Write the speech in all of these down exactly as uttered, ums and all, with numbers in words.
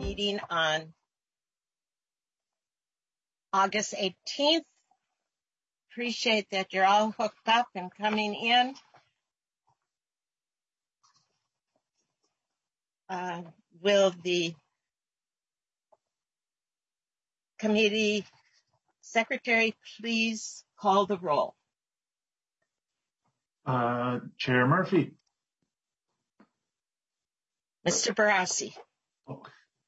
meeting on August eighteenth. Appreciate that you're all hooked up and coming in. Uh, will the committee secretary please call the roll? Uh, Chair Murphy. Mister Barassi. Oh.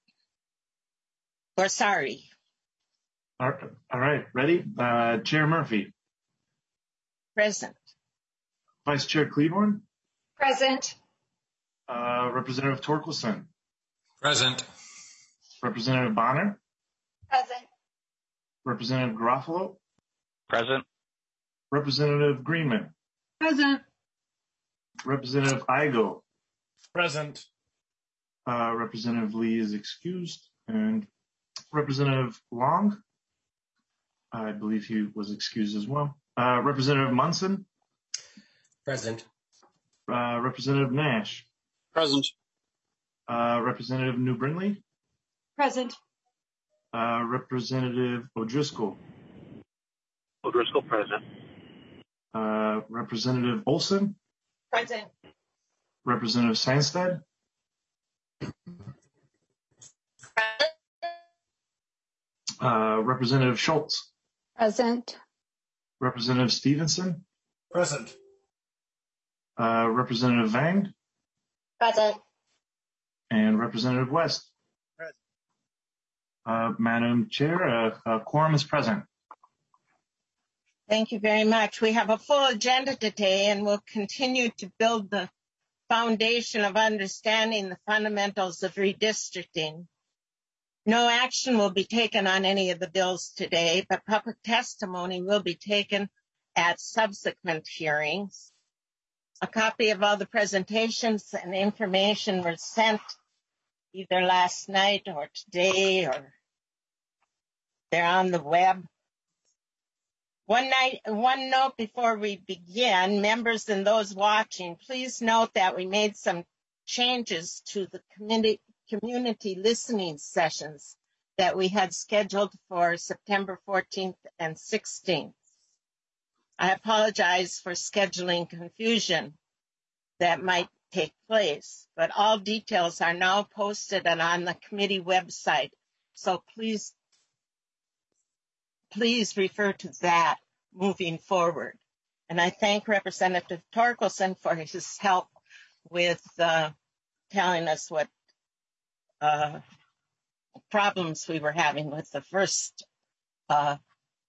Or sorry. All right, ready? Uh, Chair Murphy. Present. Vice Chair Cleaborn. Present. Uh, Representative Torkelson. Present. Representative Bonner. Present. Representative Garofalo. Present. Representative Greenman. Present. Representative Igo. Present. Uh, Representative Lee is excused. And Representative Long, I believe he was excused as well. Uh, Representative Munson. Present. Uh, Representative Nash. Present. Uh, Representative New Brindley. Present. Uh, Representative O'Driscoll. O'Driscoll, present. Uh, Representative Olson. Present. Representative Sandsted. Uh, Representative Schultz. Present. Representative Stevenson. Present. Uh, Representative Vang. Present. And Representative West. Present. Uh, Madam Chair, uh, uh, quorum is present. Thank you very much. We have a full agenda today, and we'll continue to build the foundation of understanding the fundamentals of redistricting. No action will be taken on any of the bills today, but public testimony will be taken at subsequent hearings. A copy of all the presentations and information were sent either last night or today, or they're on the web. One night, one note before we begin, members and those watching, please note that we made some changes to the community, community listening sessions that we had scheduled for September fourteenth and sixteenth. I apologize for scheduling confusion that might take place, but all details are now posted and on the committee website. So please, please refer to that moving forward. And I thank Representative Torkelson for his help with uh, telling us what uh, problems we were having with the first uh,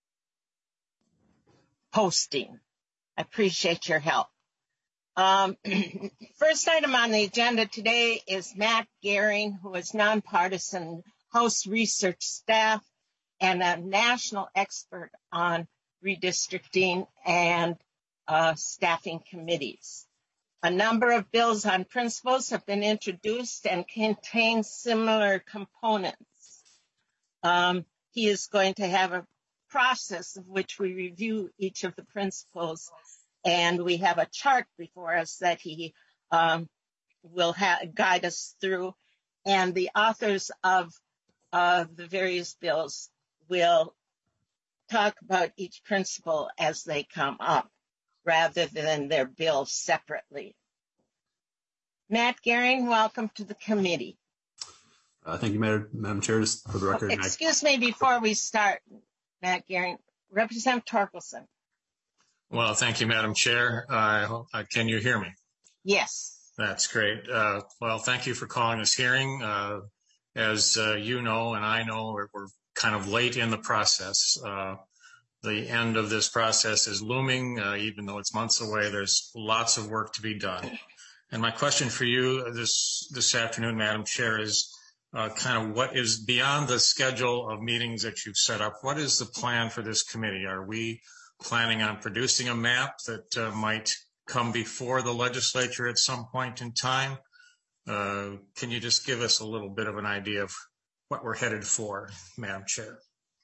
posting. I appreciate your help. Um, first item on the agenda today is Matt Gehring, who is nonpartisan House research staff and a national expert on redistricting and uh, staffing committees. A number of bills on principles have been introduced and contain similar components. Um, he is going to have a process of which we review each of the principles, and we have a chart before us that he um, will ha- guide us through, and the authors of uh, the various bills will talk about each principle as they come up, rather than their bills separately. Matt Gehring, welcome to the committee. Uh, thank you, Madam, Madam Chair. Just for the record. Oh, excuse me before we start, Matt Gehring. Representative Torkelson. Well, thank you, Madam Chair. Uh, can you hear me? Yes. That's great. Uh, well, thank you for calling this hearing. Uh, as uh, you know and I know, we're, we're kind of late in the process. Uh, the end of this process is looming, uh, even though it's months away. There's lots of work to be done. And my question for you this this afternoon, Madam Chair, is uh, kind of what is beyond the schedule of meetings that you've set up. What is the plan for this committee? Are we planning on producing a map that uh, might come before the legislature at some point in time? Uh, can you just give us a little bit of an idea of what we're headed for, Madam Chair?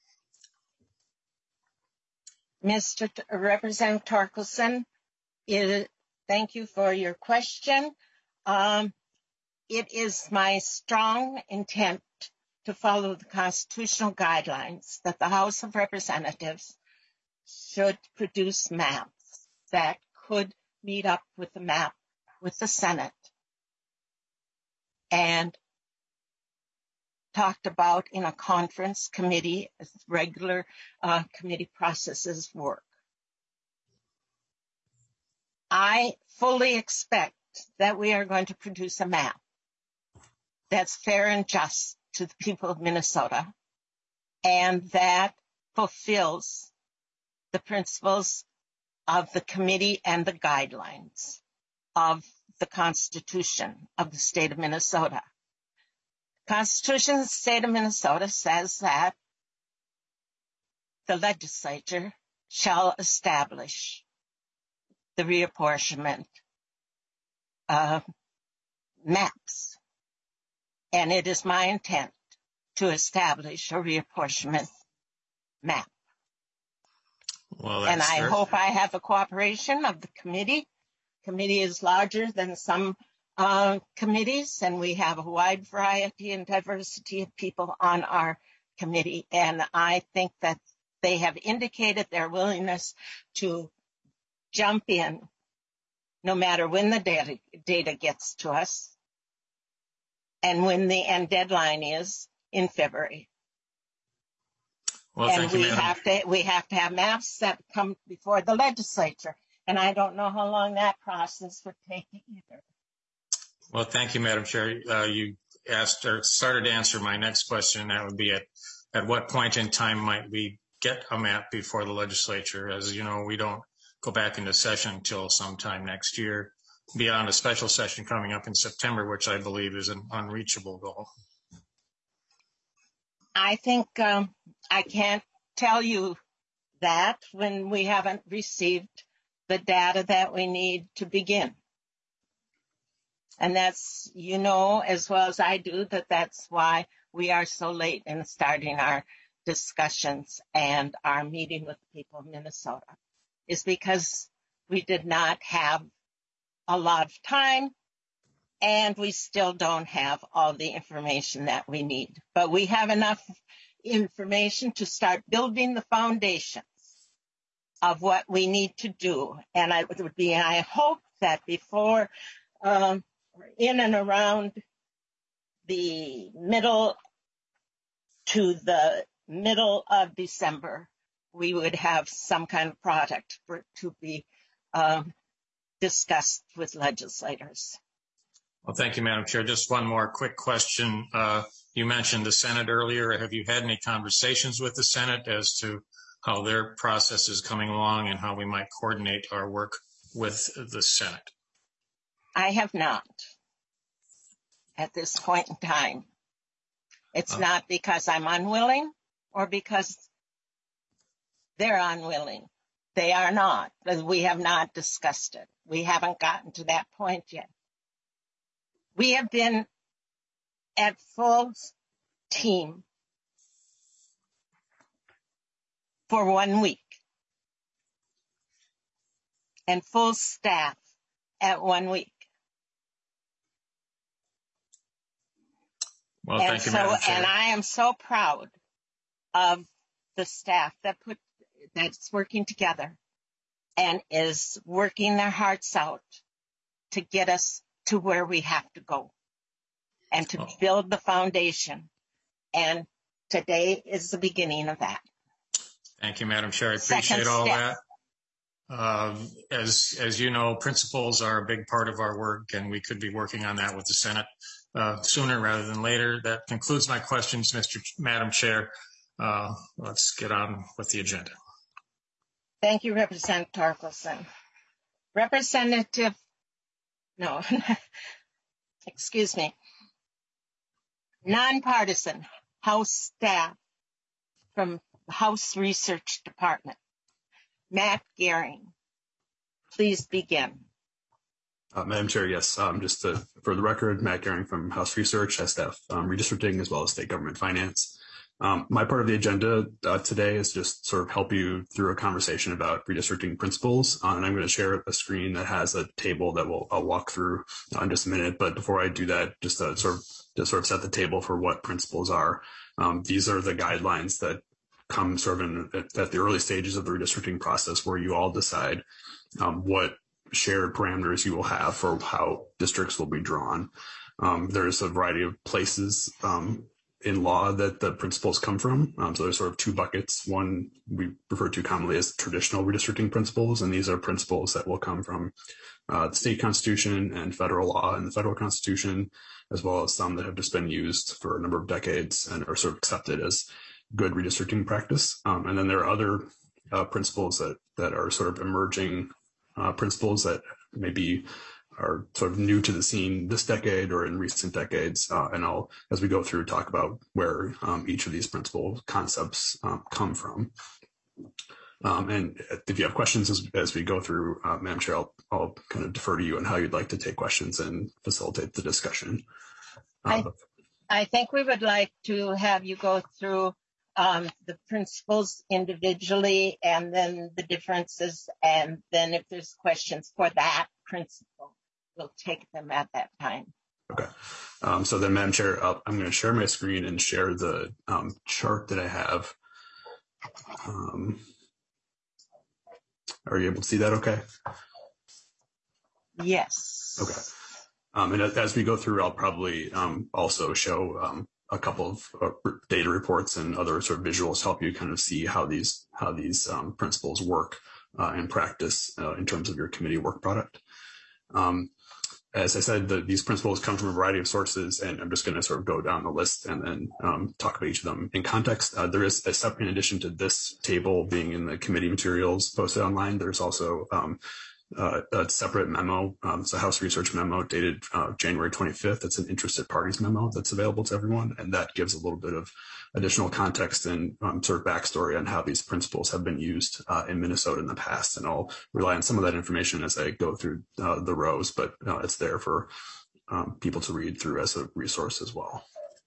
Mister T- Representative Torkelson, it, thank you for your question. Um, it is my strong intent to follow the constitutional guidelines that the House of Representatives should produce maps that could meet up with the map with the Senate, and talked about in a conference committee as regular uh, committee processes work. I fully expect that we are going to produce a map that's fair and just to the people of Minnesota, and that fulfills the principles of the committee and the guidelines of the Constitution of the state of Minnesota. The Constitution of the state of Minnesota says that the legislature shall establish the reapportionment uh, maps. And it is my intent to establish a reapportionment map. Well, and I fair. hope I have the cooperation of the committee. Committee is larger than some uh, committees, and we have a wide variety and diversity of people on our committee. And I think that they have indicated their willingness to jump in no matter when the data, data gets to us and when the end deadline is in February. Well, and thank you, we Madam. have to we have to have maps that come before the legislature. And I don't know how long that process would take either. Well, thank you, Madam Chair. Uh, you asked or started to answer my next question, and that would be at, at what point in time might we get a map before the legislature? As you know, we don't go back into session until sometime next year, beyond a special session coming up in September, which I believe is an unreachable goal. I think um, I can't tell you that when we haven't received the data that we need to begin. And that's, you know, as well as I do, that that's why we are so late in starting our discussions and our meeting with the people of Minnesota, is because we did not have a lot of time and we still don't have all the information that we need. But we have enough information to start building the foundations of what we need to do. And I it would be, I hope that before, um, in and around the middle to the middle of December, we would have some kind of product for to be um, discussed with legislators. Well, thank you, Madam Chair. Just one more quick question. Uh, you mentioned the Senate earlier. Have you had any conversations with the Senate as to how their process is coming along and how we might coordinate our work with the Senate? I have not at this point in time. It's Oh. not because I'm unwilling or because they're unwilling. They are not. We have not discussed it. We haven't gotten to that point yet. We have been at full team for one week and full staff at one week. Well, and thank you, so, Madam Chair. and I am so proud of the staff that put that's working together and is working their hearts out to get us to where we have to go and to Oh. build the foundation. And today is the beginning of that. Thank you, Madam Chair. I Second appreciate all step. that. Uh, as, as you know, principles are a big part of our work, and we could be working on that with the Senate uh, sooner rather than later. That concludes my questions, Mister Ch- Madam Chair. Uh, let's get on with the agenda. Thank you, Representative Torkelson. Representative, no, excuse me, nonpartisan House staff from the House Research Department. Matt Gehring, please begin. Uh, Madam Chair, yes. Um, just to, for the record, Matt Gehring from House Research, S F, um, redistricting as well as state government finance. Um, my part of the agenda uh, today is just sort of help you through a conversation about redistricting principles. Uh, and I'm going to share a screen that has a table that we'll I'll walk through uh, in just a minute. But before I do that, just to sort of to sort of set the table for what principles are. Um, these are the guidelines that come sort of in, at, at the early stages of the redistricting process, where you all decide um, what shared parameters you will have for how districts will be drawn. Um, there's a variety of places um, in law that the principles come from. Um, so there's sort of two buckets. One we refer to commonly as traditional redistricting principles, and these are principles that will come from uh, the state constitution and federal law and the federal constitution, as well as some that have just been used for a number of decades and are sort of accepted as good redistricting practice. Um, and then there are other uh, principles that, that are sort of emerging uh, principles that maybe are sort of new to the scene this decade or in recent decades. Uh, and I'll, as we go through, talk about where um, each of these principal concepts um, come from. Um, and if you have questions as, as we go through, uh, Madam Chair, I'll, I'll kind of defer to you on how you'd like to take questions and facilitate the discussion. Uh, I, I think we would like to have you go through um, the principles individually and then the differences. And then if there's questions for that principle, we'll take them at that time. Okay. Um, so then, Madam Chair, I'll, I'm going to share my screen and share the um, chart that I have. Um, Are you able to see that okay? Yes. Okay. Um, and as we go through, I'll probably um, also show um, a couple of uh, data reports and other sort of visuals to help you kind of see how these how these um, principles work uh, in practice uh, in terms of your committee work product. Um, as I said, the, these principles come from a variety of sources, and I'm just going to sort of go down the list and then um, talk about each of them in context. Uh, there is a separate, in addition to this table being in the committee materials posted online, there's also um, uh, a separate memo. Um, it's a House Research memo dated uh, January twenty-fifth. It's an interested parties memo that's available to everyone, and that gives a little bit of additional context and um, sort of backstory on how these principles have been used uh, in Minnesota in the past. And I'll rely on some of that information as I go through uh, the rows, but uh, it's there for um, people to read through as a resource as well.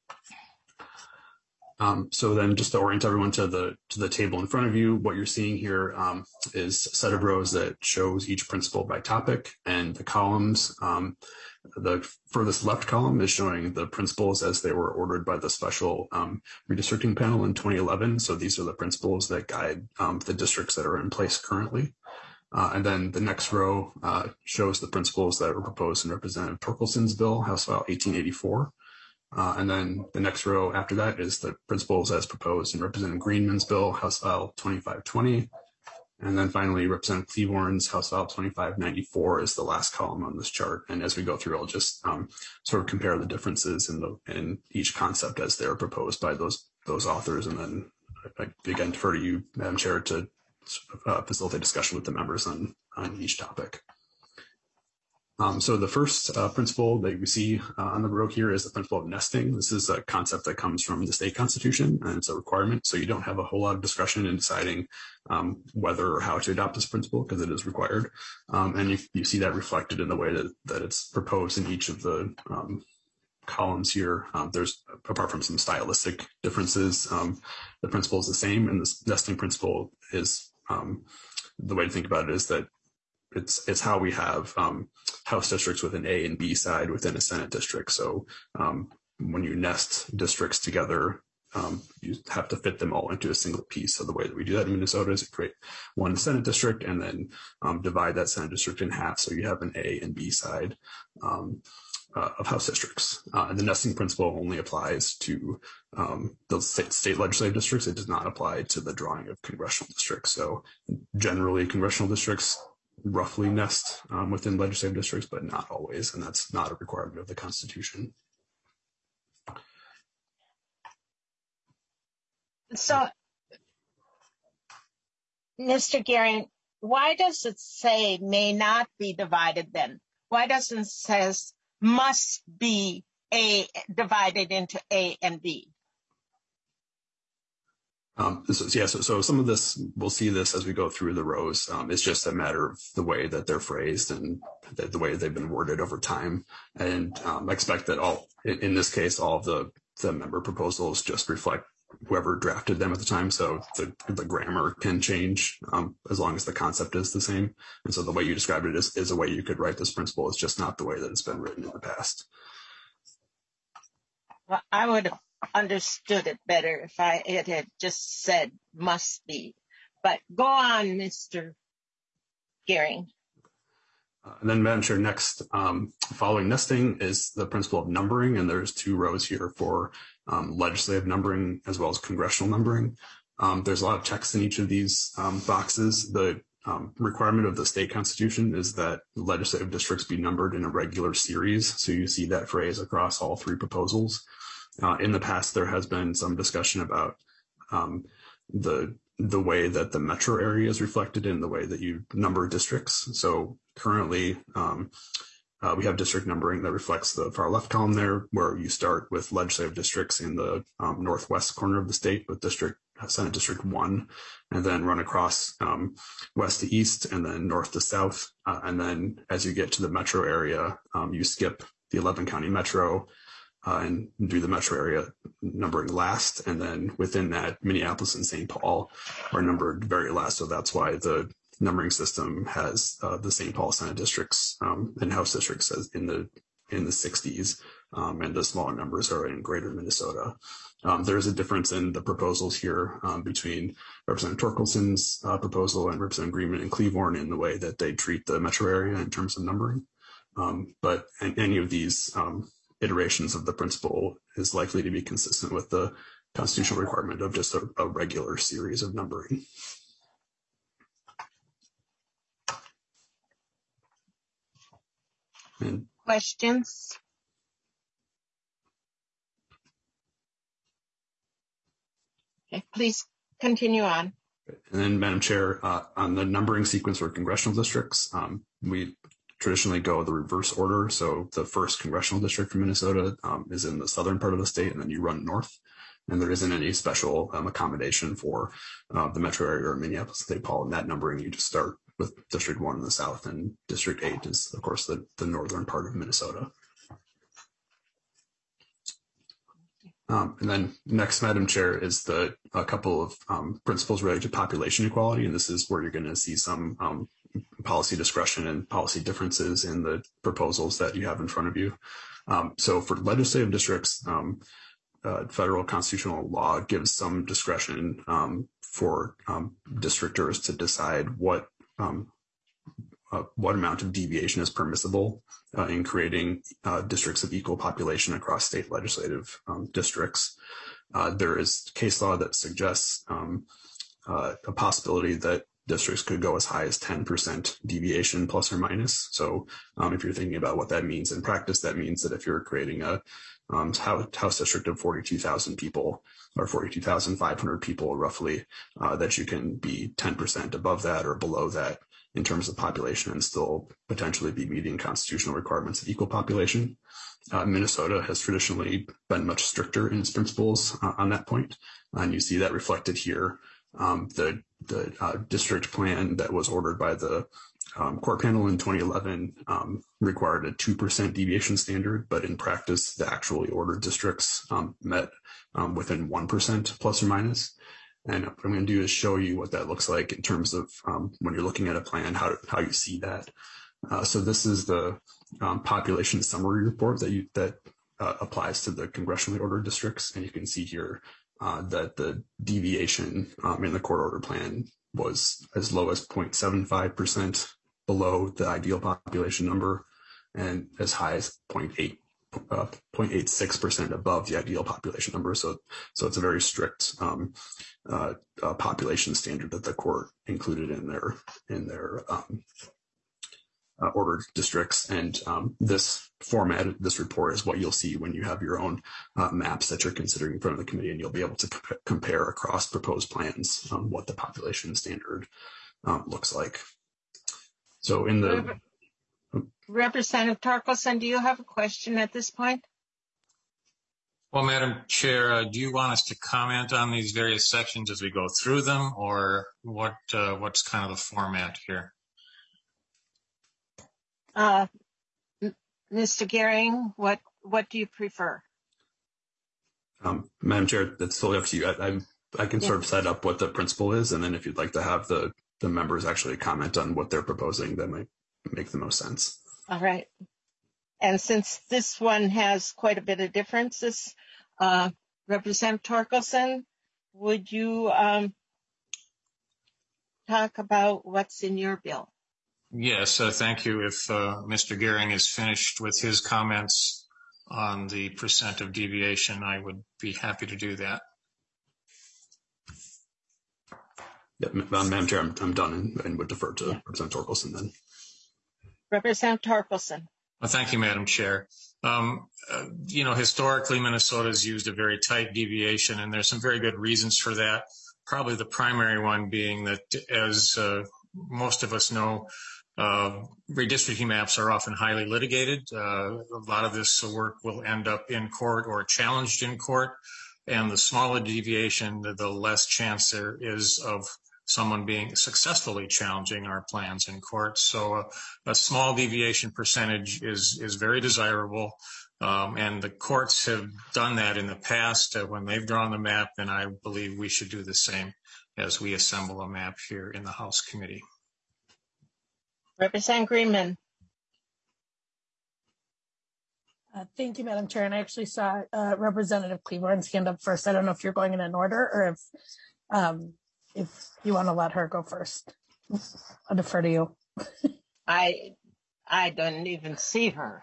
Um, so then just to orient everyone to the to the table in front of you, what you're seeing here um, is a set of rows that shows each principle by topic, and the columns, um, the furthest left column is showing the principles as they were ordered by the special um, redistricting panel in twenty eleven. So these are the principles that guide um, the districts that are in place currently. Uh, and then the next row uh, shows the principles that were proposed in Representative Torkelson's bill, House File eighteen eighty-four. Uh, and then the next row after that is the principles as proposed in Representative Greenman's bill, House File twenty-five twenty. And then finally, Representative Cleavorn's House File twenty-five ninety-four is the last column on this chart. And as we go through, I'll just um, sort of compare the differences in the in each concept as they're proposed by those those authors. And then I, I again defer to you, Madam Chair, to uh, facilitate discussion with the members on, on each topic. Um, so the first uh, principle that you see uh, on the row here is the principle of nesting. This is a concept that comes from the state constitution, and it's a requirement. So you don't have a whole lot of discretion in deciding um, whether or how to adopt this principle, because it is required. Um, and you, you see that reflected in the way that, that it's proposed in each of the um, columns here. Um, there's, apart from some stylistic differences, um, the principle is the same, and this nesting principle is, um, the way to think about it is that It's it's how we have um, House districts with an A and B side within a Senate district. So um, when you nest districts together, um, you have to fit them all into a single piece. So the way that we do that in Minnesota is create one Senate district and then um, divide that Senate district in half. So you have an A and B side um, uh, of House districts. Uh, and the nesting principle only applies to um, the state, state legislative districts. It does not apply to the drawing of congressional districts. So generally, congressional districts roughly nest um, within legislative districts, but not always, and that's not a requirement of the Constitution. So, Mister Gearing, why does it say may not be divided then? Why doesn't it say must be A divided into A and B? Um, so, yeah, so, so some of this, we'll see this as we go through the rows. Um, it's just a matter of the way that they're phrased and the, the way they've been worded over time. And um, I expect that all, in, in this case, all of the, the member proposals just reflect whoever drafted them at the time. So the, the grammar can change um, as long as the concept is the same. And so the way you described it is, is a way you could write this principle. It's just not the way that it's been written in the past. Well, I would have understood it better if I it had just said must be. But go on, Mister Gehring. Uh, and then, Madam Chair, next, um, following nesting is the principle of numbering, and there's two rows here for um, legislative numbering as well as congressional numbering. Um, there's a lot of text in each of these um, boxes. The um, requirement of the state constitution is that legislative districts be numbered in a regular series, so you see that phrase across all three proposals. Uh, in the past, there has been some discussion about um, the the way that the metro area is reflected in the way that you number districts. So currently, um, uh, we have district numbering that reflects the far left column there, where you start with legislative districts in the um, northwest corner of the state with district Senate District one, and then run across um, west to east and then north to south. Uh, and then as you get to the metro area, um, you skip the eleven county metro, Uh, and do the metro area numbering last. And then within that, Minneapolis and Saint Paul are numbered very last. So that's why the numbering system has uh, the Saint Paul Senate districts um, and House districts as in the in the sixties, um, and the smaller numbers are in greater Minnesota. Um, there is a difference in the proposals here um, between Representative Torkelson's uh, proposal and Representative Greenman and Cleavorn in the way that they treat the metro area in terms of numbering. Um, but any of these um, iterations of the principle is likely to be consistent with the constitutional requirement of just a, a regular series of numbering. And Questions? Okay, please continue on. And then, Madam Chair, uh, on the numbering sequence for congressional districts, um, we traditionally go the reverse order. So the first congressional district from Minnesota um, is in the southern part of the state, and then you run north. And there isn't any special um, accommodation for uh, the metro area or Minneapolis, Saint Paul. In that numbering, you just start with District one in the south, and District eight is, of course, the, the northern part of Minnesota. Um, and then next, Madam Chair, is the a couple of um, principles related to population equality. And this is where you're going to see some um, policy discretion and policy differences in the proposals that you have in front of you. Um, so for legislative districts, um, uh, federal constitutional law gives some discretion um, for um, districtors to decide what um, uh, what amount of deviation is permissible uh, in creating uh, districts of equal population across state legislative um, districts. Uh, there is case law that suggests um, uh, a possibility that districts could go as high as ten percent deviation plus or minus. So um, if you're thinking about what that means in practice, that means that if you're creating a um, house district of forty-two thousand people or forty-two thousand five hundred people roughly, uh, that you can be ten percent above that or below that in terms of population and still potentially be meeting constitutional requirements of equal population. Uh, Minnesota has traditionally been much stricter in its principles uh, on that point, and you see that reflected here. Um, the the uh, district plan that was ordered by the um, court panel in twenty eleven um, required a two percent deviation standard, but in practice, the actually ordered districts um, met um, within one percent plus or minus. And what I'm going to do is show you what that looks like in terms of um, when you're looking at a plan, how, how you see that. Uh, so this is the um, population summary report that you, that uh, applies to the congressionally ordered districts. And you can see here uh, that the deviation um, in the court order plan was as low as zero point seven five percent below the ideal population number and as high as zero point eight Uh, zero point eight six percent above the ideal population number. So, so it's a very strict um, uh, uh, population standard that the court included in their in their um, uh, ordered districts. And um, this format, this report, is what you'll see when you have your own uh, maps that you're considering in front of the committee, and you'll be able to comp compare across proposed plans um, what the population standard um, looks like. So in the Representative Torkelson, do you have a question at this point? Well, Madam Chair, uh, do you want us to comment on these various sections as we go through them, or what? Uh, what's kind of the format here? Uh, Mister Gehring, what what do you prefer? Um, Madam Chair, that's totally up to you. I, I, I can Yeah. sort of set up what the principle is, and then if you'd like to have the, the members actually comment on what they're proposing, that might make the most sense. All right. And since this one has quite a bit of differences, uh, Representative Torkelson, would you um, talk about what's in your bill? Yes, uh, thank you. If uh, Mister Gehring is finished with his comments on the percent of deviation, I would be happy to do that. Yeah, Madam Chair, I'm, I'm done and, and would defer to yeah. Representative Torkelson then. Representative Torkelson. Well, thank you, Madam Chair. Um, uh, you know, historically, Minnesota has used a very tight deviation, and there's some very good reasons for that. Probably the primary one being that, as uh, most of us know, uh, redistricting maps are often highly litigated. Uh, a lot of this work will end up in court or challenged in court, and the smaller deviation, the, the less chance there is of someone being successfully challenging our plans in court. So uh, a small deviation percentage is, is very desirable. Um, and the courts have done that in the past uh, when they've drawn the map, and I believe we should do the same as we assemble a map here in the House Committee. Representative Greenman. Uh, thank you, Madam Chair. And I actually saw uh, Representative Cleavorn's hand up first. I don't know if you're going in an order or if um, if you want to let her go first. I'll defer to you. I I don't even see her.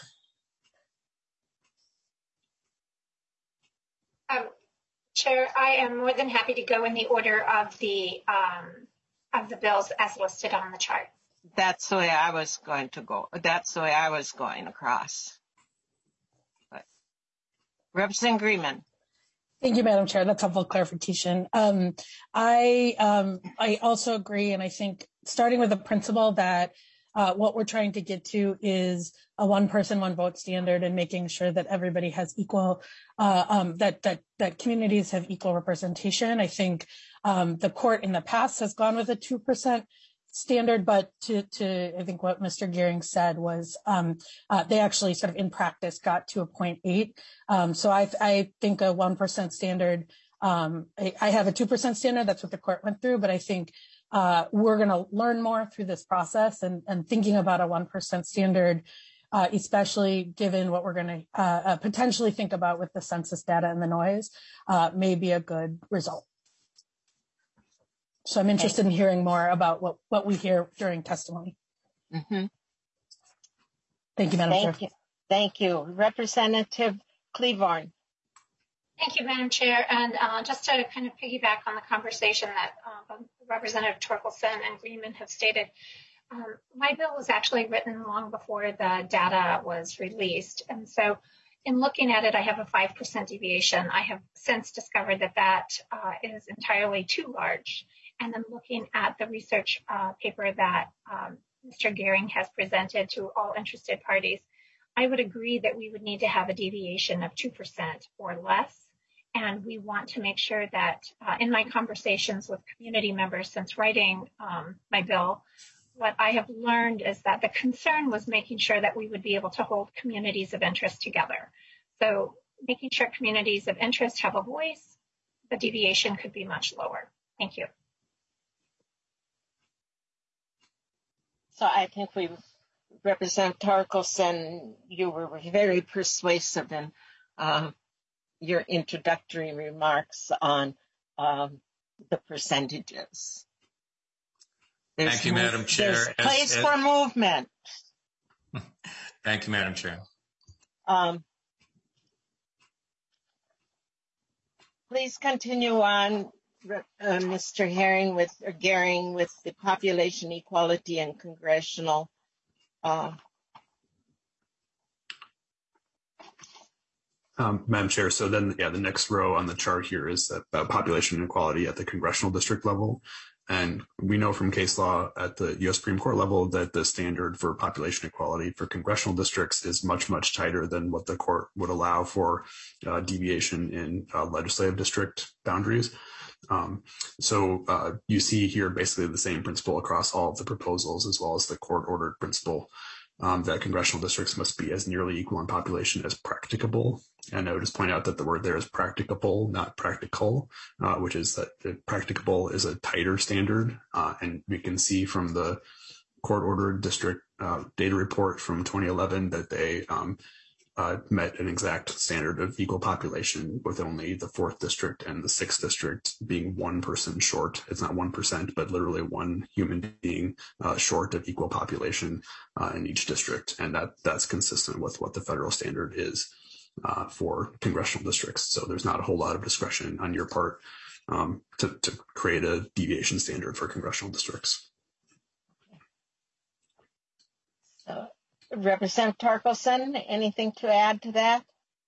um, Chair, I am more than happy to go in the order of the um, of the bills as listed on the chart. That's the way I was going to go. That's the way I was going across. But Representative Greenman. Thank you, Madam Chair. That's helpful clarification. Um, I um, I also agree, and I think starting with the principle that uh, what we're trying to get to is a one person, one vote standard, and making sure that everybody has equal, uh, um, that that that communities have equal representation. I think um, the court in the past has gone with a two percent standard, but to, to I think what Mister Gehring said was um, uh, they actually sort of in practice got to a zero point eight. Um, so I, I think a one percent standard, um, I, I have a two percent standard, that's what the court went through, but I think uh, we're gonna learn more through this process, and, and thinking about a one percent standard, uh, especially given what we're gonna uh, uh, potentially think about with the census data and the noise, uh, may be a good result. So I'm interested in hearing more about what, what we hear during testimony. Mm-hmm. Thank you, Madam Thank Chair. You. Thank you. Representative Cleavorn. Thank you, Madam Chair. And uh, just to kind of piggyback on the conversation that uh, Representative Torkelson and Greenman have stated, um, my bill was actually written long before the data was released. And so in looking at it, I have a five percent deviation. I have since discovered that that uh, is entirely too large. And then looking at the research uh, paper that um, Mister Gehring has presented to all interested parties, I would agree that we would need to have a deviation of two percent or less. And we want to make sure that uh, in my conversations with community members since writing um, my bill, what I have learned is that the concern was making sure that we would be able to hold communities of interest together. So making sure communities of interest have a voice, the deviation could be much lower. Thank you. So I think we, Representative Torkelson, you were very persuasive in uh, your introductory remarks on um, the percentages. There's Thank you, Madam Chair. There's As, place as, for movement. Thank you, Madam Chair. Um, please continue on. Uh, Mister Herring with or Gehring with the population equality and congressional. Uh, um, Madam Chair, so then, yeah, the next row on the chart here is about population inequality at the congressional district level. And we know from case law at the U S Supreme Court level that the standard for population equality for congressional districts is much, much tighter than what the court would allow for uh, deviation in uh, legislative district boundaries. Um, so uh, you see here basically the same principle across all of the proposals as well as the court ordered principle um, that congressional districts must be as nearly equal in population as practicable. And I would just point out that the word there is practicable, not practical, uh, which is that practicable is a tighter standard. Uh, and we can see from the court-ordered district uh, data report from twenty eleven that they um, uh, met an exact standard of equal population, with only the fourth district and the sixth district being one person short. It's not one percent, but literally one human being uh, short of equal population uh, in each district. And that that's consistent with what the federal standard is uh, for congressional districts. So there's not a whole lot of discretion on your part um, to, to create a deviation standard for congressional districts. So, Representative Torkelson, anything to add to that?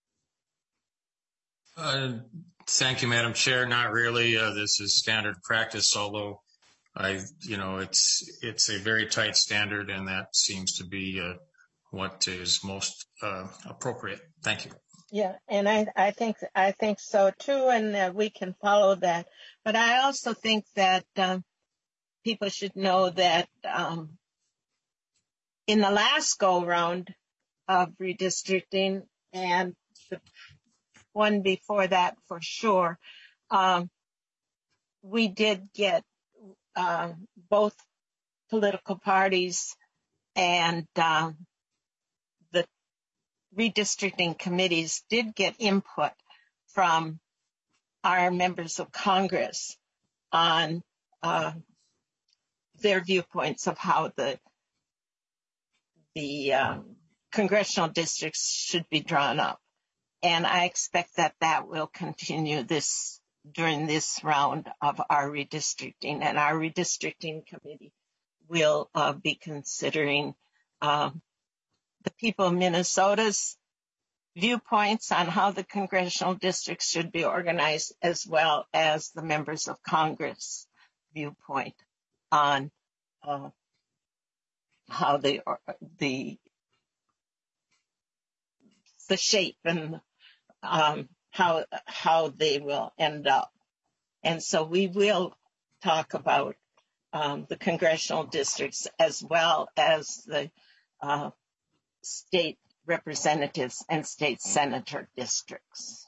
Uh, thank you, Madam Chair. Not really. Uh, this is standard practice, although I, you know, it's it's a very tight standard, and that seems to be uh, what is most uh, appropriate. Thank you. Yeah, and I, I think I think so too, and uh, we can follow that. But I also think that um, people should know that um, in the last go-round of redistricting, and the one before that for sure, um, we did get uh, both political parties and um, the redistricting committees did get input from our members of Congress on uh, their viewpoints of how the the um, congressional districts should be drawn up. And I expect that that will continue this during this round of our redistricting. And our redistricting committee will uh, be considering uh, the people of Minnesota's viewpoints on how the congressional districts should be organized, as well as the members of Congress viewpoint on uh, how the the the shape and um, how how they will end up. And so we will talk about um, the congressional districts as well as the uh, state representatives and state senator districts.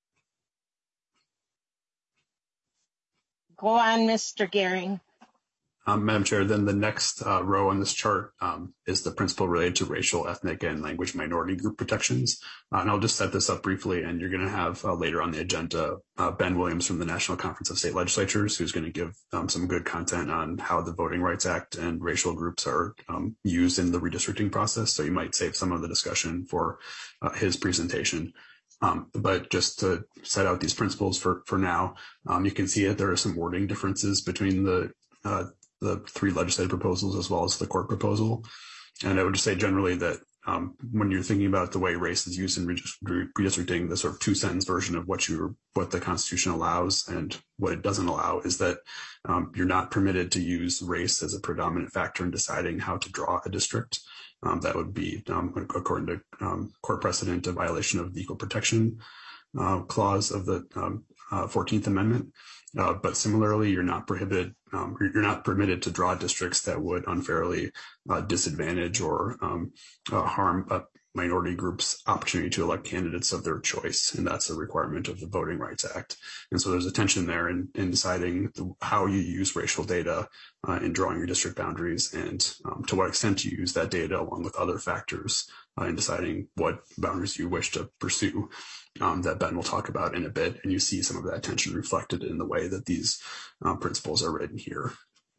Go on, Mister Gehring. Um, Madam Chair, then the next uh, row on this chart um, is the principle related to racial, ethnic, and language minority group protections. Uh, and I'll just set this up briefly, and you're going to have uh, later on the agenda uh, Ben Williams from the National Conference of State Legislatures, who's going to give um, some good content on how the Voting Rights Act and racial groups are um, used in the redistricting process. So you might save some of the discussion for uh, his presentation. Um, but just to set out these principles for, for now, um, you can see that there are some wording differences between the uh, the three legislative proposals as well as the court proposal. And I would just say generally that um, when you're thinking about the way race is used in redistricting, the sort of two sentence version of what you what the Constitution allows and what it doesn't allow is that um, you're not permitted to use race as a predominant factor in deciding how to draw a district. Um, that would be, um, according to um, court precedent, a violation of the Equal Protection uh, Clause of the um, uh, fourteenth Amendment. Uh, but similarly, you're not prohibited, um, you're not permitted to draw districts that would unfairly uh, disadvantage or um, uh, harm a minority group's opportunity to elect candidates of their choice. And that's a requirement of the Voting Rights Act. And so there's a tension there in, in deciding the, how you use racial data uh, in drawing your district boundaries and um, to what extent you use that data along with other factors uh, in deciding what boundaries you wish to pursue. Um, that Ben will talk about in a bit, and you see some of that tension reflected in the way that these uh, principles are written here.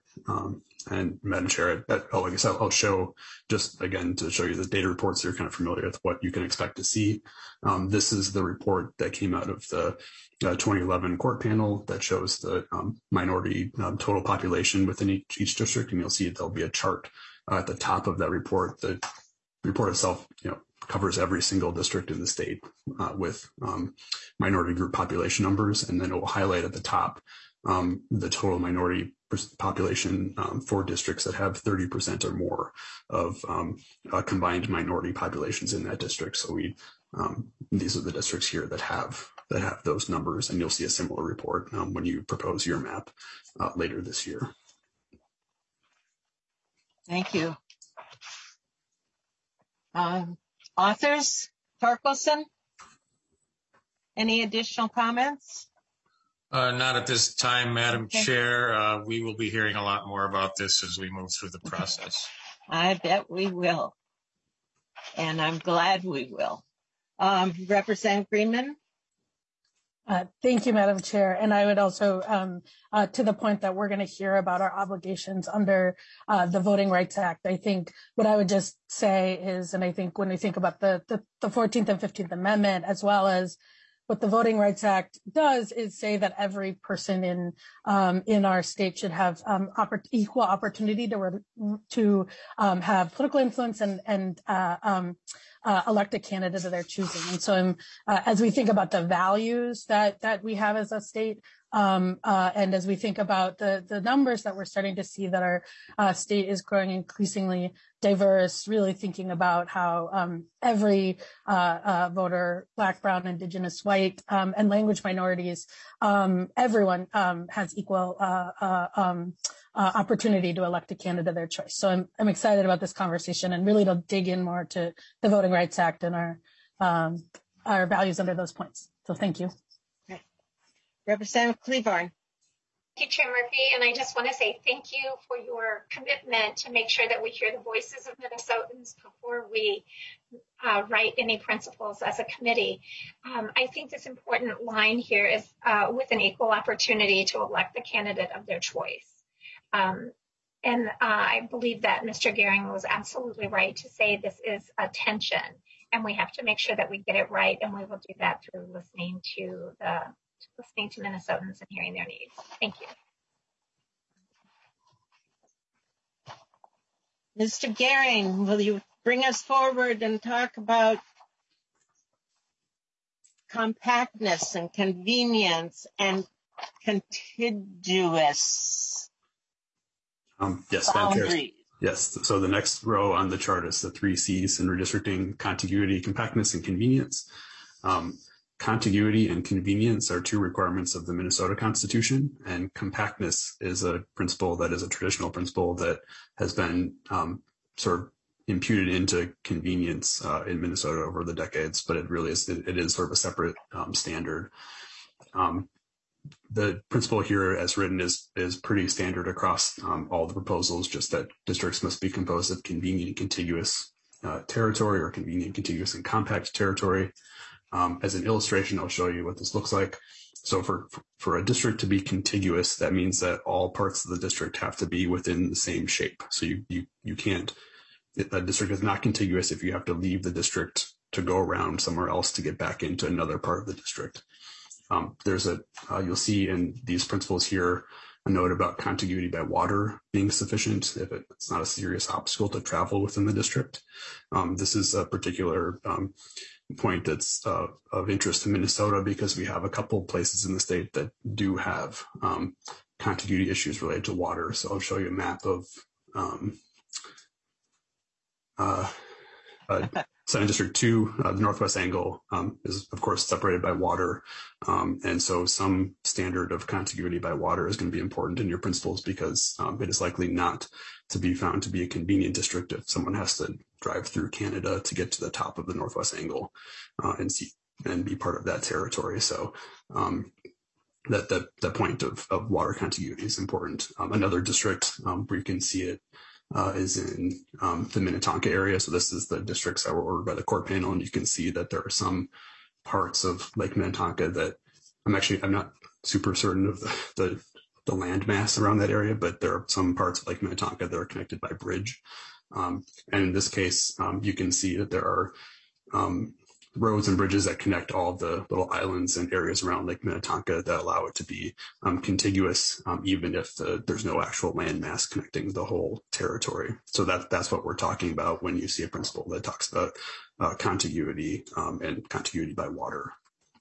Um, and Madam Chair, I, oh, I guess I'll, I'll show just again to show you the data reports so you're kind of familiar with what you can expect to see. Um, this is the report that came out of the uh, twenty eleven court panel that shows the um, minority um, total population within each, each district, and you'll see there'll be a chart uh, at the top of that report. The report itself, you know, covers every single district in the state uh, with um, minority group population numbers, and then it will highlight at the top um, the total minority population um, for districts that have thirty percent or more of um, uh, combined minority populations in that district. So we, um, these are the districts here that have that have those numbers, and you'll see a similar report um, when you propose your map uh, later this year. Thank you. Um, authors, Torkelson, any additional comments? Uh, not at this time, Madam Okay. Chair. Uh, we will be hearing a lot more about this as we move through the process. I bet we will. And I'm glad we will. Um, Representative Greenman? Uh, thank you, Madam Chair. And I would also, um, uh, to the point that we're going to hear about our obligations under uh, the Voting Rights Act, I think what I would just say is, and I think when we think about the, the, the fourteenth and fifteenth Amendment, as well as what the Voting Rights Act does, is say that every person in um, in our state should have um, oppor- equal opportunity to to um, have political influence and and uh, um, uh, elect a candidate of their choosing. And so, um, uh, as we think about the values that that we have as a state, um, uh, and as we think about the the numbers that we're starting to see that our uh, state is growing increasingly diverse, really thinking about how um, every uh, uh, voter, Black, Brown, Indigenous, White, um, and language minorities, um, everyone um, has equal uh, uh, um, uh, opportunity to elect a candidate of their choice. So I'm, I'm excited about this conversation and really to dig in more to the Voting Rights Act and our um, our values under those points. So thank you. Okay. Representative Cleavorn. Thank you, Chair Murphy, and I just want to say thank you for your commitment to make sure that we hear the voices of Minnesotans before we uh, write any principles as a committee. Um, I think this important line here is uh, with an equal opportunity to elect the candidate of their choice. Um, and uh, I believe that Mister Gehring was absolutely right to say this is a tension, and we have to make sure that we get it right, and we will do that through listening to the listening to Minnesotans and hearing their needs. Thank you. Mister Gehring, will you bring us forward and talk about compactness and convenience and contiguous um, yes, boundaries? Yes, so the next row on the chart is the three C's in redistricting: contiguity, compactness, and convenience. Um, Contiguity and convenience are two requirements of the Minnesota Constitution, and compactness is a principle that is a traditional principle that has been um, sort of imputed into convenience uh, in Minnesota over the decades, but it really is, it, it is sort of a separate um, standard. Um, the principle here as written is, is pretty standard across um, all the proposals, just that districts must be composed of convenient and contiguous uh, territory, or convenient, contiguous, and compact territory. Um, as an illustration, I'll show you what this looks like. So for, for a district to be contiguous, that means that all parts of the district have to be within the same shape. So you, you, you can't, a district is not contiguous if you have to leave the district to go around somewhere else to get back into another part of the district. Um, there's a, uh, you'll see in these principles here, a note about contiguity by water being sufficient if it's not a serious obstacle to travel within the district. Um, this is a particular um, point that's uh, of interest to Minnesota because we have a couple places in the state that do have um, contiguity issues related to water. So I'll show you a map of um, uh, uh, Senate District two, uh, the northwest angle um, is, of course, separated by water. Um, and so some standard of contiguity by water is going to be important in your principles because um, it is likely not to be found to be a convenient district if someone has to drive through Canada to get to the top of the northwest angle uh, and see and be part of that territory. So um, that, that, that point of, of water contiguity is important. Um, another district um, where you can see it Uh, is in um, the Minnetonka area. So this is the districts that were ordered by the court panel, and you can see that there are some parts of Lake Minnetonka that I'm actually, I'm not super certain of the, the, the land mass around that area, but there are some parts of Lake Minnetonka that are connected by bridge. Um, and in this case, um, you can see that there are um, roads and bridges that connect all of the little islands and areas around Lake Minnetonka that allow it to be um, contiguous, um, even if the, there's no actual land mass connecting the whole territory. So that, that's what we're talking about when you see a principle that talks about uh, contiguity um, and contiguity by water.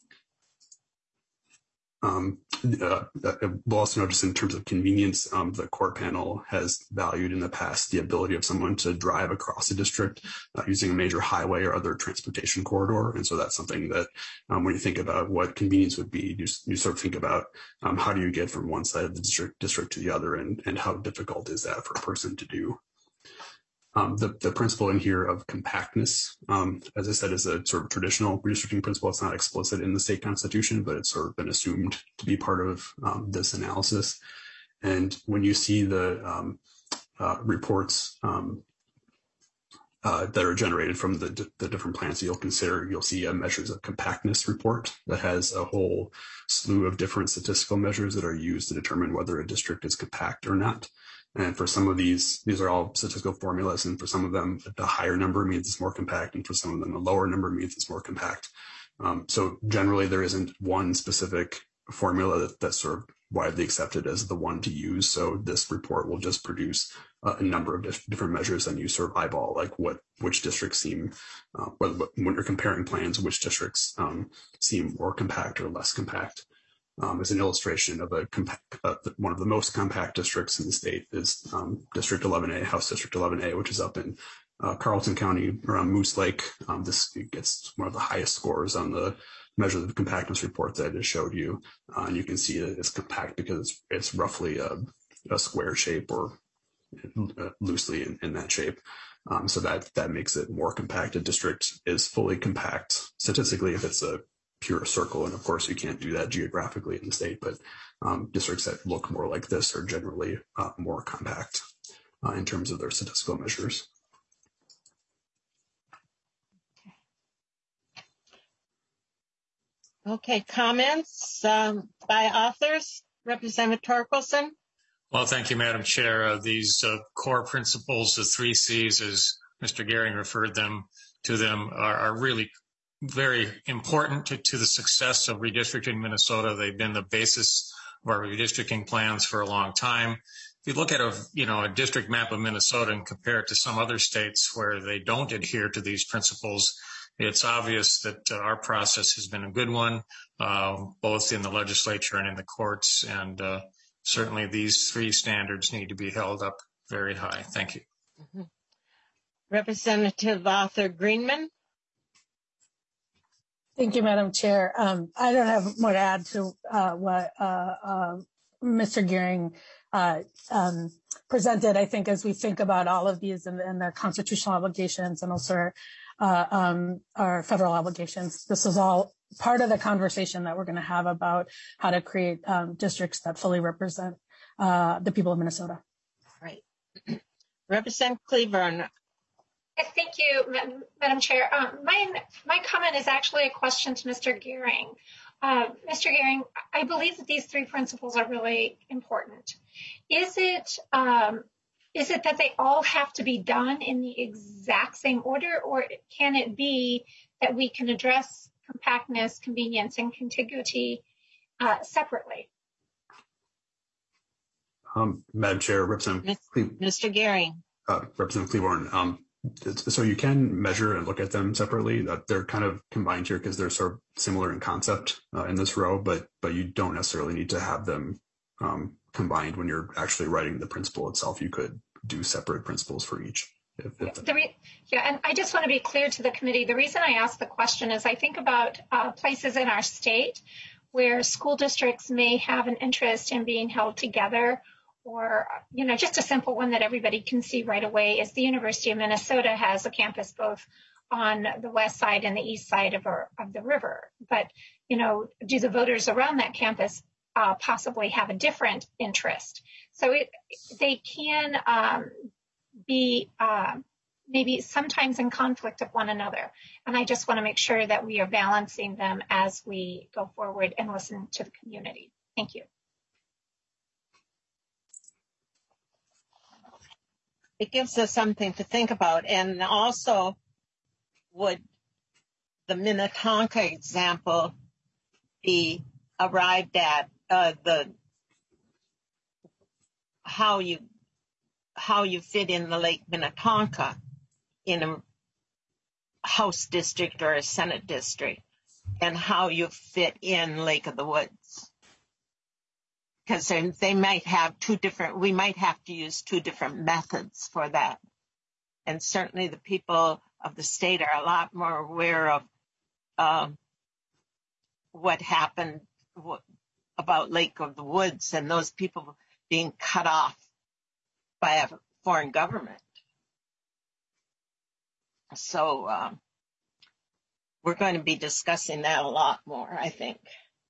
Um, uh, we'll also notice in terms of convenience, um, the court panel has valued in the past the ability of someone to drive across a district uh, using a major highway or other transportation corridor. And so that's something that um, when you think about what convenience would be, you, you sort of think about um, how do you get from one side of the district, district to the other, and, and how difficult is that for a person to do. Um, the, the principle in here of compactness, um, as I said, is a sort of traditional redistricting principle. It's not explicit in the state constitution, but it's sort of been assumed to be part of um, this analysis. And when you see the um, uh, reports um, uh, that are generated from the, the different plans that you'll consider, you'll see a measures of compactness report that has a whole slew of different statistical measures that are used to determine whether a district is compact or not. And for some of these, these are all statistical formulas, and for some of them, the higher number means it's more compact, and for some of them, the lower number means it's more compact. Um, so generally, there isn't one specific formula that, that's sort of widely accepted as the one to use. So this report will just produce uh, a number of diff- different measures, and you sort of eyeball like what which districts seem, uh, when you're comparing plans, which districts um, seem more compact or less compact. Um, as an illustration of a compact, uh, one of the most compact districts in the state is um, District eleven A, House District eleven A, which is up in uh, Carlton County around Moose Lake. Um, this gets one of the highest scores on the measure of compactness report that I just showed you. Uh, and you can see that it's compact because it's, it's roughly a, a square shape, or uh, loosely in, in that shape. Um, so that, that makes it more compact. A district is fully compact statistically if it's a pure circle, and of course you can't do that geographically in the state, but um, districts that look more like this are generally uh, more compact uh, in terms of their statistical measures. Okay, comments um, by authors? Representative Torkelson. Well, thank you, Madam Chair. Uh, these uh, core principles, the three C's, as Mister Gehring referred them to them, are, are really very important to, to the success of redistricting Minnesota. They've been the basis of our redistricting plans for a long time. If you look at a, you know, a district map of Minnesota and compare it to some other states where they don't adhere to these principles, it's obvious that uh, our process has been a good one, uh, both in the legislature and in the courts. And uh, certainly these three standards need to be held up very high. Thank you. Mm-hmm. Representative Arthur Greenman. Thank you, Madam Chair. Um, I don't have more to add to uh, what uh, uh, Mister Gehring uh, um, presented. I think as we think about all of these and, and their constitutional obligations and also uh, um, our federal obligations, this is all part of the conversation that we're going to have about how to create um, districts that fully represent uh, the people of Minnesota. Right. Representative Cleburne. Yes, thank you, Madam Chair. Um, my, my comment is actually a question to Mister Gehring. Uh, Mister Gehring, I believe that these three principles are really important. Is it, um, is it that they all have to be done in the exact same order, or can it be that we can address compactness, convenience, and contiguity uh, separately? Um, Madam Chair, Representative Cle- Mister Gehring. Uh, Representative Cleburne, um, so you can measure and look at them separately. Uh, they're kind of combined here because they're sort of similar in concept uh, in this row, but but you don't necessarily need to have them um, combined when you're actually writing the principle itself. You could do separate principles for each. If, if the re- yeah, and I just want to be clear to the committee. The reason I ask the question is I think about uh, places in our state where school districts may have an interest in being held together. Or, you know, just a simple one that everybody can see right away is the University of Minnesota has a campus both on the west side and the east side of, our, of the river. But, you know, do the voters around that campus uh, possibly have a different interest? So it, they can um, be uh, maybe sometimes in conflict of one another. And I just want to make sure that we are balancing them as we go forward and listen to the community. Thank you. It gives us something to think about. And also, would the Minnetonka example be arrived at uh, the how you how you fit in the Lake Minnetonka in a House district or a Senate district, and how you fit in Lake of the Woods? Because they might have two different, we might have to use two different methods for that. And certainly the people of the state are a lot more aware of uh, what happened w- about Lake of the Woods and those people being cut off by a foreign government. So um, we're going to be discussing that a lot more, I think.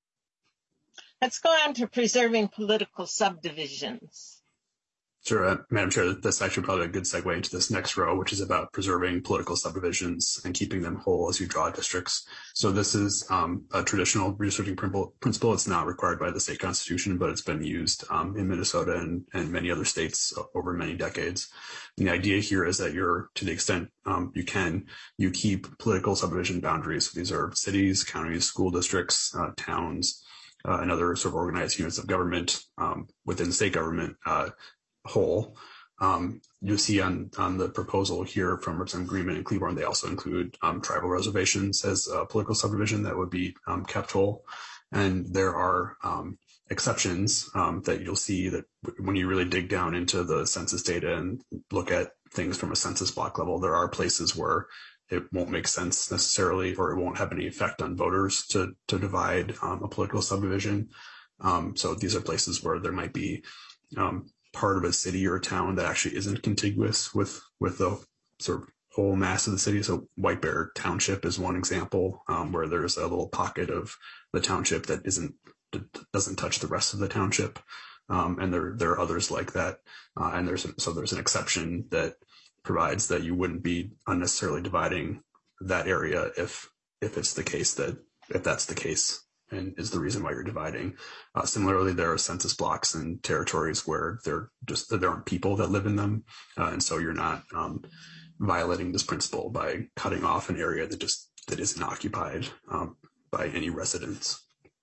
Let's go on to preserving political subdivisions. Sure, uh, Madam Chair, that's actually probably a good segue into this next row, which is about preserving political subdivisions and keeping them whole as you draw districts. So this is um, a traditional redistricting principle. It's not required by the state constitution, but it's been used um, in Minnesota and, and many other states over many decades. And the idea here is that you're, to the extent um, you can, you keep political subdivision boundaries. These are cities, counties, school districts, uh, towns, uh, and other sort of organized units of government um, within state government uh, whole. Um, you'll see on, on the proposal here from Representative Greenman and Cleburne, they also include um, tribal reservations as a political subdivision that would be um, kept whole. And there are um, exceptions um, that you'll see that when you really dig down into the census data and look at things from a census block level, there are places where it won't make sense necessarily, or it won't have any effect on voters to, to divide um, a political subdivision. Um, so these are places where there might be um, part of a city or a town that actually isn't contiguous with with the sort of whole mass of the city. So White Bear Township is one example um, where there's a little pocket of the township that isn't doesn't touch the rest of the township, um, and there there are others like that. Uh, and there's so there's an exception that provides that you wouldn't be unnecessarily dividing that area if if it's the case that if that's the case. And is the reason why you're dividing. Uh, similarly, there are census blocks and territories where there just there aren't people that live in them, uh, and so you're not um, violating this principle by cutting off an area that just that isn't occupied um, by any residents.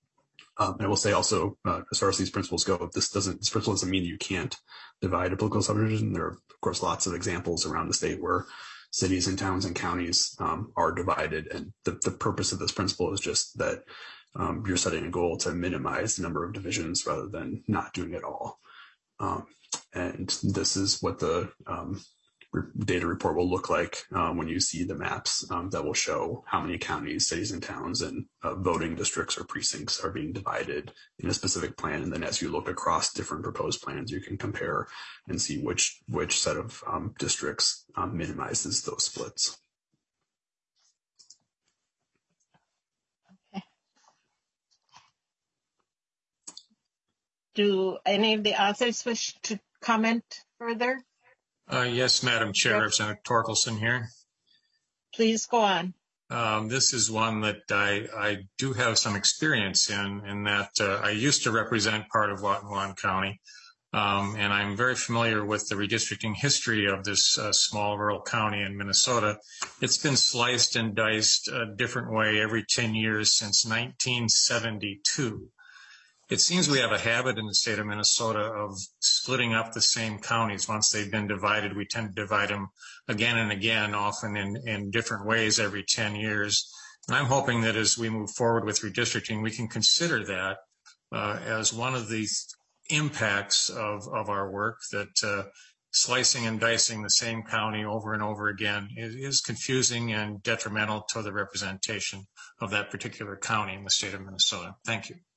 Um, I will say also, uh, as far as these principles go, this doesn't this principle doesn't mean you can't divide a political subdivision. There are, of course, lots of examples around the state where cities and towns and counties um, are divided, and the, the purpose of this principle is just that Um, you're setting a goal to minimize the number of divisions rather than not doing it all. Um, and this is what the um, re- data report will look like uh, when you see the maps um, that will show how many counties, cities, and towns and uh, voting districts or precincts are being divided in a specific plan. And then as you look across different proposed plans, you can compare and see which, which set of um, districts um, minimizes those splits. Do any of the authors wish to comment further? Uh, yes, Madam Chair, Representative Torkelson here. Please go on. Um, this is one that I, I do have some experience in, in that uh, I used to represent part of Watonwan County, um, and I'm very familiar with the redistricting history of this uh, small rural county in Minnesota. It's been sliced and diced a different way every ten years since nineteen seventy-two. It seems we have a habit in the state of Minnesota of splitting up the same counties. Once they've been divided, we tend to divide them again and again, often in, in different ways every ten years. And I'm hoping that as we move forward with redistricting, we can consider that uh, as one of the impacts of, of our work, that uh, slicing and dicing the same county over and over again is, is confusing and detrimental to the representation of that particular county in the state of Minnesota. Thank you.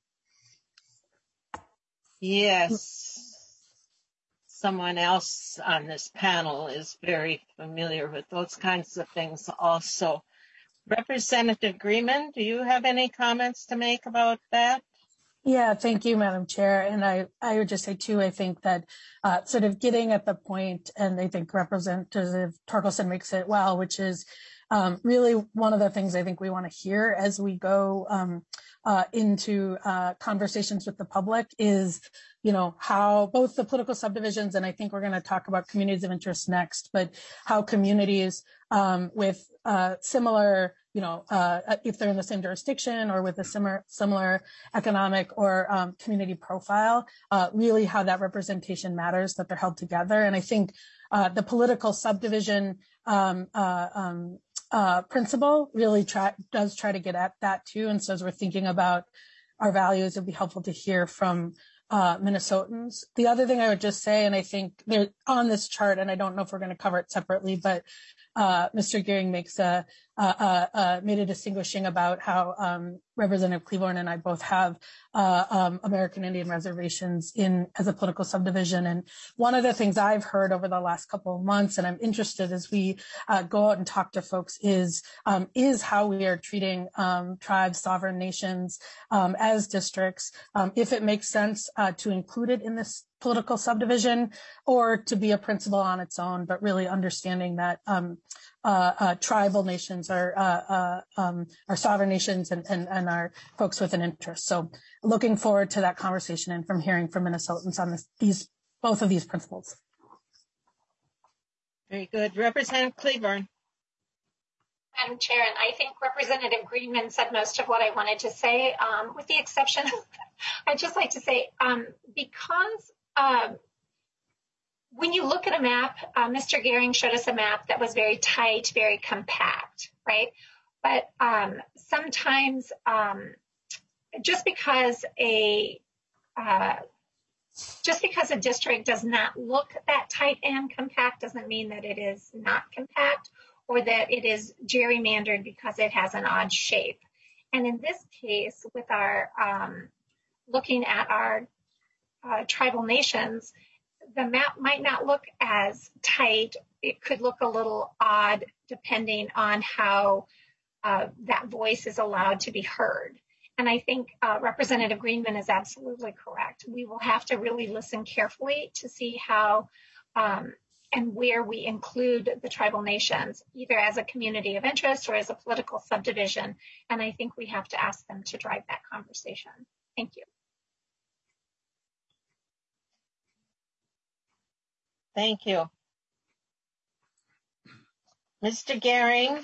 Yes, someone else on this panel is very familiar with those kinds of things also. Representative Greenman, do you have any comments to make about that? Yeah, thank you, Madam Chair. And I, I would just say, too, I think that uh, sort of getting at the point, and I think Representative Torkelson makes it well, which is um, really one of the things I think we want to hear as we go um, uh, into uh, conversations with the public is, you know, how both the political subdivisions, and I think we're going to talk about communities of interest next, but how communities um, with uh, similar, you know, uh, if they're in the same jurisdiction or with a similar, similar economic or um, community profile, uh, really how that representation matters, that they're held together. And I think uh, the political subdivision um, uh, um, uh, principle really try, does try to get at that too. And so as we're thinking about our values, it'd be helpful to hear from uh, Minnesotans. The other thing I would just say, and I think they're on this chart, and I don't know if we're going to cover it separately, but uh, Mister Gehring makes a, uh, uh, uh, made a distinguishing about how um, Representative Cleaborn and I both have uh, um, American Indian reservations in as a political subdivision. And one of the things I've heard over the last couple of months, and I'm interested as we uh, go out and talk to folks, is um, is how we are treating um, tribes, sovereign nations um, as districts. Um, if it makes sense uh, to include it in this political subdivision, or to be a principle on its own, but really understanding that um, uh, uh, tribal nations are uh, uh, um, are sovereign nations and, and, and are folks with an interest. So looking forward to that conversation and from hearing from Minnesotans on this, these both of these principles. Very good. Representative Cleaborn. Madam Chair, and I think Representative Greenman said most of what I wanted to say, um, with the exception, I'd just like to say, um, because uh, when you look at a map, uh, Mister Gehring showed us a map that was very tight, very compact, right? But um, sometimes um, just because a uh, just because a district does not look that tight and compact doesn't mean that it is not compact, or that it is gerrymandered because it has an odd shape. And in this case, with our um, looking at our uh, tribal nations, the map might not look as tight. It could look a little odd depending on how uh, that voice is allowed to be heard. And I think uh, Representative Greenman is absolutely correct. We will have to really listen carefully to see how um, and where we include the tribal nations, either as a community of interest or as a political subdivision. And I think we have to ask them to drive that conversation. Thank you. Thank you. Mister Gehring,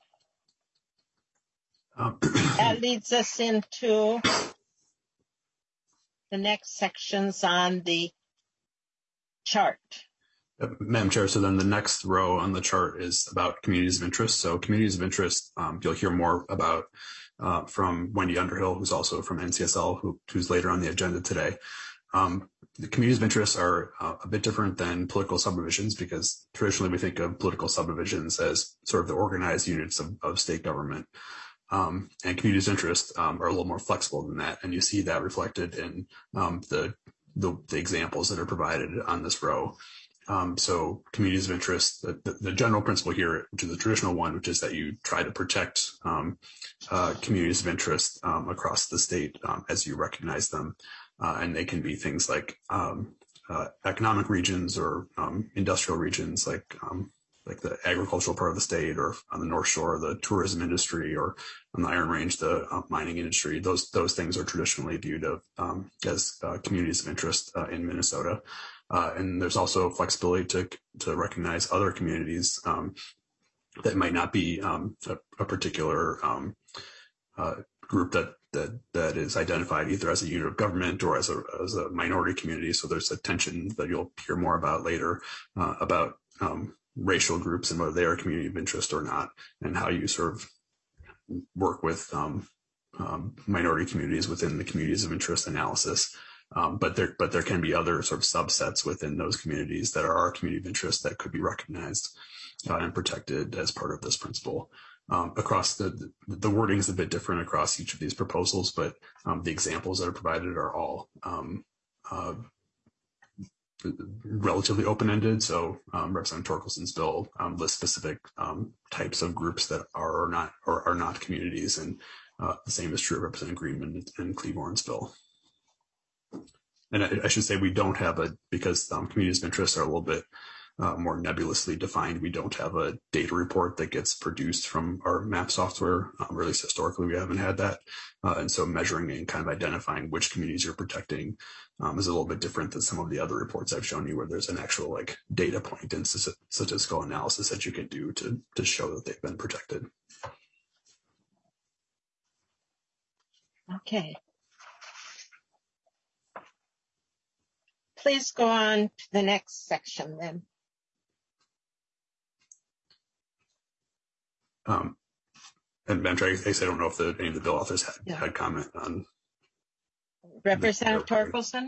Um, that leads us into the next sections on the chart. Madam Chair, so then the next row on the chart is about communities of interest. So communities of interest, um, you'll hear more about uh, from Wendy Underhill, who's also from N C S L, who, who's later on the agenda today. Um, the communities of interest are uh, a bit different than political subdivisions, because traditionally we think of political subdivisions as sort of the organized units of, of state government. Um, and communities of interest um, are a little more flexible than that. And you see that reflected in um, the, the, the examples that are provided on this row. Um, so communities of interest, the, the, the general principle here, which is the traditional one, which is that you try to protect um, uh, communities of interest um, across the state um, as you recognize them. Uh, and they can be things like um, uh, economic regions or um, industrial regions, like um, like the agricultural part of the state, or on the North Shore, the tourism industry, or on the Iron Range, the uh, mining industry. Those those things are traditionally viewed of, um, as uh, communities of interest uh, in Minnesota. Uh, and there's also flexibility to to recognize other communities um, that might not be um, a, a particular um, uh, group that that that is identified either as a unit of government or as a as a minority community. So there's a tension that you'll hear more about later uh, about um, racial groups and whether they are a community of interest or not, and how you sort of work with um, um, minority communities within the communities of interest analysis. Um, but there, but there can be other sort of subsets within those communities that are our community of interest that could be recognized uh, and protected as part of this principle. Um, across the, the, the wording is a bit different across each of these proposals, but um, the examples that are provided are all um, uh, relatively open-ended. So um, Representative Torkelson's bill um, lists specific um, types of groups that are or not or are not communities, and uh, the same is true of Representative Greenman and Cleaborn's bill. And I, I should say we don't have a, because um, communities of interest are a little bit uh, more nebulously defined, we don't have a data report that gets produced from our map software, um, or at least historically we haven't had that. Uh, and so measuring and kind of identifying which communities you're protecting um, is a little bit different than some of the other reports I've shown you, where there's an actual like data point and statistical analysis that you can do to, to show that they've been protected. Okay. Please go on to the next section then. Um, and Madam Chair, I guess I don't know if the, any of the bill authors had, Yeah. had comment on. Representative Torkelson?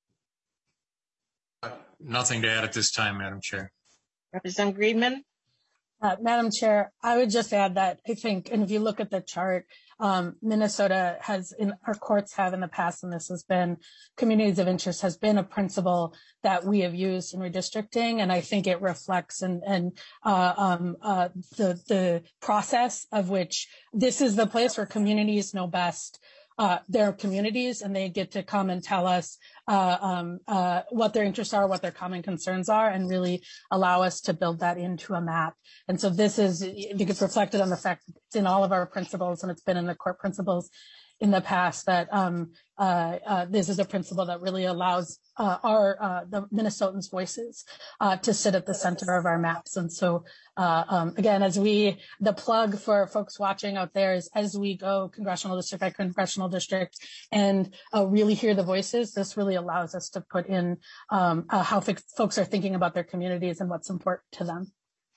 Nothing to add at this time, Madam Chair. Representative Greenman? Uh, Madam Chair, I would just add that I think, and if you look at the chart, um, Minnesota has, in our courts have in the past, and this has been communities of interest has been a principle that we have used in redistricting, and I think it reflects and and uh, um, uh, the the process of which this is the place where communities know best uh, their communities, and they get to come and tell us uh, um, uh, what their interests are, what their common concerns are, and really allow us to build that into a map. And so this is, I think it's reflected on the fact that it's in all of our principles, and it's been in the court principles in the past, that um, uh, uh, this is a principle that really allows uh, our uh, the Minnesotans' voices uh, to sit at the center of our maps. And so, uh, um, again, as we, the plug for folks watching out there is, as we go congressional district by congressional district and uh, really hear the voices, this really allows us to put in um, uh, how f- folks are thinking about their communities and what's important to them.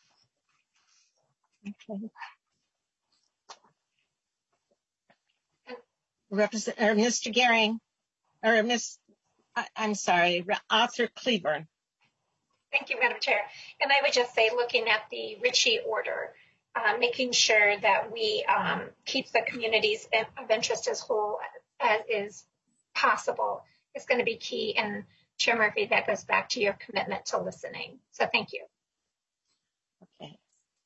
Okay. Represent, or Mister Gehring, or Miss, I, I'm sorry, Author Cleburne. Thank you, Madam Chair. And I would just say, looking at the Ritchie order, uh, making sure that we um, keep the communities of interest as whole as is possible is going to be key. And Chair Murphy, that goes back to your commitment to listening. So thank you. Okay.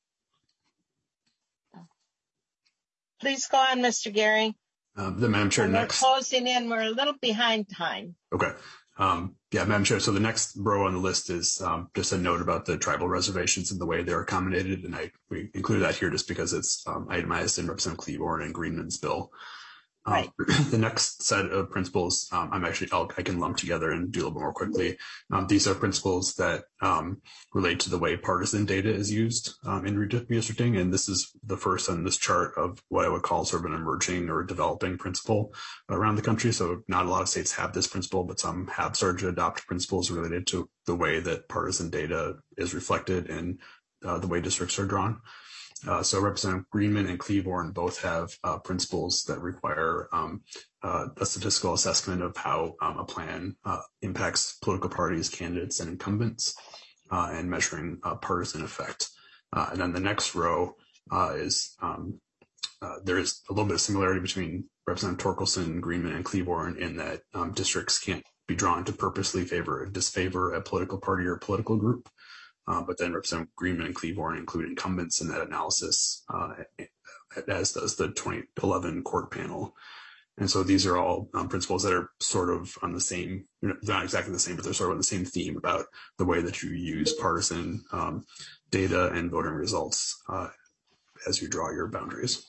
Please go on, Mister Gehring. Um, the Madam Chair, and next. We're closing in. We're a little behind time. Okay. Um, yeah, Madam Chair. So the next row on the list is um, just a note about the tribal reservations and the way they're accommodated, and I we included that here just because it's um, itemized in Representative Cleburne and Greenman's bill. Um, right. The next set of principles, um, I'm actually I'll, I can lump together and do a little bit more quickly. Um, these are principles that um, relate to the way partisan data is used um, in redistricting, and this is the first on this chart of what I would call sort of an emerging or developing principle around the country. So not a lot of states have this principle, but some have started to adopt principles related to the way that partisan data is reflected in uh, the way districts are drawn. Uh, so Representative Greenman and Cleburne both have uh, principles that require um, uh, a statistical assessment of how um, a plan uh, impacts political parties, candidates, and incumbents, uh, and measuring uh, partisan effect. Uh, and then the next row uh, is um, uh, there is a little bit of similarity between Representative Torkelson, Greenman, and Cleburne in that um, districts can't be drawn to purposely favor or disfavor a political party or political group. Uh, but then Representative Greenman and Cleburne include incumbents in that analysis, uh, as does the twenty eleven court panel. And so these are all um, principles that are sort of on the same, they're not exactly the same, but they're sort of on the same theme about the way that you use partisan um, data and voting results uh, as you draw your boundaries.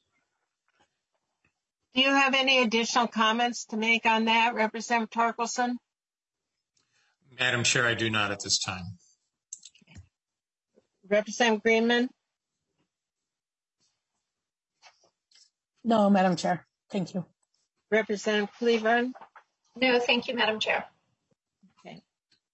Do you have any additional comments to make on that, Representative Torkelson? Madam Chair, I do not at this time. Representative Greenman? No, Madam Chair. Thank you. Representative Cleburne? No, thank you, Madam Chair. Okay.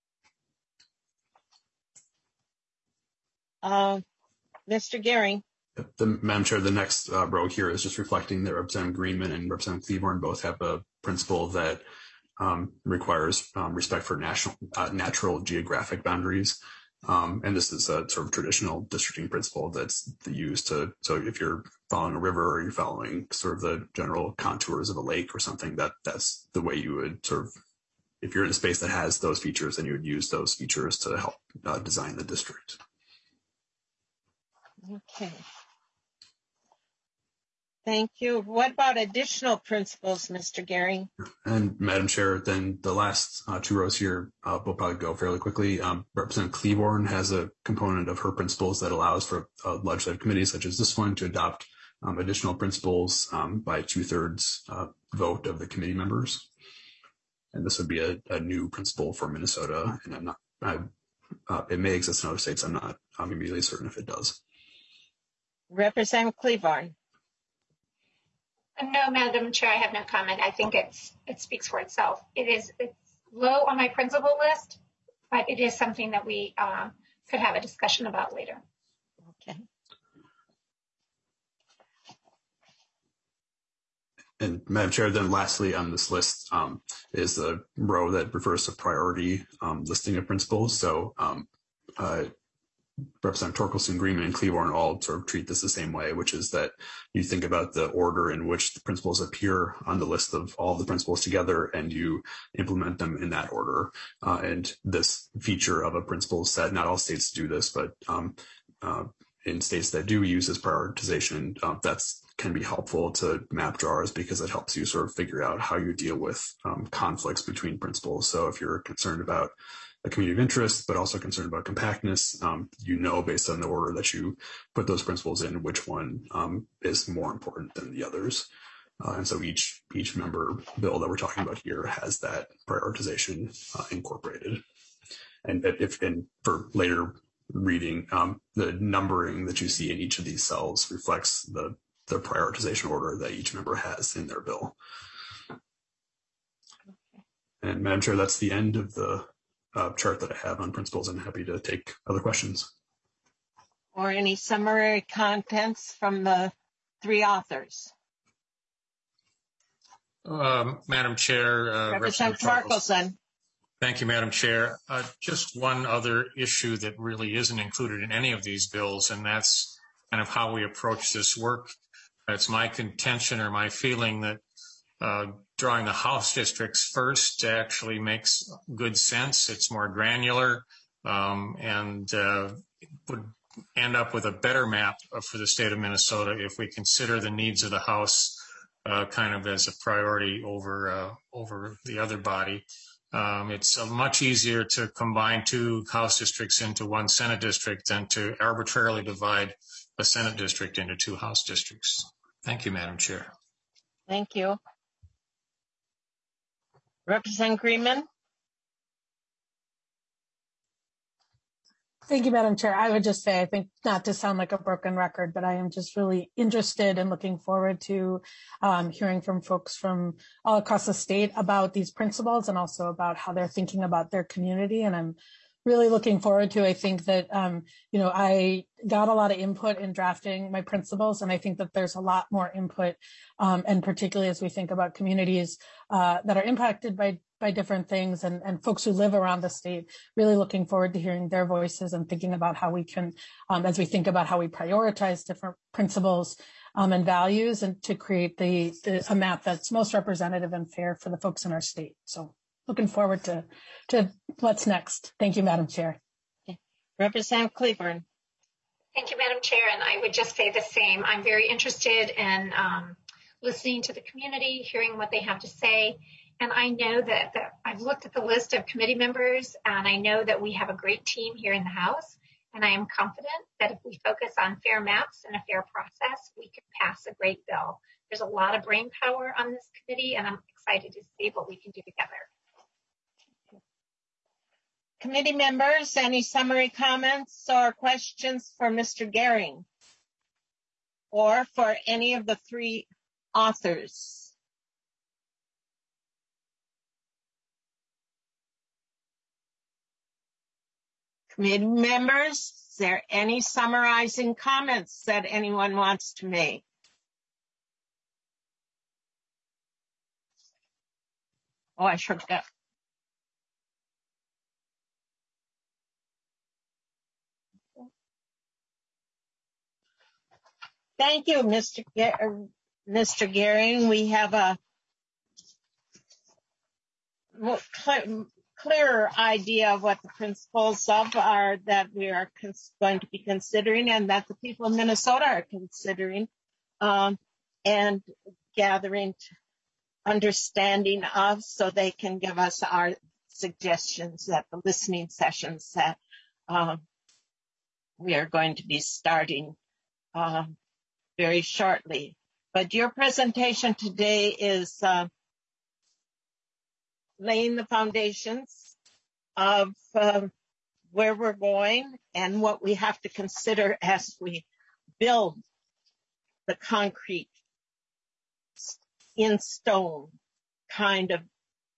Uh, Mister Gehring? The Madam Chair, the next uh, row here is just reflecting that Representative Greenman and Representative Cleburne both have a principle that um, requires um, respect for national, uh, natural geographic boundaries. Um, and this is a sort of traditional districting principle that's used to, so if you're following a river or you're following sort of the general contours of a lake or something, that that's the way you would sort of, if you're in a space that has those features, then you would use those features to help uh, design the district. Okay. Thank you. What about additional principles, Mister Gehring? And Madam Chair, then the last uh, two rows here uh, will probably go fairly quickly. Um, Representative Cleburne has a component of her principles that allows for uh, legislative committees such as this one to adopt um, additional principles um, by two-thirds uh, vote of the committee members. And this would be a, a new principle for Minnesota, and I'm not, I, uh, it may exist in other states. I'm not I'm immediately certain if it does. Representative Cleburne? No, Madam Chair, I have no comment. I think it's it speaks for itself. It is it's low on my principle list, but it is something that we um, could have a discussion about later. Okay. And Madam Chair, then lastly on this list um, is the row that refers to priority um, listing of principles. So um, uh, Representative Torkelson, Greenman, and Cleaborn all sort of treat this the same way, which is that you think about the order in which the principles appear on the list of all the principles together, and you implement them in that order. Uh, and this feature of a principle set, not all states do this, but um, uh, in states that do use this prioritization, uh, that's can be helpful to map drawers because it helps you sort of figure out how you deal with um, conflicts between principles. So if you're concerned about a community of interest, but also concerned about compactness, um, you know, based on the order that you put those principles in, which one um, is more important than the others. Uh, and so each each member bill that we're talking about here has that prioritization uh, incorporated. And if and for later reading, um, the numbering that you see in each of these cells reflects the the prioritization order that each member has in their bill. And Madam Chair, that's the end of the uh, chart that I have on principles. I'm happy to take other questions. Or any summary contents from the three authors. Um, Madam Chair, uh, Representative Torkelson. Thank you, Madam Chair. Uh, just one other issue that really isn't included in any of these bills, and that's kind of how we approach this work. It's my contention or my feeling that uh, drawing the House districts first actually makes good sense. It's more granular um, and uh, would end up with a better map for the state of Minnesota if we consider the needs of the House uh, kind of as a priority over uh, over the other body. Um, it's uh, much easier to combine two House districts into one Senate district than to arbitrarily divide a Senate district into two House districts. Thank you, Madam Chair. Thank you. Representative Greenman. Thank you, Madam Chair. I would just say, I think, not to sound like a broken record, but I am just really interested and looking forward to um, hearing from folks from all across the state about these principles and also about how they're thinking about their community. And I'm really looking forward to, I think that, um, you know, I got a lot of input in drafting my principles, and I think that there's a lot more input, um, and particularly as we think about communities uh, that are impacted by by different things and, and folks who live around the state, really looking forward to hearing their voices and thinking about how we can, um, as we think about how we prioritize different principles um, and values, and to create the, the a map that's most representative and fair for the folks in our state. So looking forward to, to what's next. Thank you, Madam Chair. Okay. Representative Cleaborn. Thank you, Madam Chair. And I would just say the same. I'm very interested in um, listening to the community, hearing what they have to say. And I know that, that I've looked at the list of committee members, and I know that we have a great team here in the House. And I am confident that if we focus on fair maps and a fair process, we can pass a great bill. There's a lot of brain power on this committee, and I'm excited to see what we can do together. Committee members, any summary comments or questions for Mister Gehring or for any of the three authors? Committee members, is there any summarizing comments that anyone wants to make? Oh, I forgot. Thank you, Mister Ge- Mister Gehring. We have a clear, clearer idea of what the principles of are that we are cons- going to be considering, and that the people of Minnesota are considering um, and gathering understanding of, so they can give us our suggestions at the listening sessions that um, we are going to be starting uh, very shortly. But your presentation today is uh, laying the foundations of uh, where we're going and what we have to consider as we build the concrete in stone kind of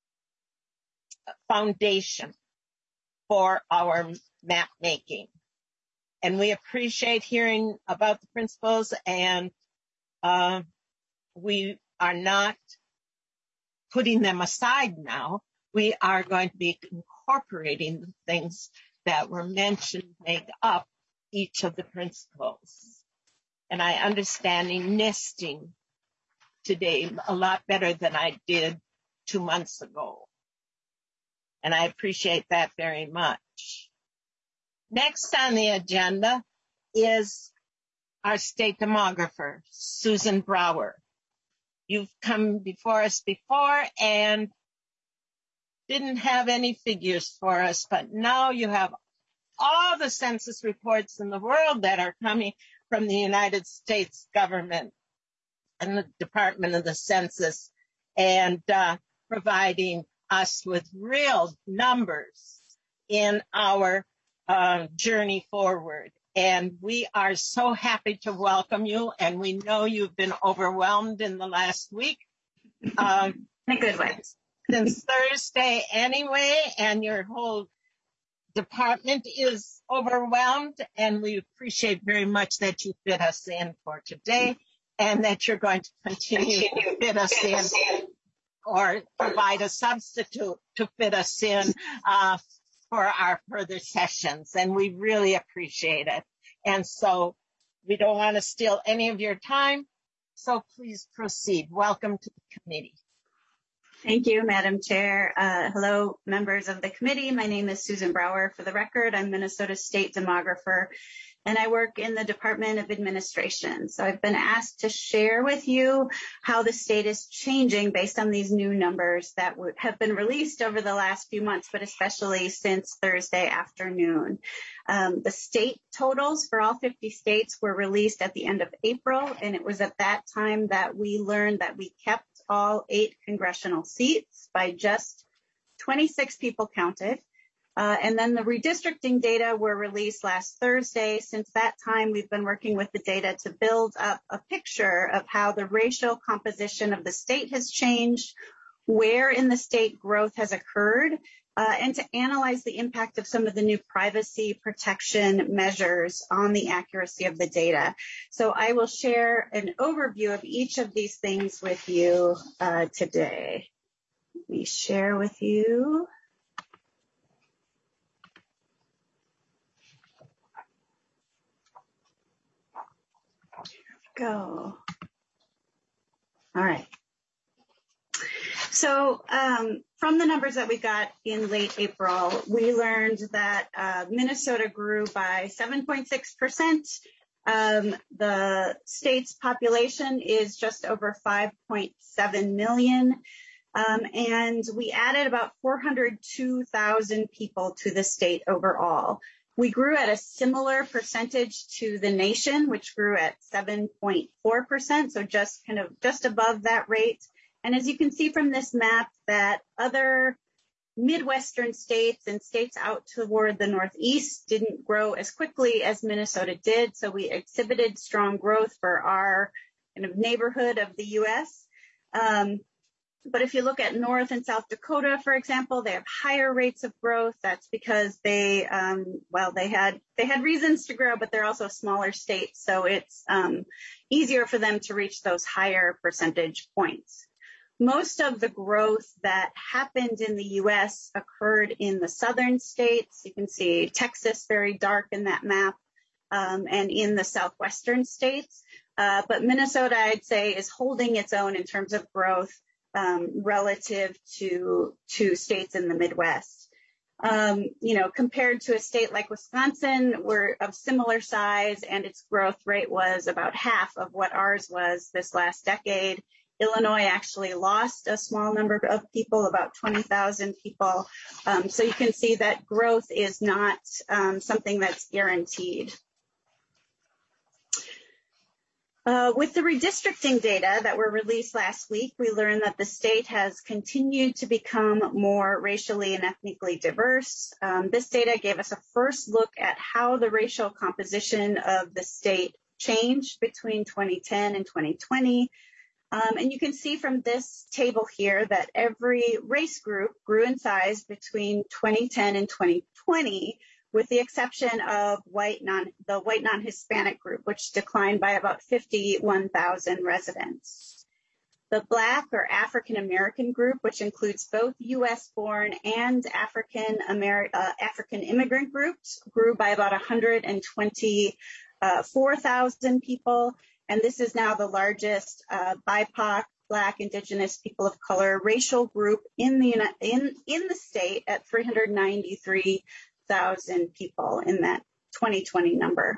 foundation for our map making. And we appreciate hearing about the principles, and uh, we are not putting them aside now. We are going to be incorporating the things that were mentioned, made up each of the principals. And I understand nesting today a lot better than I did two months ago. And I appreciate that very much. Next on the agenda is our state demographer, Susan Brower. You've come before us before and didn't have any figures for us, but now you have all the census reports in the world that are coming from the United States government and the Department of the Census, and uh, providing us with real numbers in our uh, journey forward. And we are so happy to welcome you, and we know you've been overwhelmed in the last week. Um, in a good way. Since Thursday anyway, and your whole department is overwhelmed, and we appreciate very much that you fit us in for today, and that you're going to continue to fit us in or provide a substitute to fit us in uh, for our further sessions, and we really appreciate it. And so we don't want to steal any of your time, so please proceed. Welcome to the committee. Thank you, Madam Chair. Uh, hello, members of the committee. My name is Susan Brower. For the record, I'm Minnesota State Demographer, and I work in the Department of Administration. So I've been asked to share with you how the state is changing based on these new numbers that w- have been released over the last few months, but especially since Thursday afternoon. Um, the state totals for all fifty states were released at the end of April, and it was at that time that we learned that we kept all eight congressional seats by just twenty-six people counted. Uh, and then the redistricting data were released last Thursday. Since that time, we've been working with the data to build up a picture of how the racial composition of the state has changed, where in the state growth has occurred, uh, and to analyze the impact of some of the new privacy protection measures on the accuracy of the data. So I will share an overview of each of these things with you uh, today. Let me share with you. Go. All right. So um, from the numbers that we got in late April, we learned that uh, Minnesota grew by seven point six percent. Um, the state's population is just over five point seven million. Um, and we added about four hundred two thousand people to the state overall. We grew at a similar percentage to the nation, which grew at seven point four percent, so just kind of just above that rate. And as you can see from this map, that other Midwestern states and states out toward the Northeast didn't grow as quickly as Minnesota did, so we exhibited strong growth for our kind of neighborhood of the U S. Um, But if you look at North and South Dakota, for example, they have higher rates of growth. That's because they, um, well, they had they had reasons to grow, but they're also smaller states, so it's um, easier for them to reach those higher percentage points. Most of the growth that happened in the U S occurred in the southern states. You can see Texas very dark in that map, um, and in the southwestern states. Uh, but Minnesota, I'd say, is holding its own in terms of growth Um, relative to to states in the Midwest. Um, you know, compared to a state like Wisconsin, we're of similar size, and its growth rate was about half of what ours was this last decade. Illinois actually lost a small number of people, about twenty thousand people. Um, so you can see that growth is not um, something that's guaranteed. Uh, with the redistricting data that were released last week, we learned that the state has continued to become more racially and ethnically diverse. Um, this data gave us a first look at how the racial composition of the state changed between twenty ten and twenty twenty. Um, and you can see from this table here that every race group grew in size between twenty ten and twenty twenty, with the exception of white non, the white non-Hispanic group, which declined by about fifty-one thousand residents. The Black or African American group, which includes both U S born and African Ameri- uh, African immigrant groups, grew by about one hundred twenty-four thousand people. And this is now the largest uh, B I P O C, Black, Indigenous, people of color racial group in the in in the state at three hundred ninety-three thousand people in that twenty twenty number.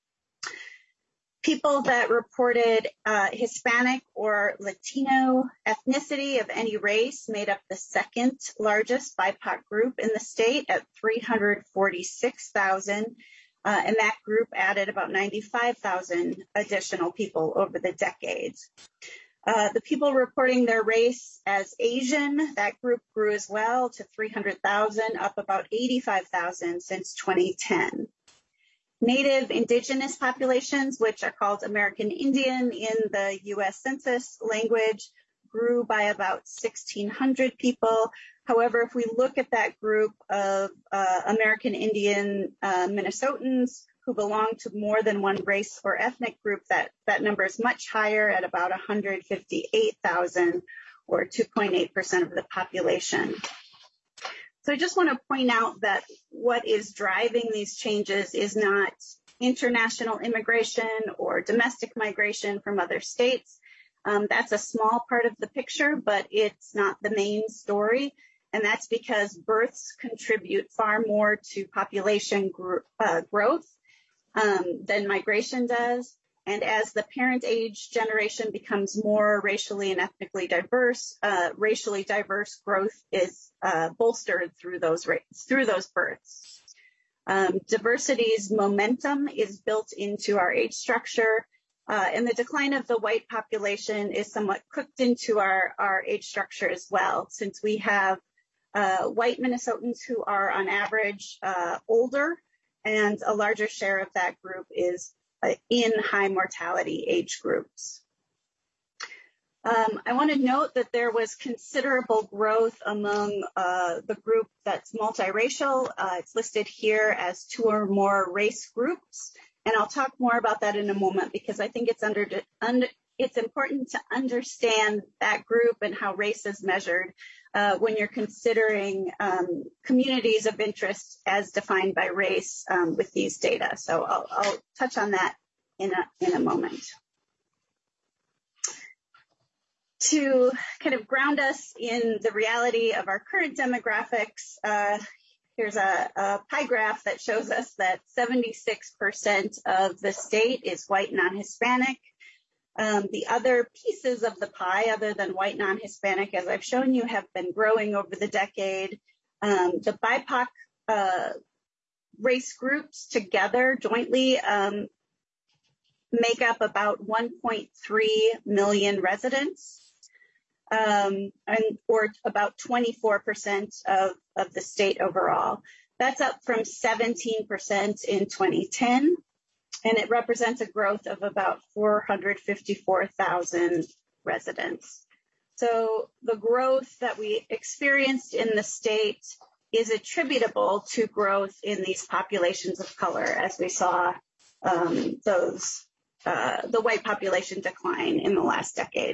People that reported uh, Hispanic or Latino ethnicity of any race made up the second largest B I P O C group in the state at three hundred forty-six thousand, uh, and that group added about ninety-five thousand additional people over the decades. Uh, the people reporting their race as Asian, that group grew as well to three hundred thousand, up about eighty-five thousand since twenty ten. Native indigenous populations, which are called American Indian in the U S Census language, grew by about sixteen hundred people. However, if we look at that group of uh, American Indian uh, Minnesotans who belong to more than one race or ethnic group, that, that number is much higher at about one hundred fifty-eight thousand, or two point eight percent of the population. So I just want to point out that what is driving these changes is not international immigration or domestic migration from other states. Um, that's a small part of the picture, but it's not the main story. And that's because births contribute far more to population gr- uh, growth um, than migration does. And as the parent age generation becomes more racially and ethnically diverse, uh, racially diverse growth is uh, bolstered through those rates, through those births. Um, diversity's momentum is built into our age structure, uh, and the decline of the white population is somewhat cooked into our, our age structure as well, since we have uh, white Minnesotans who are on average uh, older, and a larger share of that group is in high mortality age groups. Um, I want to note that there was considerable growth among uh, the group that's multiracial. Uh, it's listed here as two or more race groups, and I'll talk more about that in a moment because I think it's under, under it's important to understand that group and how race is measured uh, when you're considering um, communities of interest as defined by race um, with these data. So I'll, I'll touch on that in a, in a moment. To kind of ground us in the reality of our current demographics, uh, here's a, a pie graph that shows us that seventy-six percent of the state is white non-Hispanic. Um, the other pieces of the pie, other than white non-Hispanic, as I've shown you, have been growing over the decade. Um, the B I P O C uh, race groups together jointly um, make up about one point three million residents, um, and or about twenty-four percent of, of the state overall. That's up from seventeen percent in twenty ten. And it represents a growth of about four hundred fifty-four thousand residents. So the growth that we experienced in the state is attributable to growth in these populations of color, as we saw um, those uh, the white population decline in the last decade.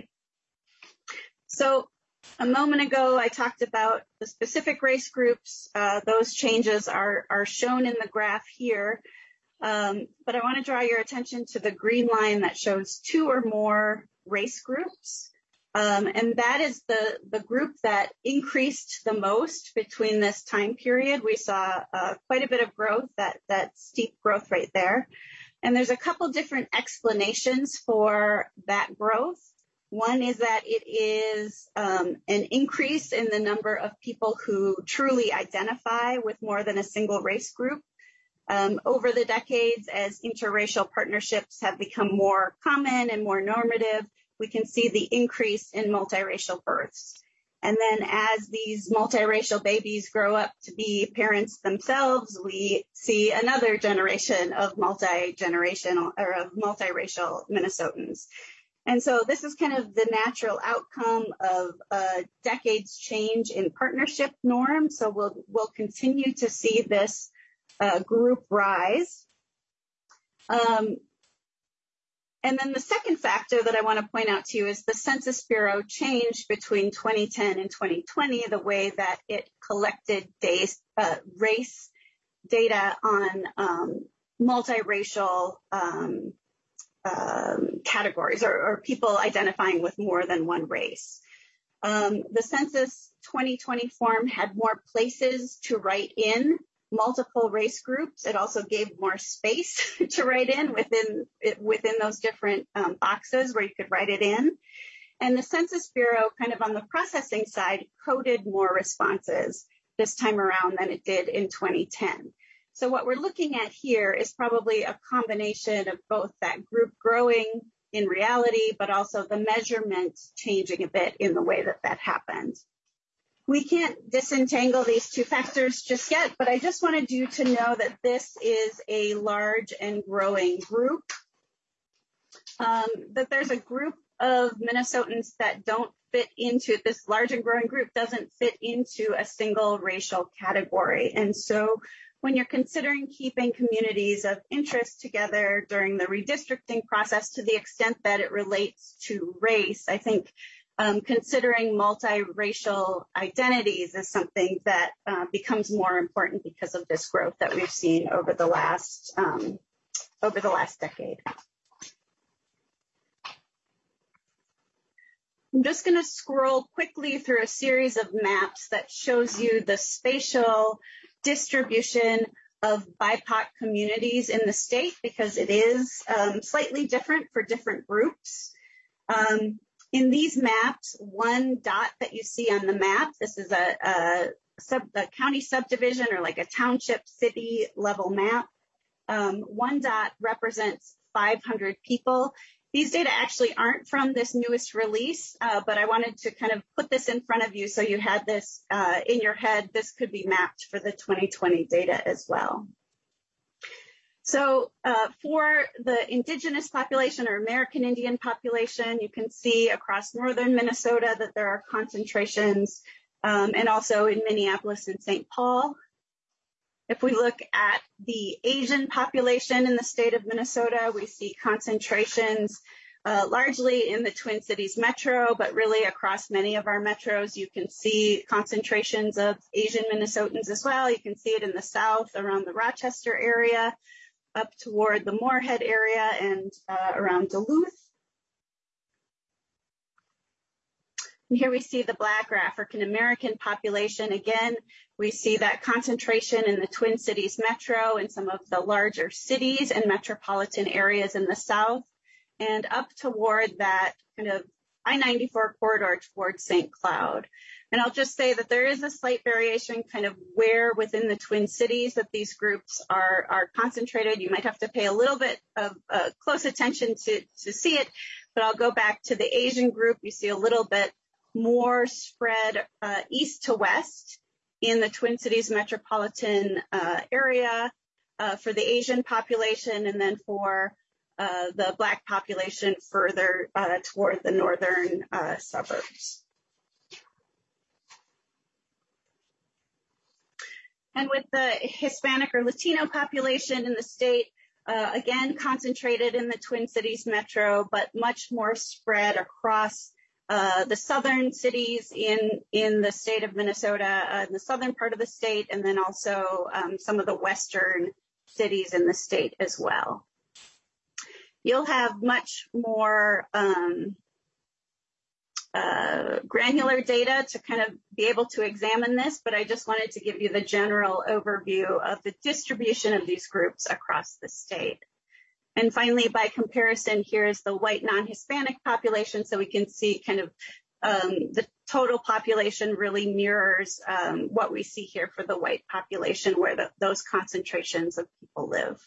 So a moment ago, I talked about the specific race groups. Uh, those changes are, are shown in the graph here. Um, but I want to draw your attention to the green line that shows two or more race groups. Um, and that is the, the group that increased the most between this time period. We saw uh, quite a bit of growth, that, that steep growth rate there. And there's a couple different explanations for that growth. One is that it is um, an increase in the number of people who truly identify with more than a single race group. Um, over the decades, as interracial partnerships have become more common and more normative, we can see the increase in multiracial births. And then as these multiracial babies grow up to be parents themselves, we see another generation of multi-generational or of multiracial Minnesotans. And so this is kind of the natural outcome of a decade's change in partnership norms. So we'll, we'll continue to see this Uh, group rise. Um, And then the second factor that I want to point out to you is the Census Bureau changed between twenty ten and twenty twenty the way that it collected days, uh, race data on um, multiracial um, um, categories or, or people identifying with more than one race. Um, the Census twenty twenty form had more places to write in multiple race groups. It also gave more space to write in within within those different um, boxes where you could write it in. And the Census Bureau, kind of on the processing side, coded more responses this time around than it did in twenty ten. So what we're looking at here is probably a combination of both that group growing in reality, but also the measurement changing a bit in the way that that happened. We can't disentangle these two factors just yet, but I just wanted you to know that this is a large and growing group, um, that there's a group of Minnesotans that don't fit into, this large and growing group doesn't fit into a single racial category. And so when you're considering keeping communities of interest together during the redistricting process to the extent that it relates to race, I think Um, considering multiracial identities is something that uh, becomes more important because of this growth that we've seen over the last um, over the last decade. I'm just going to scroll quickly through a series of maps that shows you the spatial distribution of B I P O C communities in the state, because it is um, slightly different for different groups. Um, In these maps, one dot that you see on the map, this is a, a, sub, a county subdivision or like a township city level map. Um, one dot represents five hundred people. These data actually aren't from this newest release, uh, but I wanted to kind of put this in front of you so you had this uh, in your head. This could be mapped for the twenty twenty data as well. So uh, for the indigenous population or American Indian population, you can see across northern Minnesota that there are concentrations um, and also in Minneapolis and Saint Paul. If we look at the Asian population in the state of Minnesota, we see concentrations uh, largely in the Twin Cities metro, but really across many of our metros, you can see concentrations of Asian Minnesotans as well. You can see it in the south around the Rochester area, up toward the Moorhead area and uh, around Duluth. And here we see the Black or African American population. Again, we see that concentration in the Twin Cities metro and some of the larger cities and metropolitan areas in the south, and up toward that kind of I ninety-four corridor towards Saint Cloud. And I'll just say that there is a slight variation kind of where within the Twin Cities that these groups are, are concentrated. You might have to pay a little bit of uh, close attention to, to see it, but I'll go back to the Asian group. You see a little bit more spread uh, east to west in the Twin Cities metropolitan uh, area uh, for the Asian population, and then for uh, the Black population further uh, toward the northern uh, suburbs. And with the Hispanic or Latino population in the state, uh, again, concentrated in the Twin Cities metro, but much more spread across uh, the southern cities in, in the state of Minnesota, uh, in the southern part of the state, and then also um, some of the western cities in the state as well. You'll have much more um, Uh, granular data to kind of be able to examine this, but I just wanted to give you the general overview of the distribution of these groups across the state. And finally, by comparison, here's the white non-Hispanic population, so we can see kind of um, the total population really mirrors um, what we see here for the white population, where the, those concentrations of people live.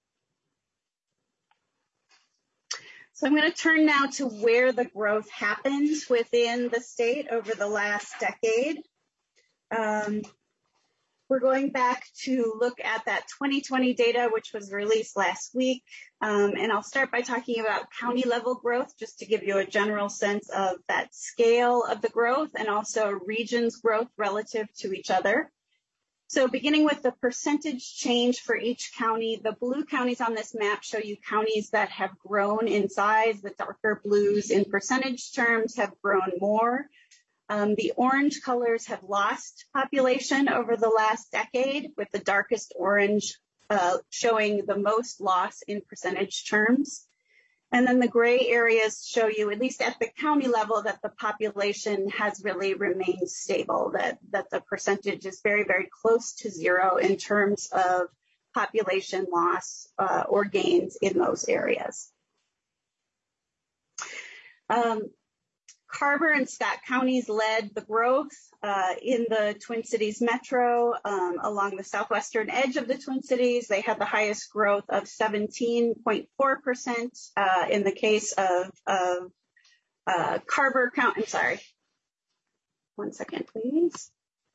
So I'm going to turn now to where the growth happened within the state over the last decade. Um, we're going back to look at that twenty twenty data, which was released last week. Um, and I'll start by talking about county level growth, just to give you a general sense of that scale of the growth and also regions growth relative to each other. So beginning with the percentage change for each county, the blue counties on this map show you counties that have grown in size. The darker blues in percentage terms have grown more. Um, the orange colors have lost population over the last decade, with the darkest orange uh, showing the most loss in percentage terms. And then the gray areas show you, at least at the county level, that the population has really remained stable, that, that the percentage is very, very close to zero in terms of population loss uh, or gains in those areas. Um, Carver and Scott counties led the growth uh, in the Twin Cities Metro um, along the southwestern edge of the Twin Cities. They had the highest growth of seventeen point four percent uh, in the case of, of uh, Carver County. I'm sorry. One second, please.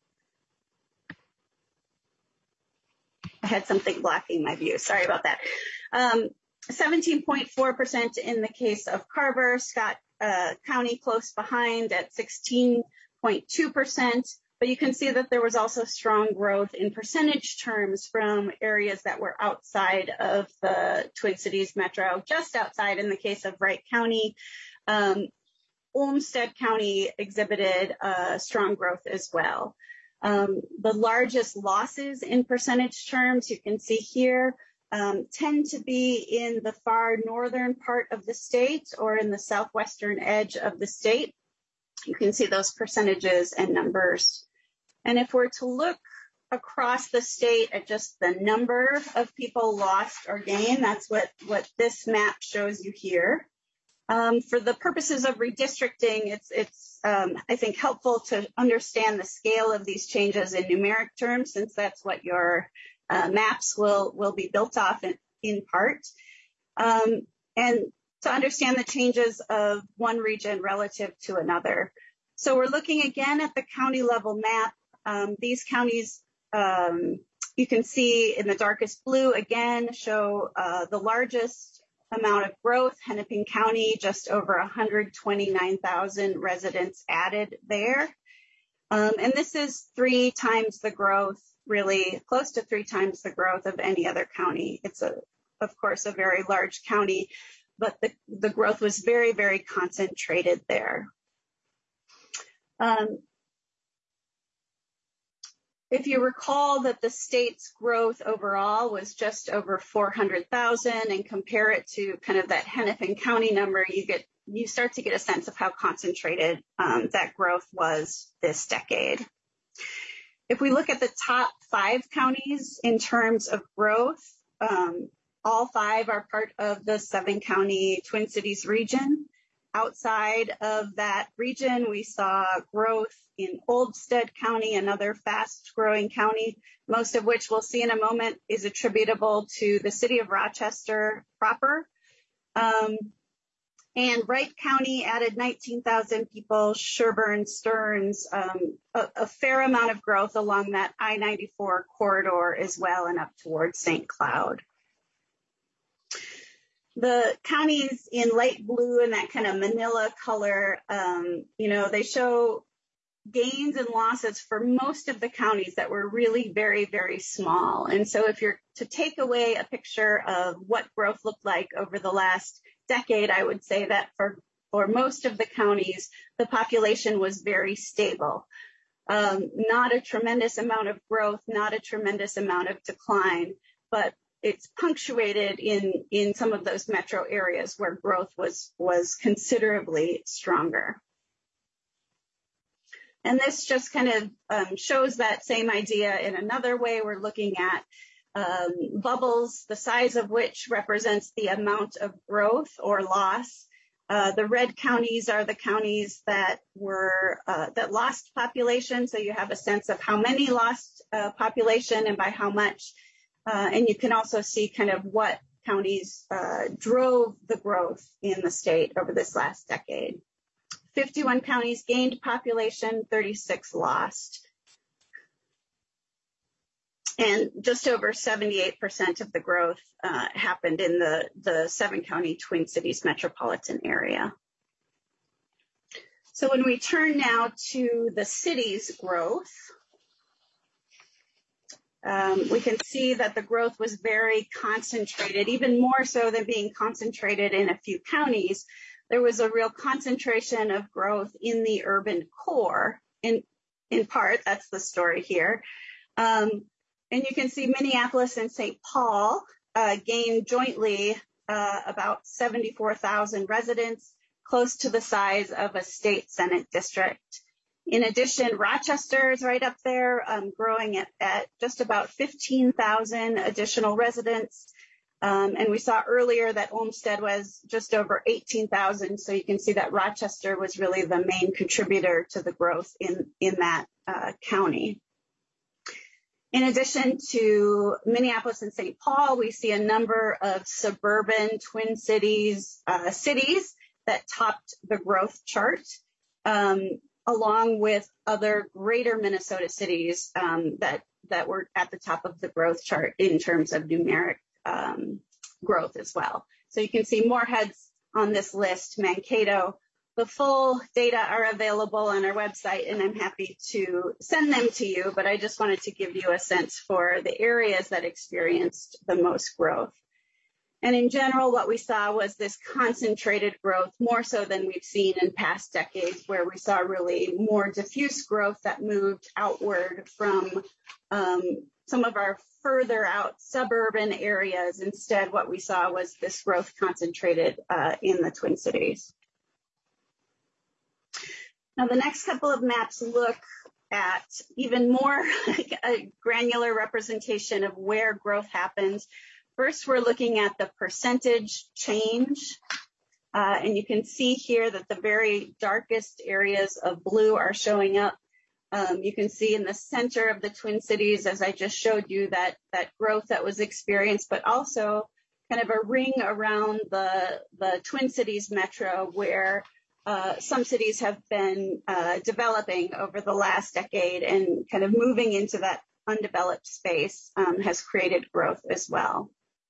I had something blocking my view. Sorry about that. Um, seventeen point four percent in the case of Carver. Scott Uh, County close behind at sixteen point two percent, but you can see that there was also strong growth in percentage terms from areas that were outside of the Twin Cities Metro, just outside in the case of Wright County. Um, Olmsted County exhibited uh, strong growth as well. Um, the largest losses in percentage terms, you can see here, Um, tend to be in the far northern part of the state or in the southwestern edge of the state. You can see those percentages and numbers. And if we're to look across the state at just the number of people lost or gained, that's what, what this map shows you here. Um, for the purposes of redistricting, it's, it's um, I think, helpful to understand the scale of these changes in numeric terms, since that's what your Uh, maps will, will be built off in, in part, um, and to understand the changes of one region relative to another. So we're looking again at the county level map. Um, these counties, um, you can see in the darkest blue, again, show uh, the largest amount of growth. Hennepin County, just over one hundred twenty-nine thousand residents added there. Um, and this is three times the growth, really close to three times the growth of any other county. It's, a, of course, a very large county, but the, the growth was very, very concentrated there. Um, if you recall that the state's growth overall was just over four hundred thousand and compare it to kind of that Hennepin County number, you get you start to get a sense of how concentrated um, that growth was this decade. If we look at the top five counties in terms of growth, um, all five are part of the seven county Twin Cities region. Outside of that region, we saw growth in Olmsted County, another fast growing county, most of which we'll see in a moment is attributable to the city of Rochester proper. Um, And Wright County added nineteen thousand people, Sherburne, Stearns, um, a, a fair amount of growth along that I ninety-four corridor as well, and up towards Saint Cloud. The counties in light blue and that kind of manila color, um, you know, they show gains and losses for most of the counties that were really very, very small. And so if you're to take away a picture of what growth looked like over the last decade, I would say that for, for most of the counties, the population was very stable. Um, not a tremendous amount of growth, not a tremendous amount of decline, but it's punctuated in, in some of those metro areas where growth was, was considerably stronger. And this just kind of um, shows that same idea in another way. We're looking at um, bubbles, the size of which represents the amount of growth or loss. Uh, the red counties are the counties that were uh, that lost population, so you have a sense of how many lost uh, population and by how much. Uh, and you can also see kind of what counties uh, drove the growth in the state over this last decade. fifty-one counties gained population, thirty-six lost. And just over seventy-eight percent of the growth uh, happened in the, the seven county Twin Cities metropolitan area. So when we turn now to the city's growth, Um, we can see that the growth was very concentrated, even more so than being concentrated in a few counties. There was a real concentration of growth in the urban core, in, in part, that's the story here. Um, and you can see Minneapolis and Saint Paul uh, gained jointly uh, about seventy-four thousand residents, close to the size of a state Senate district. In addition, Rochester is right up there, um, growing at, at just about fifteen thousand additional residents. Um, and we saw earlier that Olmsted was just over eighteen thousand. So you can see that Rochester was really the main contributor to the growth in, in that uh, county. In addition to Minneapolis and Saint Paul, we see a number of suburban Twin Cities uh, cities that topped the growth chart, um, along with other greater Minnesota cities um, that, that were at the top of the growth chart in terms of numeric um, growth as well. So you can see Moorhead's on this list, Mankato. The full data are available on our website, and I'm happy to send them to you, but I just wanted to give you a sense for the areas that experienced the most growth. And in general, what we saw was this concentrated growth, more so than we've seen in past decades, where we saw really more diffuse growth that moved outward from um, some of our further out suburban areas. Instead, what we saw was this growth concentrated uh, in the Twin Cities. Now, the next couple of maps look at even more a granular representation of where growth happens. First, we're looking at the percentage change, uh, and you can see here that the very darkest areas of blue are showing up. Um, you can see in the center of the Twin Cities, as I just showed you, that, that growth that was experienced, but also kind of a ring around the, the Twin Cities metro where Uh, some cities have been uh, developing over the last decade, and kind of moving into that undeveloped space um, has created growth as well.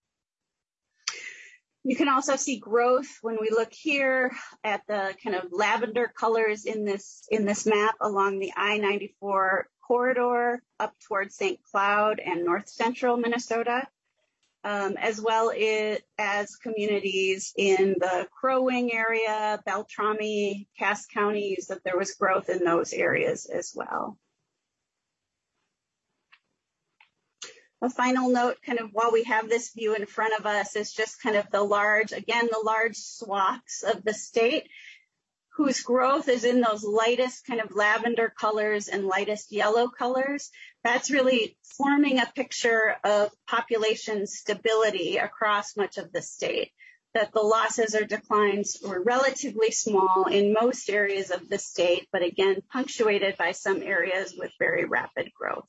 You can also see growth when we look here at the kind of lavender colors in this in this map along the I ninety-four corridor up towards Saint Cloud and north central Minnesota. Um, as well as communities in the Crow Wing area, Beltrami, Cass counties, that there was growth in those areas as well. A final note, kind of while we have this view in front of us, is just kind of the large, again, the large swaths of the state whose growth is in those lightest kind of lavender colors and lightest yellow colors. That's really forming a picture of population stability across much of the state, that the losses or declines were relatively small in most areas of the state, but again, punctuated by some areas with very rapid growth.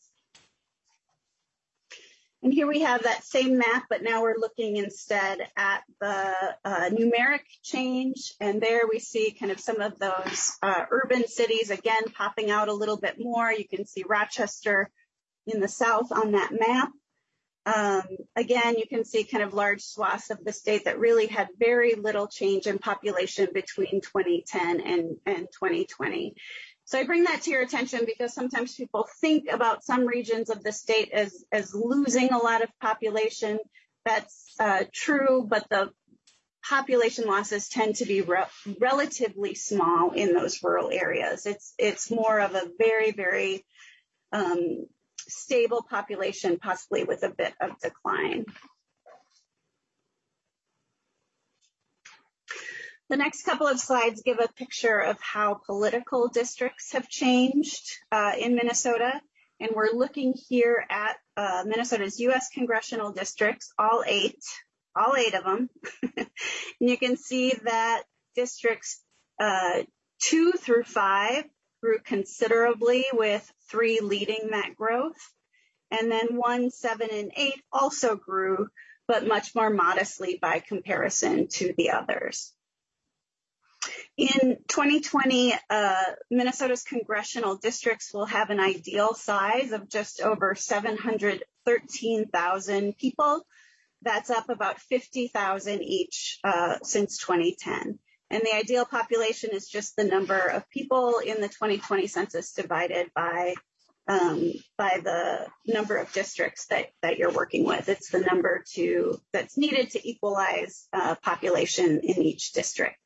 And here we have that same map, but now we're looking instead at the uh, numeric change. And there we see kind of some of those uh, urban cities, again, popping out a little bit more. You can see Rochester in the south on that map. Um, again, you can see kind of large swaths of the state that really had very little change in population between twenty ten and, and twenty twenty. So I bring that to your attention because sometimes people think about some regions of the state as, as losing a lot of population. That's uh, true, but the population losses tend to be re relatively small in those rural areas. It's, it's more of a very, very um, stable population, possibly with a bit of decline. The next couple of slides give a picture of how political districts have changed uh, in Minnesota. And we're looking here at uh, Minnesota's U S congressional districts, all eight, all eight of them. And you can see that districts uh, two through five grew considerably, with three leading that growth. And then one, seven, and eight also grew, but much more modestly by comparison to the others. In twenty twenty, uh, Minnesota's congressional districts will have an ideal size of just over seven hundred thirteen thousand people. That's up about fifty thousand each uh, since twenty ten. And the ideal population is just the number of people in the twenty twenty census divided by um, by the number of districts that, that you're working with. It's the number to that's needed to equalize uh, population in each district.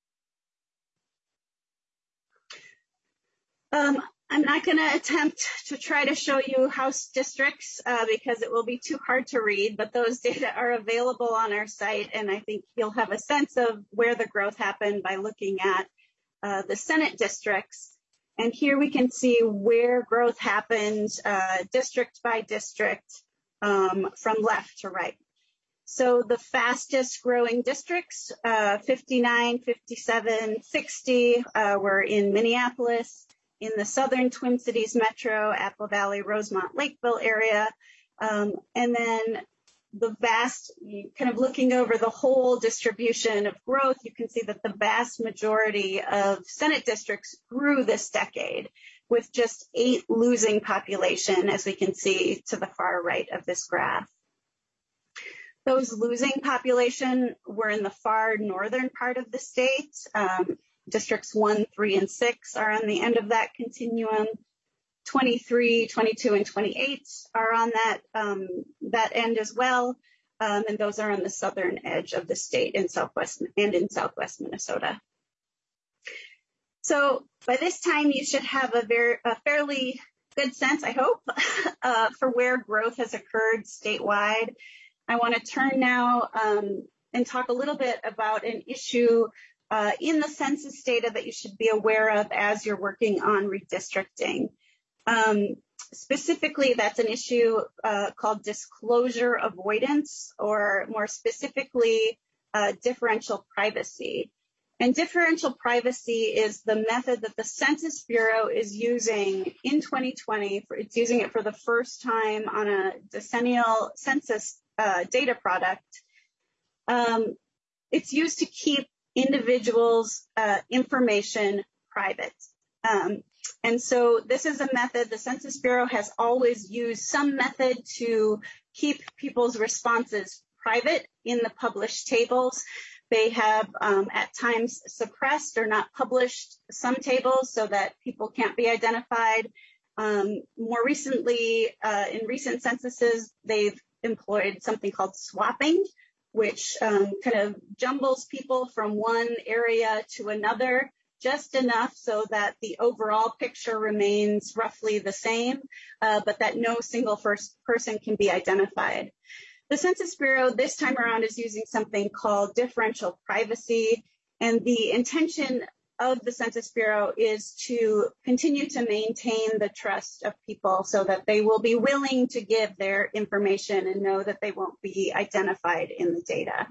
Um, I'm not going to attempt to try to show you house districts uh, because it will be too hard to read, but those data are available on our site, and I think you'll have a sense of where the growth happened by looking at uh, the Senate districts. And here we can see where growth happened uh, district by district um, from left to right. So the fastest growing districts, uh, fifty-nine, fifty-seven, sixty, uh, were in Minneapolis, in the southern Twin Cities metro, Apple Valley, Rosemont, Lakeville area. Um, and then the vast, kind of looking over the whole distribution of growth, you can see that the vast majority of Senate districts grew this decade, with just eight losing population, as we can see to the far right of this graph. Those losing population were in the far northern part of the state. Um, districts one, three, and six are on the end of that continuum. twenty-three, twenty-two, and twenty-eight are on that, um, that end as well. Um, and those are on the southern edge of the state in Southwest and in Southwest Minnesota. So by this time, you should have a very, a fairly good sense, I hope, uh, for where growth has occurred statewide. I want to turn now um, and talk a little bit about an issue uh, in the census data that you should be aware of as you're working on redistricting. Um, specifically, that's an issue uh, called disclosure avoidance, or more specifically, uh, differential privacy. And differential privacy is the method that the Census Bureau is using in twenty twenty. For, it's using it for the first time on a decennial census uh, data product. Um, it's used to keep individuals' uh, information private. Um, and so this is a method the Census Bureau has always used, some method to keep people's responses private in the published tables. They have um, at times suppressed or not published some tables so that people can't be identified. Um, more recently, uh, in recent censuses, they've employed something called swapping, which um, kind of jumbles people from one area to another just enough so that the overall picture remains roughly the same, uh, but that no single first person can be identified. The Census Bureau this time around is using something called differential privacy, and the intention of the Census Bureau is to continue to maintain the trust of people so that they will be willing to give their information and know that they won't be identified in the data.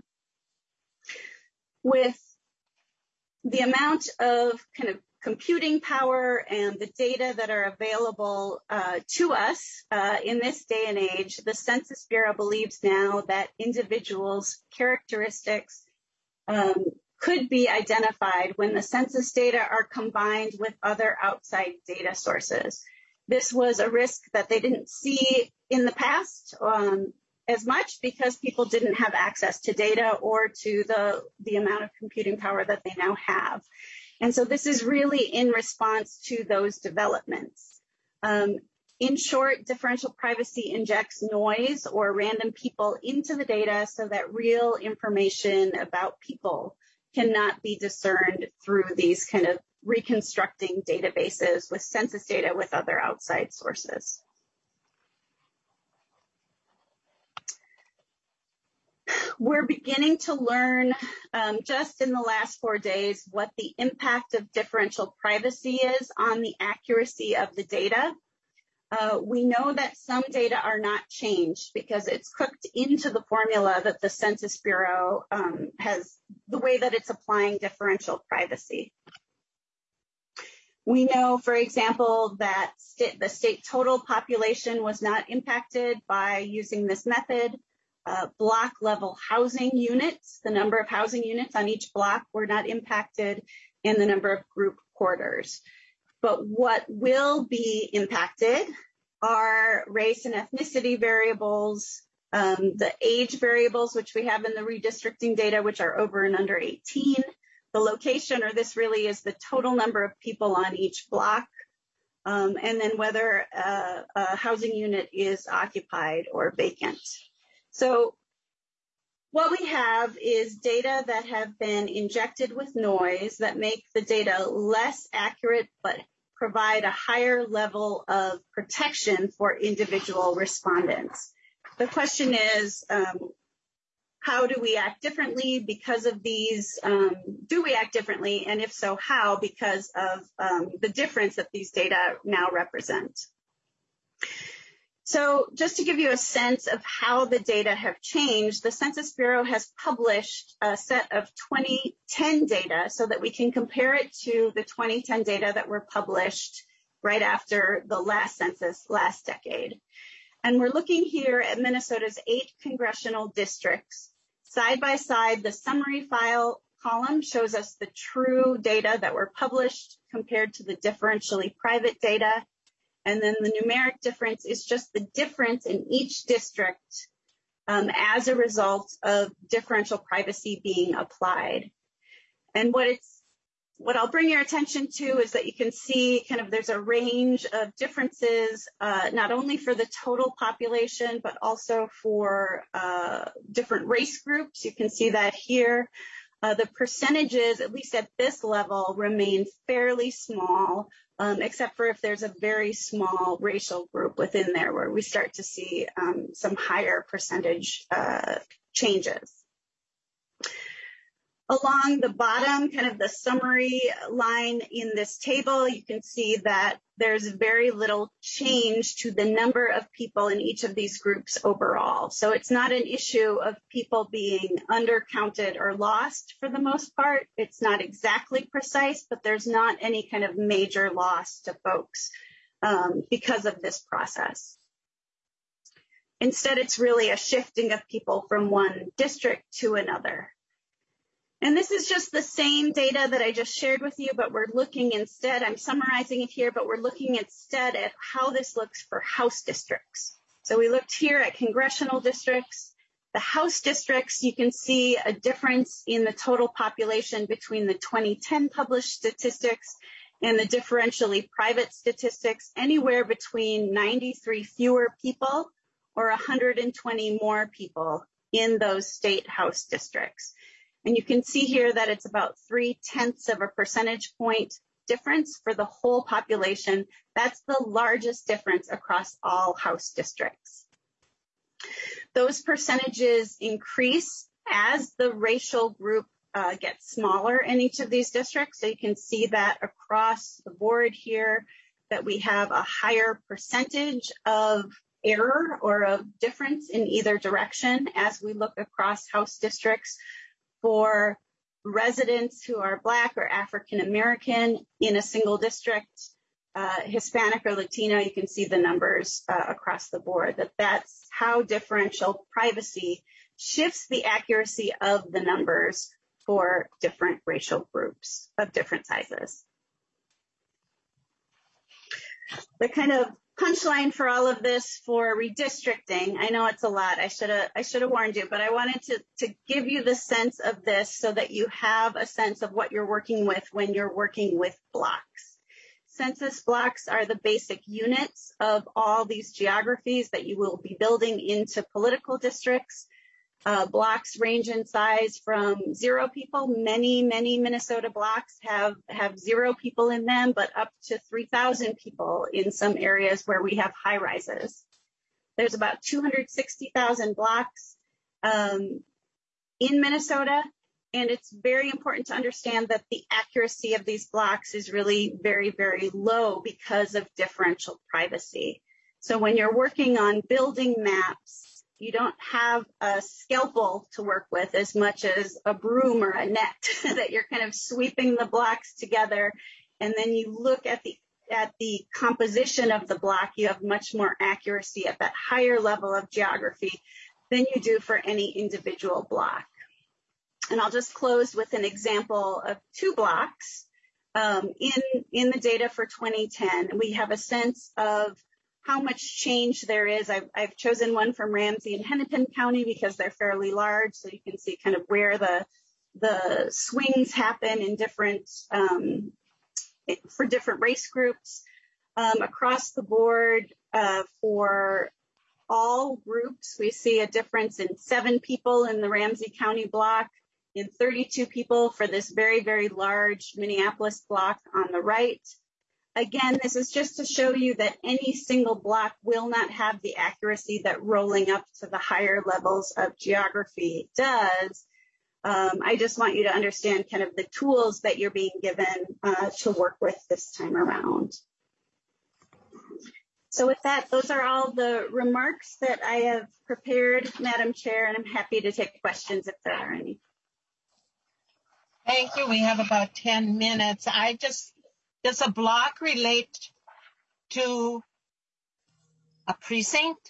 With the amount of kind of computing power and the data that are available uh, to us uh, in this day and age, the Census Bureau believes now that individuals' characteristics um, could be identified when the census data are combined with other outside data sources. This was a risk that they didn't see in the past um, as much because people didn't have access to data or to the, the amount of computing power that they now have. And so this is really in response to those developments. Um, in short, differential privacy injects noise or random people into the data so that real information about people cannot be discerned through these kind of reconstructing databases with census data with other outside sources. We're beginning to learn um, just in the last four days what the impact of differential privacy is on the accuracy of the data. Uh, we know that some data are not changed because it's cooked into the formula that the Census Bureau um, has, the way that it's applying differential privacy. We know, for example, that st- the state total population was not impacted by using this method. Uh, block level housing units, the number of housing units on each block were not impacted, and the number of group quarters. But what will be impacted are race and ethnicity variables, um, the age variables, which we have in the redistricting data, which are over and under eighteen, the location, or this really is the total number of people on each block, um, and then whether uh, a housing unit is occupied or vacant. So what we have is data that have been injected with noise that make the data less accurate but provide a higher level of protection for individual respondents. The question is, um, how do we act differently because of these? Um, do we act differently? And if so, how? Because of um, the difference that these data now represent. So just to give you a sense of how the data have changed, the Census Bureau has published a set of twenty ten data so that we can compare it to the twenty ten data that were published right after the last census last decade. And we're looking here at Minnesota's eight congressional districts. Side by side, the summary file column shows us the true data that were published compared to the differentially private data. And then the numeric difference is just the difference in each district um, as a result of differential privacy being applied. And what it's what I'll bring your attention to is that you can see kind of there's a range of differences, uh, not only for the total population, but also for uh, different race groups. You can see that here. Uh, the percentages, at least at this level, remain fairly small, um, except for if there's a very small racial group within there where we start to see um, some higher percentage uh, changes. Along the bottom, kind of the summary line in this table, you can see that there's very little change to the number of people in each of these groups overall. So it's not an issue of people being undercounted or lost for the most part. It's not exactly precise, but there's not any kind of major loss to folks um, because of this process. Instead, it's really a shifting of people from one district to another. And this is just the same data that I just shared with you, but we're looking instead, I'm summarizing it here, but we're looking instead at how this looks for House districts. So we looked here at congressional districts. The House districts, you can see a difference in the total population between the twenty ten published statistics and the differentially private statistics, anywhere between ninety-three fewer people or one hundred twenty more people in those state House districts. And you can see here that it's about three tenths of a percentage point difference for the whole population. That's the largest difference across all House districts. Those percentages increase as the racial group uh, gets smaller in each of these districts. So you can see that across the board here that we have a higher percentage of error or of difference in either direction as we look across House districts. For residents who are Black or African American in a single district, uh, Hispanic or Latino, you can see the numbers uh, across the board, that that's how differential privacy shifts the accuracy of the numbers for different racial groups of different sizes. The kind of punchline for all of this for redistricting, I know it's a lot, I should have I should have warned you, but I wanted to, to give you the sense of this so that you have a sense of what you're working with when you're working with blocks. Census blocks are the basic units of all these geographies that you will be building into political districts. Uh, blocks range in size from zero people. Many, many Minnesota blocks have, have zero people in them, but up to three thousand people in some areas where we have high rises. There's about two hundred sixty thousand blocks um, in Minnesota, and it's very important to understand that the accuracy of these blocks is really very, very low because of differential privacy. So when you're working on building maps, you don't have a scalpel to work with as much as a broom or a net that you're kind of sweeping the blocks together. And then you look at the at the composition of the block, you have much more accuracy at that higher level of geography than you do for any individual block. And I'll just close with an example of two blocks. Um, in, in the data for twenty ten, we have a sense of how much change there is. I've, I've chosen one from Ramsey and Hennepin County because they're fairly large, so you can see kind of where the the swings happen in different um, for different race groups. Um, across the board uh, for all groups, we see a difference in seven people in the Ramsey County block, in thirty-two people for this very, very large Minneapolis block on the right. Again, this is just to show you that any single block will not have the accuracy that rolling up to the higher levels of geography does. Um, I just want you to understand kind of the tools that you're being given uh, to work with this time around. So with that, those are all the remarks that I have prepared, Madam Chair, and I'm happy to take questions if there are any. Thank you. We have about ten minutes. I just, does a block relate to a precinct?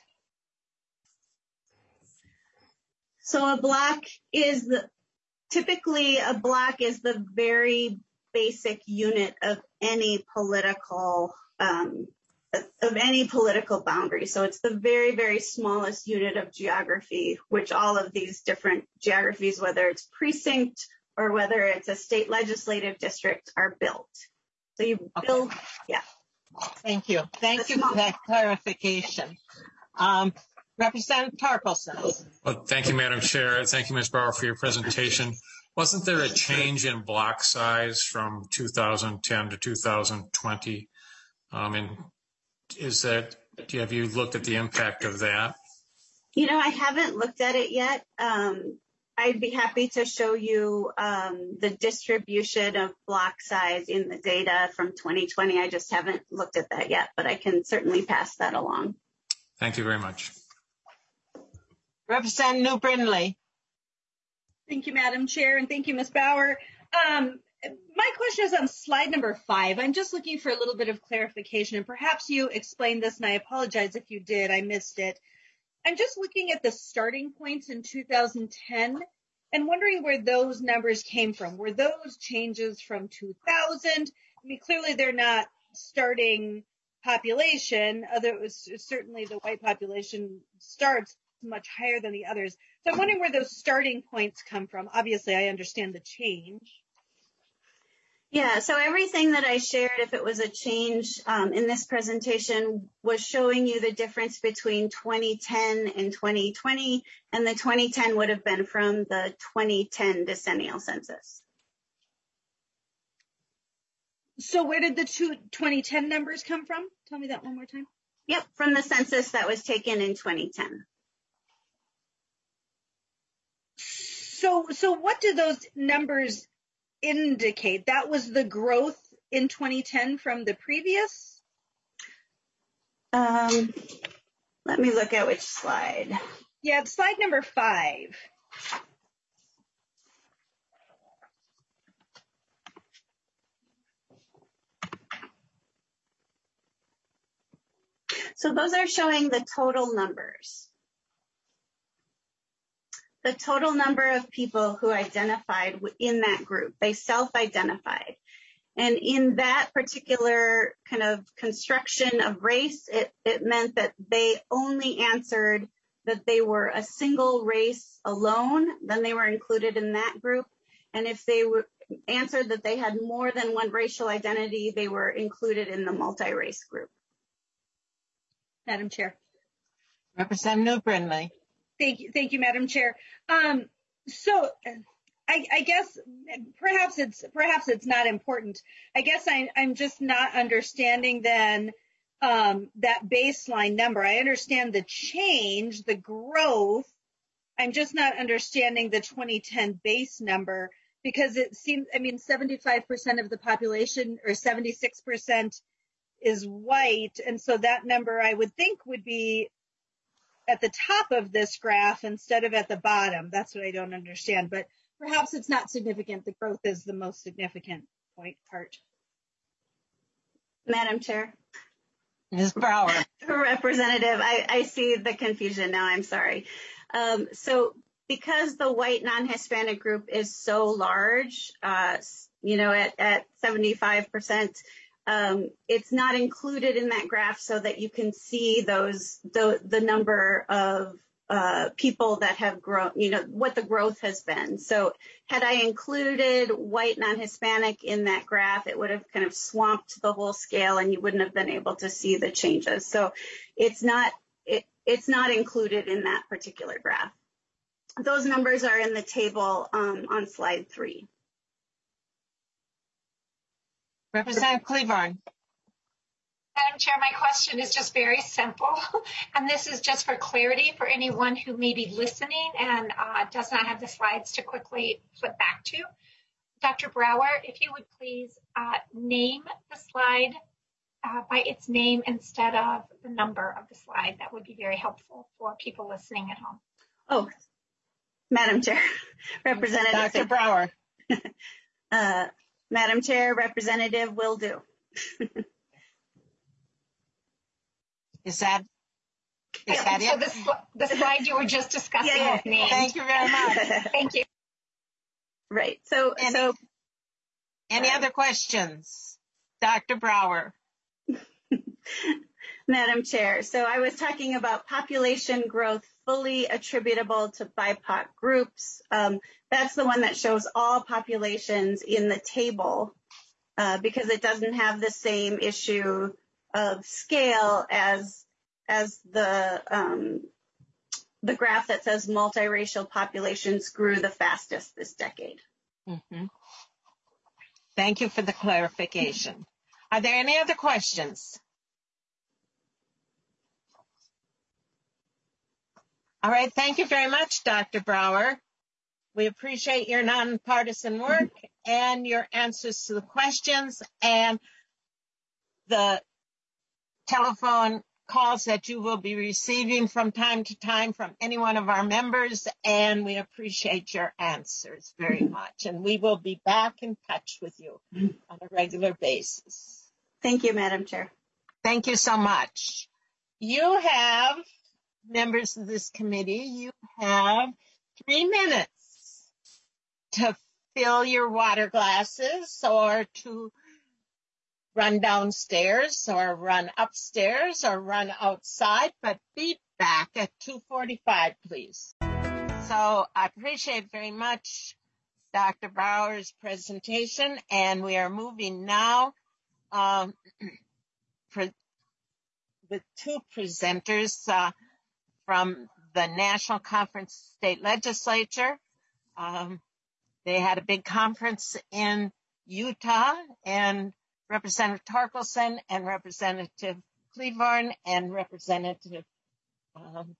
So a block is the, typically a block is the very basic unit of any political, um, of any political boundary. So it's the very, very smallest unit of geography, which all of these different geographies, whether it's precinct or whether it's a state legislative district, are built. So you Okay. build, yeah. Thank you. Thank you for that clarification. Um, Representative Torkelson. Well, thank you, Madam Chair. Thank you, Miz Bauer, for your presentation. Wasn't there a change in block size from two thousand ten to two thousand twenty? Um, and is that, have you looked at the impact of that? You know, I haven't looked at it yet. Um, I'd be happy to show you um, the distribution of block size in the data from twenty twenty. I just haven't looked at that yet, but I can certainly pass that along. Thank you very much. Representative New Brindley. Thank you, Madam Chair, and thank you, Miz Bauer. Um, my question is on slide number five. I'm just looking for a little bit of clarification, and perhaps you explained this, and I apologize if you did. I missed it. I'm just looking at the starting points in two thousand ten and wondering where those numbers came from. Were those changes from two thousand? I mean, clearly they're not starting population. Other, it was certainly the white population starts much higher than the others. So I'm wondering where those starting points come from. Obviously, I understand the change. Yeah, so everything that I shared, if it was a change um, in this presentation, was showing you the difference between twenty ten and twenty twenty, and the twenty ten would have been from the twenty ten decennial census. So where did the two twenty ten numbers come from? Tell me that one more time. Yep, from the census that was taken in twenty ten. So, so what do those numbers indicate? That was the growth in twenty ten from the previous? Um, let me look at which slide. Yeah, it's slide number five. So those are showing the total numbers. The total number of people who identified in that group. They self-identified. And in that particular kind of construction of race, it, it meant that they only answered that they were a single race alone, then they were included in that group. And if they were answered that they had more than one racial identity, they were included in the multi-race group. Madam Chair. Representative Brindley. Thank you, thank you, Madam Chair. Um, so, I, I guess perhaps it's perhaps it's not important. I guess I, I'm just not understanding then um, that baseline number. I understand the change, the growth. I'm just not understanding the twenty ten base number because it seems. I mean, seventy-five percent of the population or seventy-six percent is white, and so that number I would think would be at the top of this graph instead of at the bottom. That's what I don't understand, but perhaps it's not significant. The growth is the most significant point part. Madam Chair. Miz Bauer. Representative, I, I see the confusion now. I'm sorry. Um, so because the white non-Hispanic group is so large, uh, you know, at, at seventy-five percent, Um, it's not included in that graph so that you can see those the, the number of uh, people that have grown, you know, what the growth has been. So had I included white non-Hispanic in that graph, it would have kind of swamped the whole scale and you wouldn't have been able to see the changes. So it's not, it, it's not included in that particular graph. Those numbers are in the table um, on slide three. Representative Cleaborn. Madam Chair, my question is just very simple, and this is just for clarity for anyone who may be listening and uh, does not have the slides to quickly flip back to. Doctor Brower, if you would please uh, name the slide uh, by its name instead of the number of the slide, that would be very helpful for people listening at home. Oh, Madam Chair, Representative. Doctor Brower. uh, Madam Chair, Representative will do. Is that, is yeah, that so it? The, the slide you were just discussing yeah, with me. Thank you very much. Thank you. Right. So, any, so any other questions? Doctor Brower. Madam Chair, so I was talking about population growth fully attributable to B I P O C groups. Um, that's the one that shows all populations in the table uh, because it doesn't have the same issue of scale as as the um, the graph that says multiracial populations grew the fastest this decade. Mm-hmm. Thank you for the clarification. Are there any other questions? All right, thank you very much, Doctor Brower. We appreciate your nonpartisan work and your answers to the questions and the telephone calls that you will be receiving from time to time from any one of our members, and we appreciate your answers very much. And we will be back in touch with you on a regular basis. Thank you, Madam Chair. Thank you so much. You have, members of this committee, you have three minutes to fill your water glasses or to run downstairs or run upstairs or run outside, but be back at two forty-five, please. So I appreciate very much Doctor Brower's presentation, and we are moving now um, for with two presenters uh, from the National Conference State Legislature. Um, they had a big conference in Utah, and Representative Torkelson and Representative Cleaborn and Representative um,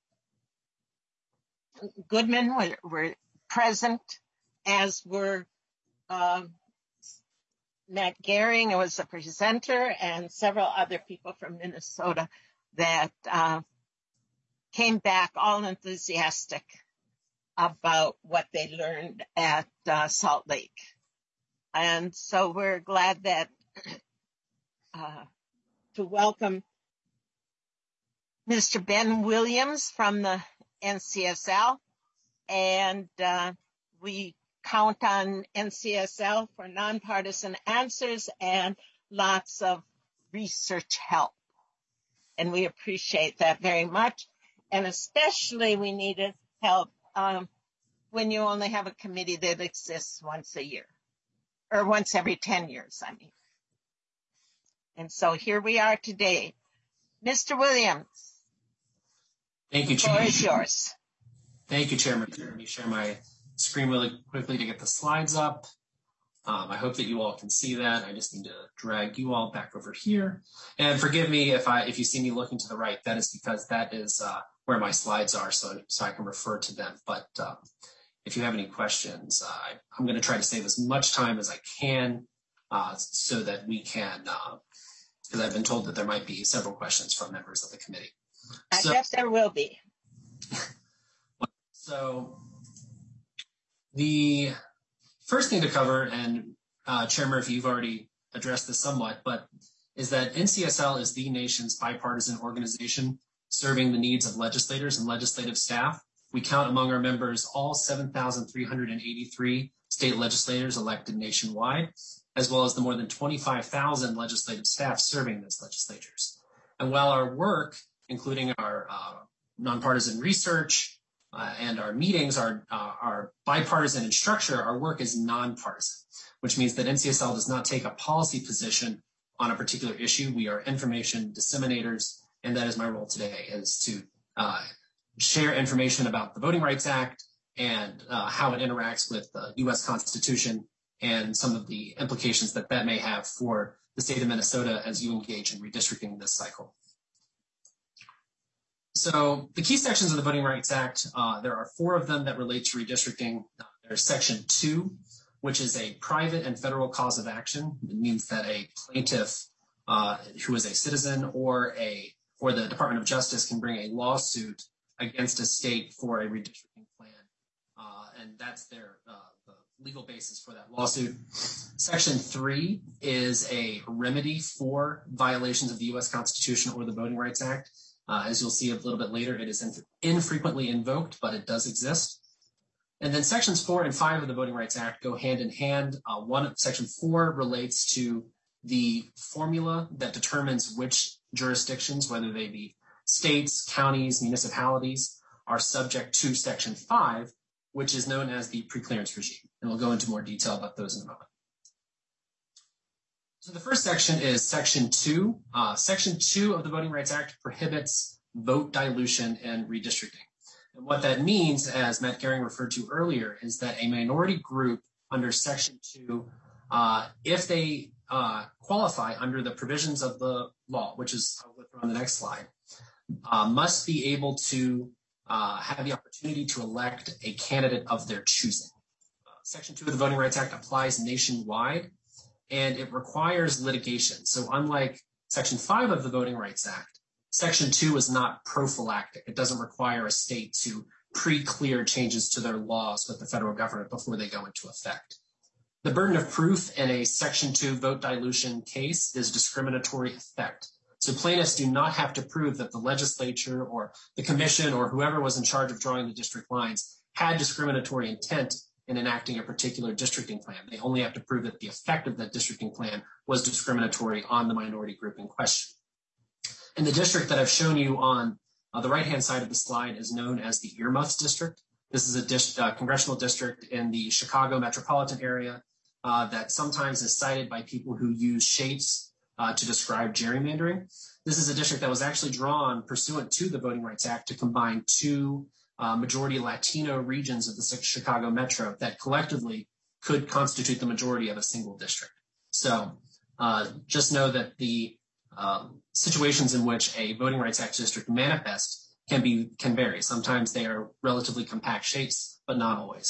Goodman were, were present, as were um, Matt Gehring was a presenter, and several other people from Minnesota that uh, came back all enthusiastic about what they learned at uh, Salt Lake. And so we're glad that uh, to welcome Mister Ben Williams from the N C S L, and uh, we count on N C S L for nonpartisan answers and lots of research help. And we appreciate that very much. And especially we needed help um, when you only have a committee that exists once a year, or once every ten years, I mean. And so here we are today. Mister Williams. Thank you, the floor is yours. Thank you, Chairman. Let me share my screen really quickly to get the slides up. Um, I hope that you all can see that. I just need to drag you all back over here. And forgive me if I if you see me looking to the right. That is because that is uh, where my slides are, so, so I can refer to them. But uh, if you have any questions, uh, I'm going to try to save as much time as I can uh, so that we can, because uh, I've been told that there might be several questions from members of the committee. I so, guess there will be. So the first thing to cover, and uh, Chairman, if you've already addressed this somewhat, but is that N C S L is the nation's bipartisan organization serving the needs of legislators and legislative staff. We count among our members all seven thousand three hundred eighty-three state legislators elected nationwide, as well as the more than twenty-five thousand legislative staff serving those legislatures. And while our work, including our uh, nonpartisan research uh, and our meetings are, uh, are bipartisan in structure, our work is nonpartisan, which means that N C S L does not take a policy position on a particular issue. We are information disseminators, and that is my role today, is to uh, share information about the Voting Rights Act and uh, how it interacts with the U S Constitution and some of the implications that that may have for the state of Minnesota as you engage in redistricting this cycle. So the key sections of the Voting Rights Act, uh, there are four of them that relate to redistricting. Uh, there's section two, which is a private and federal cause of action. It means that a plaintiff uh, who is a citizen or a or the Department of Justice can bring a lawsuit against a state for a redistricting plan, uh, and that's their uh, the legal basis for that lawsuit. Section three is a remedy for violations of the U S Constitution or the Voting Rights Act. Uh, as you'll see a little bit later, it is inf- infrequently invoked, but it does exist. And then sections four and five of the Voting Rights Act go hand in hand. Uh, one, section four relates to the formula that determines which jurisdictions, whether they be states, counties, municipalities, are subject to section five, which is known as the preclearance regime. And we'll go into more detail about those in a moment. So the first section is section two. Uh, section two of the Voting Rights Act prohibits vote dilution and redistricting. And what that means, as Matt Gehring referred to earlier, is that a minority group under section two, uh, if they uh, qualify under the provisions of the law, which is, I'll go through on the next slide, uh, must be able to uh, have the opportunity to elect a candidate of their choosing. Uh, section two of the Voting Rights Act applies nationwide, and it requires litigation. So unlike section five of the Voting Rights Act, section two is not prophylactic. It doesn't require a state to pre-clear changes to their laws with the federal government before they go into effect. The burden of proof in a section two vote dilution case is discriminatory effect. So plaintiffs do not have to prove that the legislature or the commission or whoever was in charge of drawing the district lines had discriminatory intent in enacting a particular districting plan. They only have to prove that the effect of that districting plan was discriminatory on the minority group in question. And the district that I've shown you on uh, the right-hand side of the slide is known as the Earmuffs District. This is a dis- uh, congressional district in the Chicago metropolitan area uh, that sometimes is cited by people who use shapes uh, to describe gerrymandering. This is a district that was actually drawn pursuant to the Voting Rights Act to combine two uh, majority Latino regions of the Chicago metro that collectively could constitute the majority of a single district. So uh, just know that the um, situations in which a Voting Rights Act district manifests can be can vary. Sometimes they are relatively compact shapes, but not always.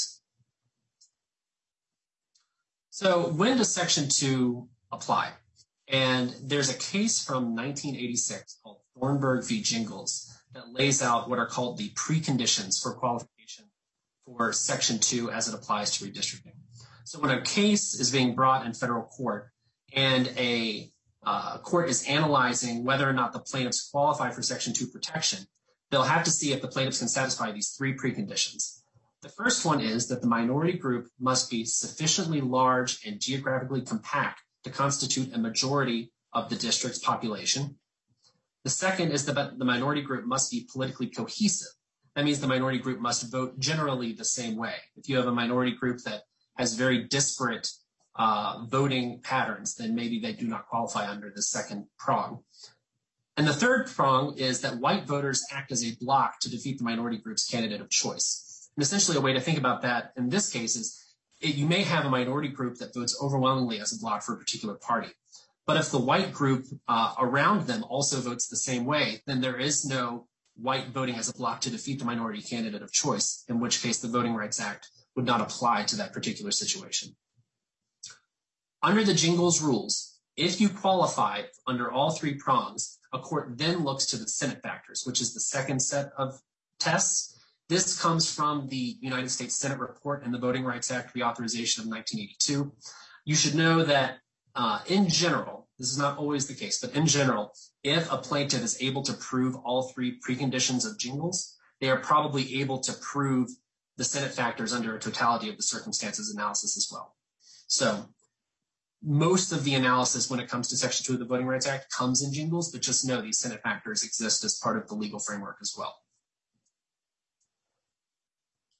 So when does section two apply? And there's a case from nineteen eighty-six called Thornburg v. Jingles that lays out what are called the preconditions for qualification for section two as it applies to redistricting. So when a case is being brought in federal court and a uh, court is analyzing whether or not the plaintiffs qualify for section two protection, they'll have to see if the plaintiffs can satisfy these three preconditions. The first one is that the minority group must be sufficiently large and geographically compact to constitute a majority of the district's population. The second is that the minority group must be politically cohesive. That means the minority group must vote generally the same way. If you have a minority group that has very disparate uh, voting patterns, then maybe they do not qualify under the second prong. And the third prong is that white voters act as a block to defeat the minority group's candidate of choice. And essentially a way to think about that in this case is it, you may have a minority group that votes overwhelmingly as a block for a particular party. But if the white group uh, around them also votes the same way, then there is no white voting as a block to defeat the minority candidate of choice, in which case the Voting Rights Act would not apply to that particular situation. Under the Jingles rules, if you qualify under all three prongs, a court then looks to the Senate factors, which is the second set of tests. This comes from the United States Senate report and the Voting Rights Act reauthorization of nineteen eighty-two. You should know that uh, in general, this is not always the case, but in general, if a plaintiff is able to prove all three preconditions of Jingles, they are probably able to prove the Senate factors under a totality of the circumstances analysis as well. So most of the analysis when it comes to section two of the Voting Rights Act comes in Jingles, but just know these Senate factors exist as part of the legal framework as well.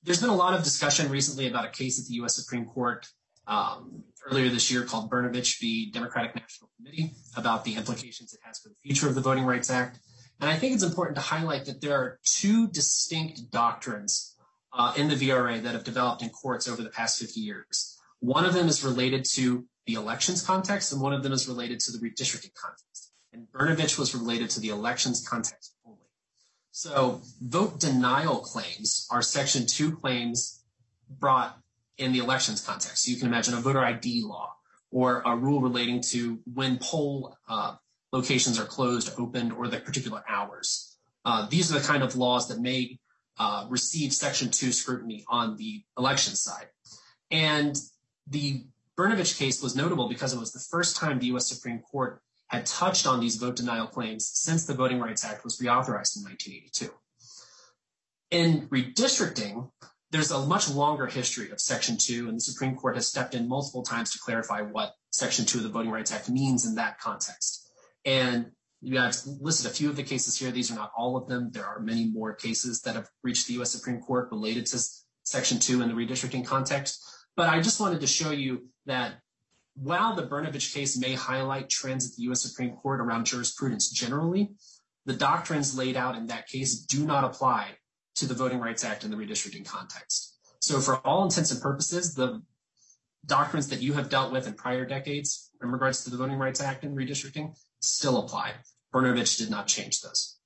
there's been a lot of discussion recently about a case at the U S Supreme Court um, earlier this year called Brnovich v. Democratic National Committee about the implications it has for the future of the Voting Rights Act. And I think it's important to highlight that there are two distinct doctrines uh, in the V R A that have developed in courts over the past fifty years. One of them is related to the elections context, and one of them is related to the redistricting context. And Brnovich was related to the elections context only. So vote denial claims are Section two claims brought in the elections context. So you can imagine a voter I D law or a rule relating to when poll uh, locations are closed, opened, or the particular hours. Uh, these are the kind of laws that may uh, receive Section two scrutiny on the election side. And the Brnovich case was notable because it was the first time the U S Supreme Court had touched on these vote denial claims since the Voting Rights Act was reauthorized in nineteen eighty-two. In redistricting, there's a much longer history of Section two, and the Supreme Court has stepped in multiple times to clarify what Section two of the Voting Rights Act means in that context. And you have listed a few of the cases here. These are not all of them. There are many more cases that have reached the U S Supreme Court related to Section two in the redistricting context. But I just wanted to show you that while the Brnovich case may highlight trends at the U S Supreme Court around jurisprudence generally, the doctrines laid out in that case do not apply to the Voting Rights Act in the redistricting context. So for all intents and purposes, the doctrines that you have dealt with in prior decades in regards to the Voting Rights Act and redistricting still apply. Brnovich did not change those.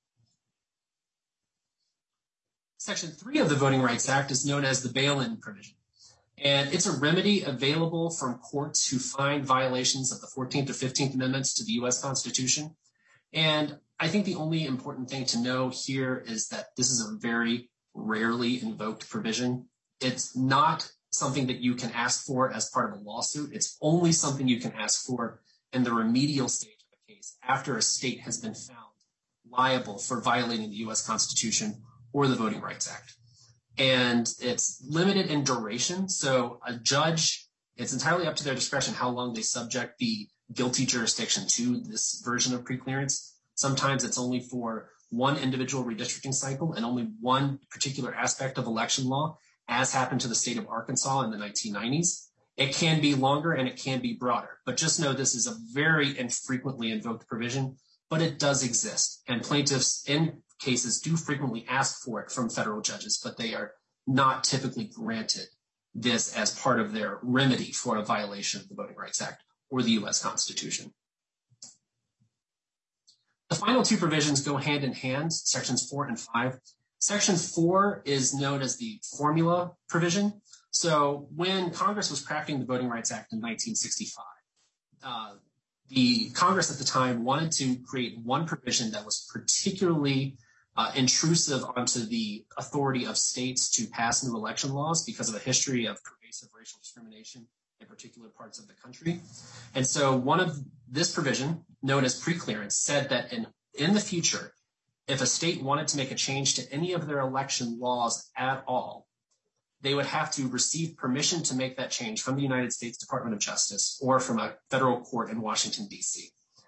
Section three of the Voting Rights Act is known as the bail-in provision. And it's a remedy available from courts who find violations of the fourteenth or fifteenth Amendments to the U S Constitution. And I think the only important thing to know here is that this is a very rarely invoked provision. It's not something that you can ask for as part of a lawsuit. It's only something you can ask for in the remedial stage of a case after a state has been found liable for violating the U S Constitution or the Voting Rights Act. And it's limited in duration. So a judge, it's entirely up to their discretion how long they subject the guilty jurisdiction to this version of preclearance. Sometimes it's only for one individual redistricting cycle and only one particular aspect of election law, as happened to the state of Arkansas in the nineteen nineties. It can be longer and it can be broader, but just know this is a very infrequently invoked provision, but it does exist. And plaintiffs in cases do frequently ask for it from federal judges, but they are not typically granted this as part of their remedy for a violation of the Voting Rights Act or the U S Constitution. The final two provisions go hand in hand, sections four and five. Section four is known as the formula provision. So when Congress was crafting the Voting Rights Act in nineteen sixty-five, uh, the Congress at the time wanted to create one provision that was particularly uh, intrusive onto the authority of states to pass new election laws because of a history of pervasive racial discrimination in particular parts of the country. And so one of this provision, known as preclearance, said that in, in the future, if a state wanted to make a change to any of their election laws at all, they would have to receive permission to make that change from the United States Department of Justice or from a federal court in Washington, D C.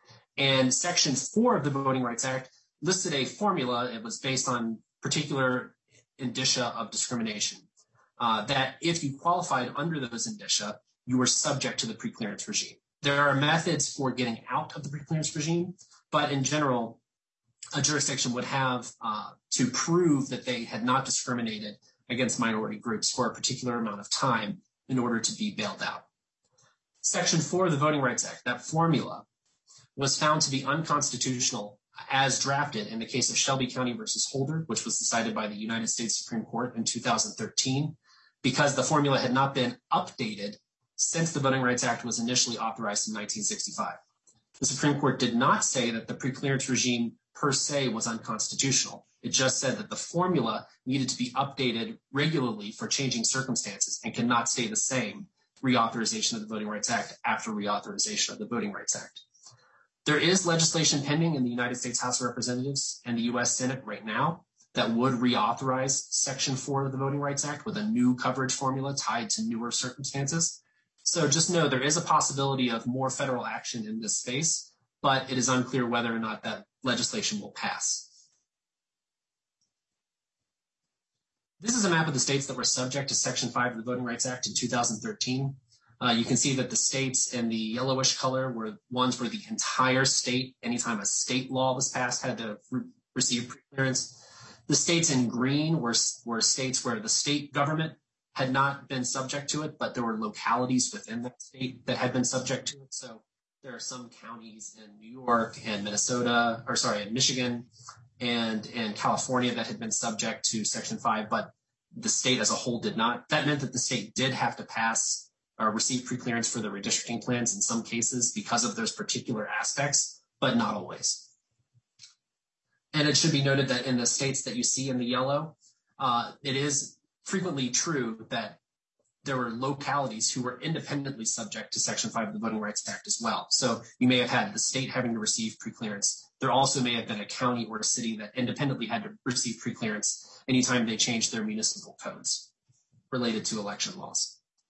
And Section four of the Voting Rights Act listed a formula. It was based on particular indicia of discrimination, uh, that if you qualified under those indicia, you were subject to the preclearance regime. There are methods for getting out of the preclearance regime, but in general, a jurisdiction would have uh, to prove that they had not discriminated against minority groups for a particular amount of time in order to be bailed out. Section four of the Voting Rights Act, that formula, was found to be unconstitutional as drafted in the case of Shelby County versus Holder, which was decided by the United States Supreme Court in two thousand thirteen, because the formula had not been updated since the Voting Rights Act was initially authorized in nineteen sixty-five. The Supreme Court did not say that the preclearance regime per se was unconstitutional. It just said that the formula needed to be updated regularly for changing circumstances and cannot stay the same reauthorization of the Voting Rights Act after reauthorization of the Voting Rights Act. There is legislation pending in the United States House of Representatives and the U S Senate right now that would reauthorize Section four of the Voting Rights Act with a new coverage formula tied to newer circumstances. So just know there is a possibility of more federal action in this space, but it is unclear whether or not that legislation will pass. This is a map of the states that were subject to Section five of the Voting Rights Act in two thousand thirteen. Uh, you can see that the states in the yellowish color were ones where the entire state, anytime a state law was passed, had to re- receive pre-clearance. The states in green were, were states where the state government had not been subject to it, but there were localities within that state that had been subject to it. So there are some counties in New York and Minnesota, or sorry, in Michigan and in California that had been subject to Section five, but the state as a whole did not. That meant that the state did have to pass or receive preclearance for the redistricting plans in some cases because of those particular aspects, but not always. And it should be noted that in the states that you see in the yellow, uh, it is frequently true that there were localities who were independently subject to Section five of the Voting Rights Act as well. So you may have had the state having to receive preclearance. There also may have been a county or a city that independently had to receive preclearance anytime they changed their municipal codes related to election laws.